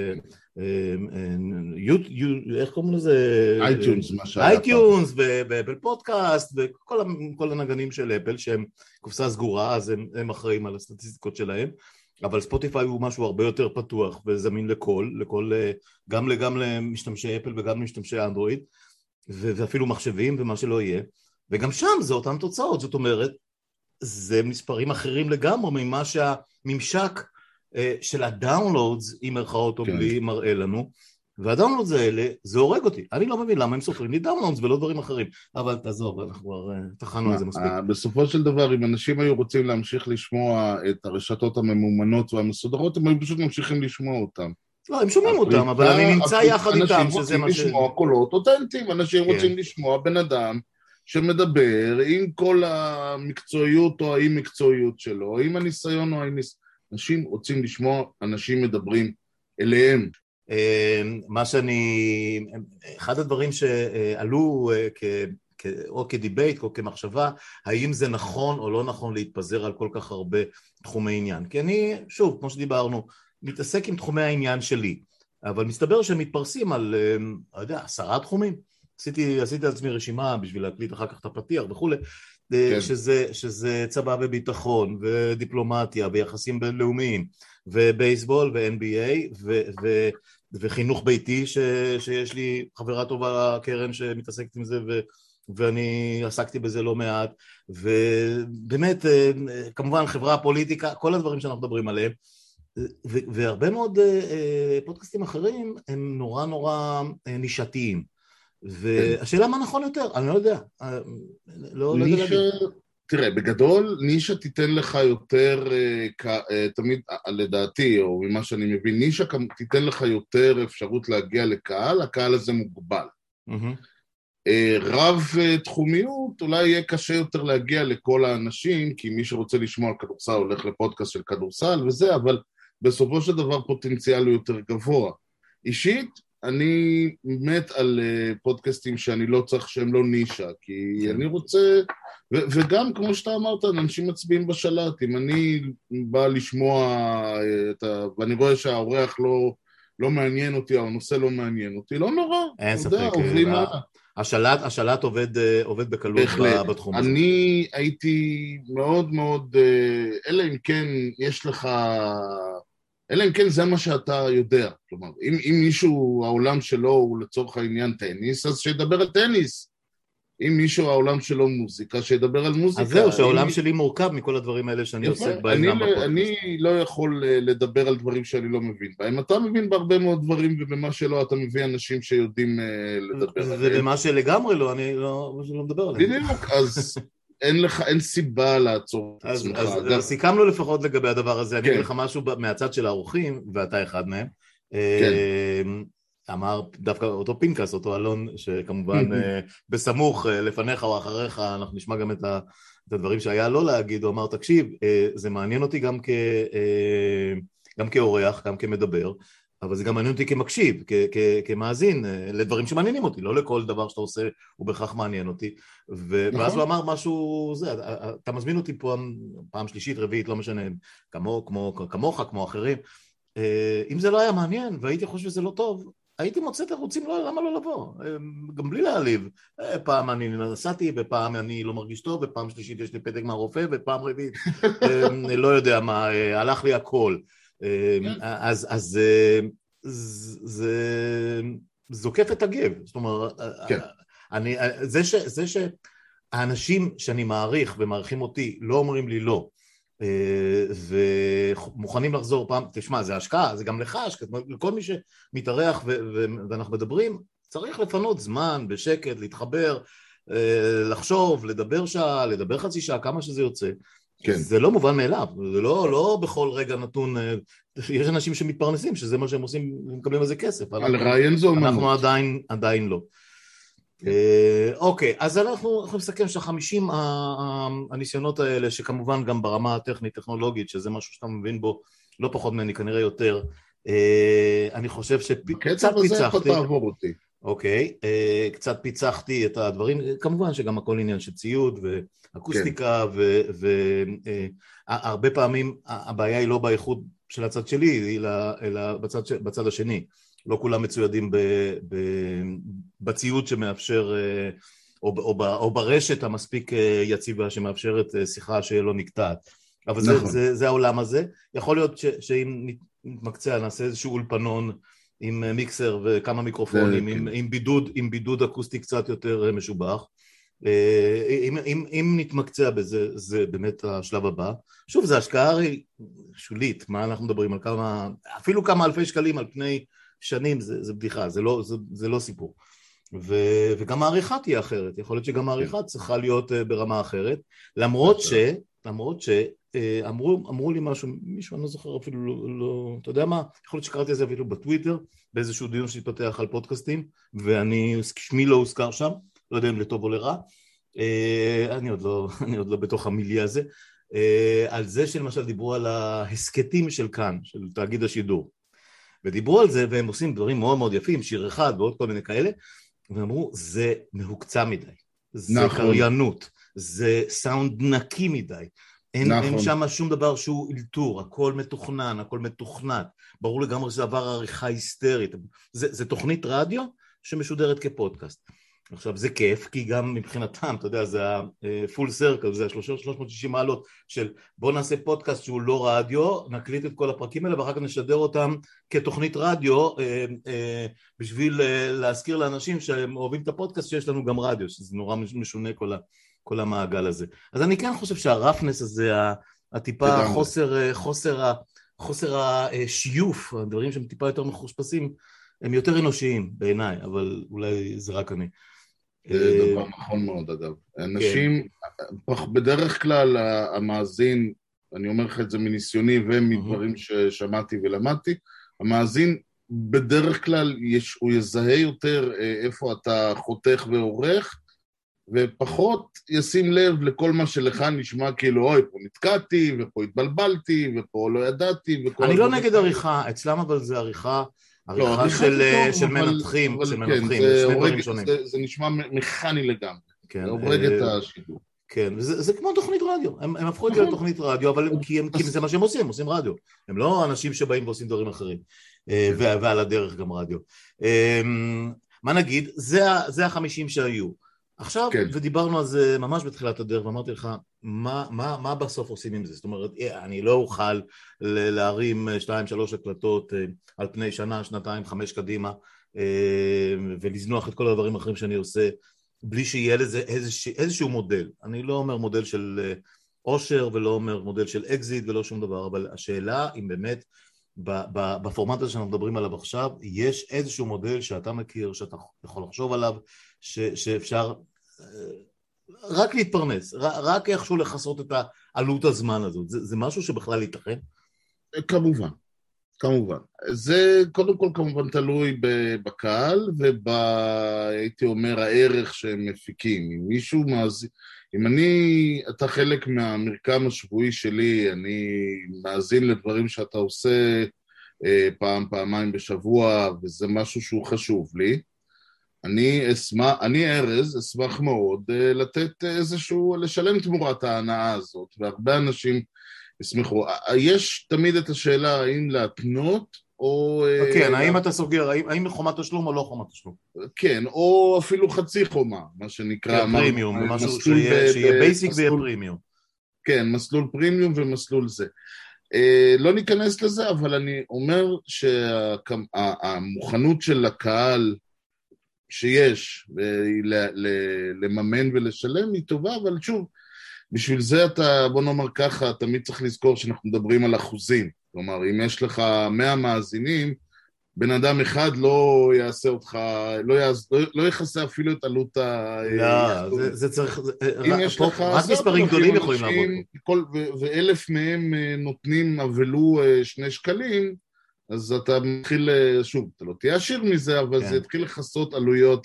A: איך קוראים לזה? אייטיונס ואפל פודקאסט, וכל הנגנים של אפל שהם קופסה סגורה, אז הם אחראים על הסטטיסטיקות שלהם, אבל ספוטיפיי הוא משהו הרבה יותר פתוח וזמין גם למשתמשי אפל וגם למשתמשי אנדרואיד, ואפילו מחשבים ומה שלא יהיה, וגם שם זה אותן תוצאות, זאת אומרת, זה מספרים אחרים לגמרי ממה שהממשק של הדאונלודס, עם מרכאות או בלי, מראה לנו, והדאונלודס האלה, זה הורג אותי. אני לא מבין למה הם סופרים לי דאונלודס ולא דברים אחרים, אבל תעזוב, אנחנו כבר תחנו את זה מספיק.
E: בסופו של דבר, אם אנשים היו רוצים להמשיך לשמוע את הרשתות הממומנות והמסודרות, הם היו פשוט ממשיכים לשמוע אותם.
A: לא, הם שומעים אותם, אבל אני נמצא יחד איתם,
E: אנשים רוצים לשמוע קולות אותנטיים, אנשים רוצים לשמוע בן אדם שמדבר עם כל המקצועיות או האי מקצועיות שלו, עם הניסיון או האי ניסיון. אנשים רוצים לשמוע, אנשים מדברים אליהם.
A: מה שאני, אחד הדברים שעלו או כדיבייט או כמחשבה, האם זה נכון או לא נכון להתפזר על כל כך הרבה תחומי עניין. כי אני, שוב, כמו שדיברנו, מתעסק עם תחומי העניין שלי, אבל מסתבר שהם מתפרסים על, לא יודע, 10 תחומים. עשיתי לעצמי רשימה בשביל להקליט אחר כך את הפתיח וכו', כן. שזה צבא וביטחון ודיפלומטיה ויחסים בינלאומיים ובייסבול ו-NBA וחינוך ביתי שיש לי חברה טובה קרן שמתעסקת עם זה ואני עסקתי בזה לא מעט, ובאמת כמובן חברה, פוליטיקה, כל הדברים שאנחנו מדברים עליהם, והרבה מאוד פודקאסטים אחרים הם נורא נורא נישתיים, והשאלה מה נכון יותר, אני לא יודע,
E: תראה, בגדול נישה תיתן לך יותר, תמיד לדעתי, או ממה שאני מבין, נישה תיתן לך יותר אפשרות להגיע לקהל, הקהל הזה מוגבל. רב תחומיות, אולי יהיה קשה יותר להגיע לכל האנשים, כי מי שרוצה לשמוע על כדורסל הולך לפודקאסט של כדורסל וזה, אבל בסופו של דבר פוטנציאל הוא יותר גבוה. אישית, אני מת על פודקאסטים שאני לא צריך שהם לא נישה, כי אני רוצה, וגם כמו שאתה אמרת, אנשים מצביעים בשלט, אם אני בא לשמוע, ואני רואה שהאורח לא מעניין אותי, או הנושא לא מעניין אותי, לא נורא.
A: אין ספק, השלט עובד בקלות בתחום הזה.
E: אני הייתי מאוד מאוד, אלא אם כן יש לך, אלא אם כן זה מה שאתה יודע, כלומר, אם מישהו העולם שלו הוא לצורך העניין טניס, אז שידבר על טניס. אם מישהו העולם שלו מוזיקה, שידבר על מוזיקה.
A: אז זהו, שהעולם שלי מורכב מכל הדברים האלה שאני עוסק בהם גם בפודקאסט.
E: אני לא יכול לדבר על דברים שאני לא מבין בהם. אתה מבין בהרבה מאוד דברים, ובמה שלא אתה מביא אנשים שיודעים לדבר עליהם.
A: ובמה שלגמרי לא, אני לא מדבר עליהם.
E: בדיוק, אז אין סיבה לעצור את עצמך.
A: אז סיכמנו לפחות לגבי הדבר הזה. אני אגיד לך משהו מהצד של האורחים, ואתה אחד מהם. אמר דווקא אותו פינקס, אותו אלון, שכמובן בסמוך לפניך או אחריך, אנחנו נשמע גם את הדברים שהיה לא להגיד, הוא אמר, תקשיב, זה מעניין אותי גם כאורח, גם כמדבר, אבל זה גם מעניין אותי כמקשיב, כמאזין, לדברים שמעניינים אותי, לא לכל דבר שאתה עושה הוא בכך מעניין אותי, ואז הוא אמר משהו, אתה מזמין אותי פה פעם שלישית, רביעית, לא משנה, כמוך, כמו אחרים, אם זה לא היה מעניין, והייתי חושב שזה לא טוב, הייתי מוצא תירוצים, למה לא לבוא? גם בלי להעליב. פעם אני נסעתי, ופעם אני לא מרגיש טוב, ופעם שלישית יש לי פתק מהרופא, ופעם רביעית, לא יודע מה, הלך לי הכל. אז זה זוקף את הגב. זאת אומרת, זה שהאנשים שאני מעריך ומעריכים אותי לא אומרים לי לא, ומוכנים לחזור פעם, תשמע, זה השקעה, זה גם לך השקעה, לכל מי שמתארח ואנחנו מדברים, צריך לפנות זמן, בשקט, להתחבר, לחשוב, לדבר שעה, לדבר חצי שעה, כמה שזה יוצא. כן. זה לא מובן מאליו, זה לא בכל רגע נתון, יש אנשים שמתפרנסים, שזה מה שהם עושים, מקבלים איזה כסף.
E: על רעיון זו אומנות.
A: אנחנו עדיין לא. אוקיי, אז אנחנו נסכם ש50 הניסיונות האלה, שכמובן גם ברמה הטכנית טכנולוגית, שזה משהו שאתה מבין בו לא פחות ממני, כנראה יותר, אני חושב שקצת פיצחתי, אוקיי, קצת פיצחתי את הדברים, כמובן שגם הכל עניין של ציוד ואקוסטיקה, והרבה פעמים הבעיה היא לא באיכות של הצד שלי, אלא בצד השני. לא כולם מצוידים בציוד שמאפשר, או ברשת המספיק יציבה שמאפשרת שיחה שלא נקטעת. אבל זה העולם הזה. יכול להיות שאם נתמקצע, נעשה איזשהו אולפנון עם מיקסר וכמה מיקרופונים, עם בידוד אקוסטי קצת יותר משובח. אם נתמקצע בזה, זה באמת השלב הבא. שוב, זה השקעה שולית, מה אנחנו מדברים על אפילו כמה אלפי שקלים על פני שנים, זה בדיחה, זה לא סיפור. וגם העריכה תהיה אחרת, יכול להיות שגם העריכה צריכה להיות ברמה אחרת, למרות שאמרו לי מישהו, אני לא זוכר אפילו לא, אתה יודע מה, יכול להיות שקראתי את זה אפילו בטוויטר, באיזשהו דיון שהתפתח על פודקאסטים, שמי לא הוזכר שם, לא יודע אם לטוב או לרע, אני עוד לא בתוך המיליה הזה, על זה שלמשל דיברו על ההסקטים של כאן, של תאגיד השידור. ודיברו על זה, והם עושים דברים מאוד מאוד יפים, שיר אחד ועוד כל מיני כאלה, ואמרו, זה מהוקצה מדי, זה קריינות, זה סאונד נקי מדי, אין שם שום דבר שהוא אלתור, הכל מתוכנן, הכל מתוכנת, ברור לגמרי שזה עבר עריכה היסטרית, זה תוכנית רדיו שמשודרת כפודקאסט. עכשיו זה כיף, כי גם מבחינתם, אתה יודע, זה ה-full circle, זה ה-360 מעלות של בוא נעשה פודקאסט שהוא לא רדיו, נקליט את כל הפרקים האלה ואחר כך נשדר אותם כתוכנית רדיו, בשביל להזכיר לאנשים שהם אוהבים את הפודקאסט שיש לנו גם רדיו, שזה נורא משונה כל המעגל הזה. אז אני כן חושב שהרפנס הזה, הטיפה חוסר השיוף, הדברים שהם טיפה יותר מחושפסים, הם יותר אנושיים בעיניי, אבל אולי זה רק אני.
E: זה דבר נכון מאוד אגב. אנשים, בדרך כלל המאזין, אני אומר לך את זה מניסיוני ומדברים ששמעתי ולמדתי, המאזין בדרך כלל הוא יזהה יותר איפה אתה חותך ועורך, ופחות ישים לב לכל מה שלך נשמע כאילו, אוי, פה נתקעתי, ופה התבלבלתי, ופה לא ידעתי.
A: אני לא נגד עריכה, אצלם אבל זה עריכה של מנתחים,
E: זה נשמע מכני לגמרי, זה הורג את השידור.
A: כן, זה כמו תוכנית רדיו, הם הפכו את זה לתוכנית רדיו, אבל כי זה מה שהם עושים רדיו, הם לא אנשים שבאים ועושים דברים אחרים, ועל הדרך גם רדיו. מה נגיד, זה ה-50 שהיו. עכשיו, ודיברנו על זה ממש בתחילת הדרך, ואמרתי לך, מה בסוף עושים עם זה? זאת אומרת, אני לא אוכל להרים 2-3 הקלטות על פני שנה, שנתיים, 5 קדימה, ולזנוח את כל הדברים האחרים שאני עושה, בלי שיהיה לזה איזשהו מודל. אני לא אומר מודל של אושר, ולא אומר מודל של אקזיט, ולא שום דבר, אבל השאלה אם באמת, בפורמט הזה שאנחנו מדברים עליו עכשיו, יש איזשהו מודל שאתה מכיר, שאתה יכול לחשוב עליו, שאפשר רק להתפרנס, רק איכשהו לחסות את העלות הזמן הזאת. זה משהו שבכלל ייתכן?
E: כמובן. זה קודם כל כמובן תלוי בקהל, הייתי אומר הערך שהם מפיקים. אם אתה חלק מהמרקם השבועי שלי, אני מאזין לדברים שאתה עושה פעמיים בשבוע, וזה משהו שהוא חשוב לי. אני ארז, אשמח מאוד לתת לשלם תמורת ההנאה הזאת, והרבה אנשים ישמחו. יש תמיד את השאלה האם להתנות, או...
A: כן, האם אתה סוגר, האם חומת תשלום או לא חומת תשלום?
E: כן, או אפילו חצי חומה, מה שנקרא...
A: פרימיום, משהו שיהיה בייסיק ויהיה פרימיום.
E: כן, מסלול פרימיום ומסלול זה. לא ניכנס לזה, אבל אני אומר שהמוכנות של הקהל שיש לממן ולשלם היא טובה, אבל שוב, בשביל זה בוא נאמר ככה, תמיד צריך לזכור שאנחנו מדברים על אחוזים. כלומר, אם יש לך 100 מאזינים, בן אדם אחד לא יעשה אותך, לא יחסה אפילו את עלות
A: לא, זה צריך, רק מספרים גדולים יכולים לעבוד.
E: ו1,000 מהם נותנים אבלו 2 שקלים, אז אתה מתחיל, שוב, אתה לא תהיה עשיר מזה, אבל זה יתחיל לחסות עלויות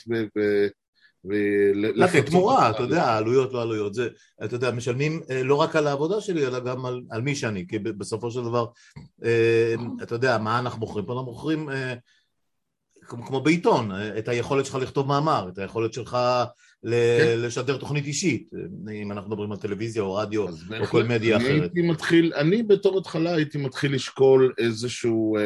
A: לתת תמורה, אתה יודע, העלויות לא עלויות, אתה יודע, משלמים לא רק על העבודה שלי, אלא גם על מי שאני, כי בסופו של דבר, אתה יודע, מה אנחנו מוכרים? פה אנחנו מוכרים, כמו בעיתון, את היכולת שלך לכתוב מאמר, את היכולת שלך לשדר תוכנית אישית, אם אנחנו מדברים על טלוויזיה או רדיו או כל מדיה אחרת.
E: אני בתור התחלה הייתי מתחיל לשקול איזשהו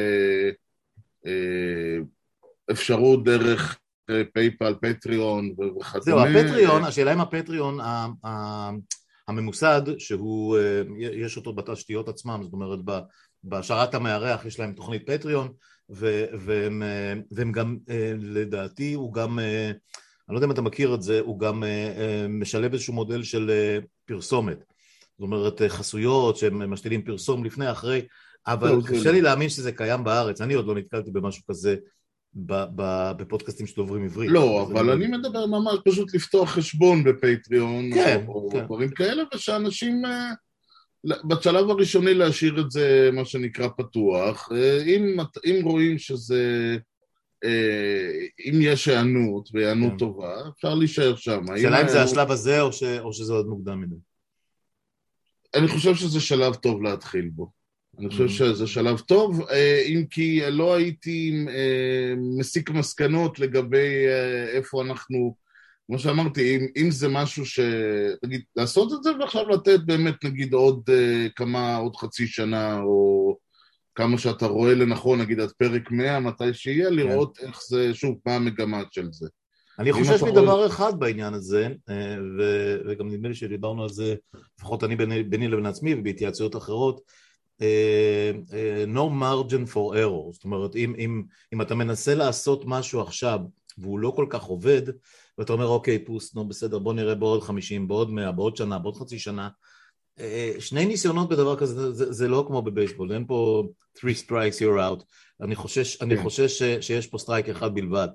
E: אפשרות דרך פייפל, פטריון וכדומה.
A: זהו, הפטריון, השאלה אם הפטריון הממוסד, שהוא, יש אותו בתשתיות עצמם, זאת אומרת, בהשארת המארח יש להם תוכנית פטריון, והם גם, לדעתי, הוא גם, אני לא יודע אם אתה מכיר את זה, הוא גם משלב איזשהו מודל של פרסומת. זאת אומרת, חסויות שהם משתילים פרסום לפני, אחרי, אבל קשה לי להאמין שזה קיים בארץ, אני עוד לא נתקלתי במשהו כזה, בפודקאסטים שדוברים עברית.
E: לא, אבל אני מדבר ממש פשוט לפתוח חשבון בפטריון, או דברים כאלה, ושאנשים, בשלב הראשוני להשאיר את זה, מה שנקרא פתוח, אם רואים שזה, אם יש הענות, והענות טובה, אפשר להישאר שם.
A: שאלה אם זה השלב הזה, או שזה עוד מוקדם מדי?
E: אני חושב שזה שלב טוב להתחיל בו. אני חושב שזה שלב טוב, אם כי לא הייתי מסיק מסקנות לגבי איפה אנחנו, כמו שאמרתי, אם זה משהו נגיד, לעשות את זה ועכשיו לתת באמת נגיד עוד חצי שנה או כמה שאתה רואה לנכון, נגיד עד פרק 100, מתי שיהיה, לראות איך זה, שוב, מה המגמה של זה.
A: אני חושש מדבר אחד בעניין הזה, וגם נדמה לי שדיברנו על זה, לפחות אני ביני לבין עצמי ובהתייעצויות אחרות, no margin for error, זאת אומרת, אם אתה מנסה לעשות משהו עכשיו, והוא לא כל כך עובד, ואתה אומר, אוקיי, פוס, נו בסדר, בוא נראה בעוד 50, בעוד 100, בעוד שנה, בעוד חצי שנה, שני ניסיונות בדבר כזה, זה לא כמו בבייסבול, אין פה 3 strikes you're out, אני חושש שיש פה סטרייק אחד בלבד,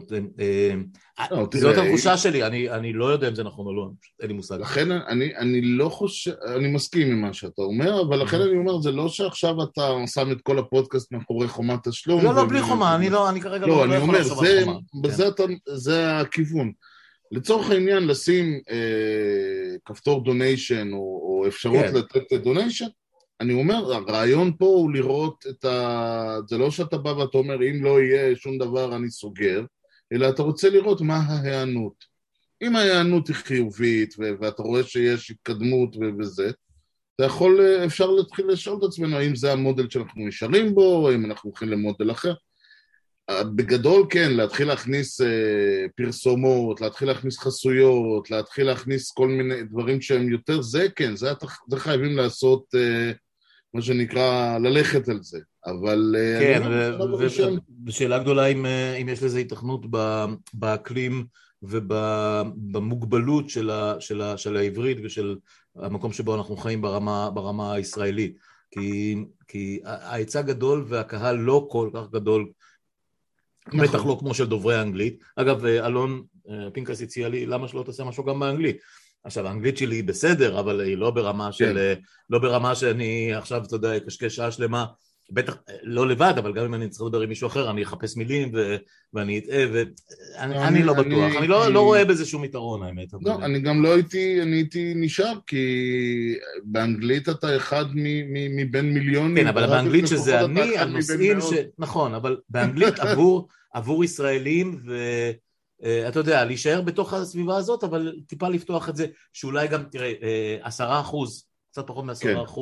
A: זאת התחושה שלי, אני לא יודע אם זה נכון או לא, אין לי מושג.
E: לכן אני לא חושב, אני מסכים עם מה שאתה אומר, אבל לכן אני אומר, זה לא שעכשיו אתה שם את כל הפודקאסט מאחורי חומת תשלום.
A: לא, בלי חומה, אני כרגע לא יכול לחשוב על חומה.
E: זה הכיוון. לצורך העניין לשים כפתור דוניישן או אפשרות לתת דוניישן, אני אומר, הרעיון פה הוא לראות זה לא שאתה בא ואתה אומר, אם לא יהיה שום דבר אני סוגר, אלא אתה רוצה לראות מה ההיענות. אם ההיענות היא חיובית ואתה רואה שיש התקדמות וזה, אפשר להתחיל לשאול את עצמנו, האם זה המודל שאנחנו נשארים בו, או אם אנחנו הולכים למודל אחר. בגדול כן, להתחיל להכניס פרסומות, להתחיל להכניס חסויות, להתחיל להכניס כל מיני דברים שהם יותר, זה כן, זה חייבים לעשות, מה שנקרא, ללכת על זה, אבל...
A: כן, ושאלה גדולה אם יש לזה התכנות באקלים ובמוגבלות של העברית ושל המקום שבו אנחנו חיים ברמה הישראלית, כי ההיצע גדול והקהל לא כל כך גדול, בטח לא כמו של דוברי האנגלית. אגב, אלון פינקס הציע לי, למה שלא תעשה משהו גם באנגלית? עכשיו, האנגלית שלי היא בסדר, אבל היא לא ברמה שאני עכשיו, אתה יודע, קשקש שעה שלמה, בטח לא לבד, אבל גם אם אני צריך לדבר עם מישהו אחר, אני אחפש מילים ואני אטעה, ואני לא בטוח, אני לא רואה בזה שום יתרון, האמת.
E: לא, אני גם לא הייתי נשאר, כי באנגלית אתה אחד מבין מיליונים.
A: כן, אבל באנגלית שזה אני, הנושאים נכון, אבל באנגלית עבור ישראלים, ואתה יודע, להישאר בתוך הסביבה הזאת, אבל טיפה לפתוח את זה, שאולי גם, תראה, 10%, קצת פחות מ10%,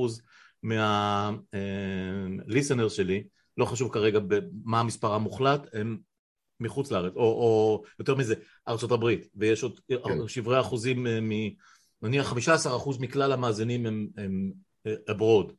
A: מהליסנר שלי, לא חשוב כרגע מה המספר המוחלט, הם מחוץ לארץ, או יותר מזה, ארצות הברית, ויש עוד שברי אחוזים, נניח 15% מכלל המאזינים הם abroad,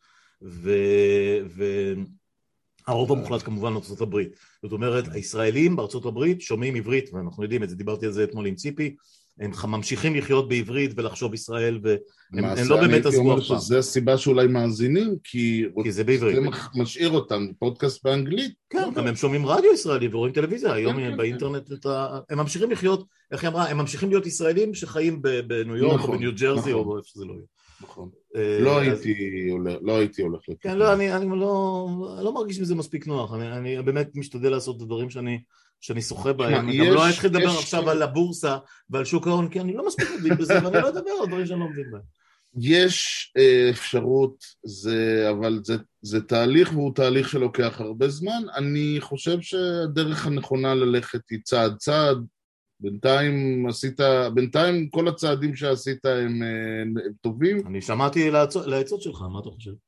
A: והרוב המוחלט כמובן ארצות הברית. זאת אומרת, הישראלים בארצות הברית שומעים עברית, ואנחנו יודעים את זה, דיברתי על זה אתמול עם ציפי, הם ממשיכים לחיות בעברית ולחשוב ישראל, והם לא באמת עזבו אף פעם.
E: שזה הסיבה שאולי מאזינים, כי
A: זה בעברית.
E: זה משאיר אותם, פודקאסט באנגלית.
A: כן, גם הם שומעים רדיו ישראלי ורואים טלוויזיה, היום באינטרנט, הם ממשיכים לחיות, איך היא אמרה, הם ממשיכים להיות ישראלים שחיים בניו יורק או בניו ג'רזי או איפה שזה לא יהיה.
E: נכון. לא הייתי הולך לכך.
A: כן, לא, אני לא מרגיש שזה מספיק נוח, אני באמת משתדל לעשות את הדברים שאני שוחה בהם, אני גם לא אתחיל לדבר עכשיו על הבורסה ועל שוק ההון, כי אני לא מספיק מבין בזה, ואני לא אדבר על דברים שאני לא מבין בהם.
E: יש אפשרות, אבל זה תהליך, והוא תהליך שלוקח הרבה זמן. אני חושב שהדרך הנכונה ללכת היא צעד צעד. בינתיים כל הצעדים שעשית הם טובים.
A: אני שמעתי לעצות שלך, מה אתה חושב?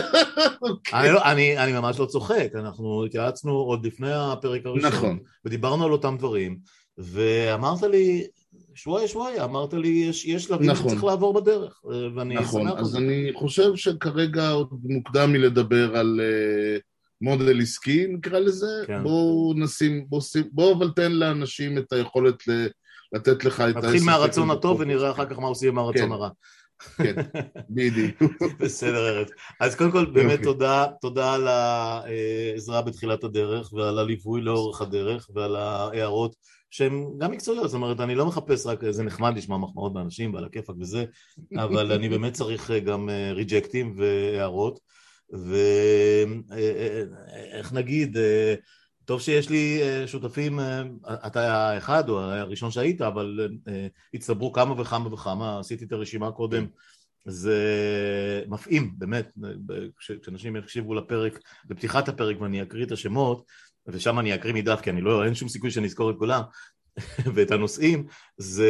A: אני ממש לא צוחק, אנחנו התייעצנו עוד לפני הפרק הראשון, ודיברנו על אותם דברים, ואמרת לי, שוואי, אמרת לי, יש שלבים שצריך לעבור בדרך, ואני שמח.
E: נכון, אז אני חושב שכרגע עוד מוקדם מלדבר על מודל עסקי, נקרא לזה, בואו אבל תן לאנשים את היכולת לתת לך את...
A: נתחיל מהרצון הטוב ונראה אחר כך מה עושים מהרצון הרע.
E: כן, בדיוק.
A: בסדר, ארץ. אז קודם כל באמת תודה על העזרה בתחילת הדרך ועל הליווי לאורך הדרך ועל ההערות שהן גם מקצועיות, זאת אומרת, אני לא מחפש רק איזה נחמד לשמוע מחמאות באנשים ועל הכיפק וזה, אבל אני באמת צריך גם ריג'קטים והערות, ואיך נגיד, טוב שיש לי שותפים, אתה האחד או הראשון שהיית, אבל הצטברו כמה וכמה וכמה, עשיתי את הרשימה קודם זה מפעים, באמת, כשאנשים יקשיבו לפרק, בפתיחת הפרק ואני אקריא את השמות, ושם אני אקריא מדף, כי אין שום סיכוי שאני אזכור את כולם, ואת הנושאים, זה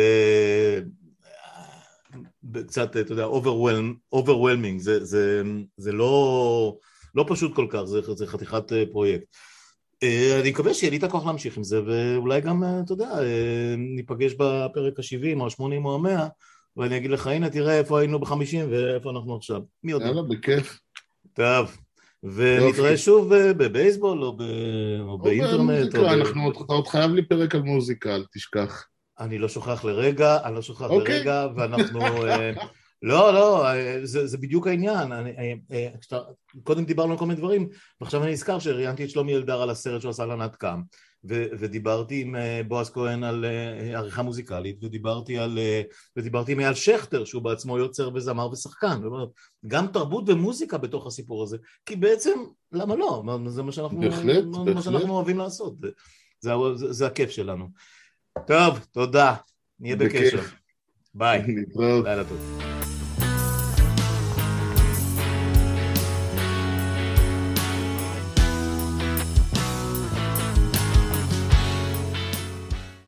A: קצת, אתה יודע, overwhelming, זה לא פשוט כל כך, זה חתיכת פרויקט. אני מקווה שיהיה לי את הכוח להמשיך עם זה, ואולי גם, אתה יודע, ניפגש בפרק ה-70 או ה-80 או ה-100, ואני אגיד לך, הנה, תראה איפה היינו ב-50 ואיפה אנחנו עכשיו. מי יודע?
E: יאללה, בכיף.
A: טוב, ונתראה שוב בבייסבול או באינטרנט.
E: אתה עוד חייב לי פרק על מוזיקה, אל תשכח.
A: אני לא שוכח לרגע, ואנחנו... לא, זה בדיוק העניין. קודם דיברנו על כל מיני דברים, ועכשיו אני נזכר שראיינתי את שלומי אלדר על הסרט שהוא עשה על ענת קם, ודיברתי עם בועז כהן על עריכה מוזיקלית, ודיברתי עם אייל שכטר, שהוא בעצמו יוצר וזמר ושחקן. גם תרבות ומוזיקה בתוך הסיפור הזה, כי בעצם, למה לא? זה מה שאנחנו אוהבים לעשות. זה הכיף שלנו. טוב, תודה. נהיה בקשר. ביי. לילה טוב.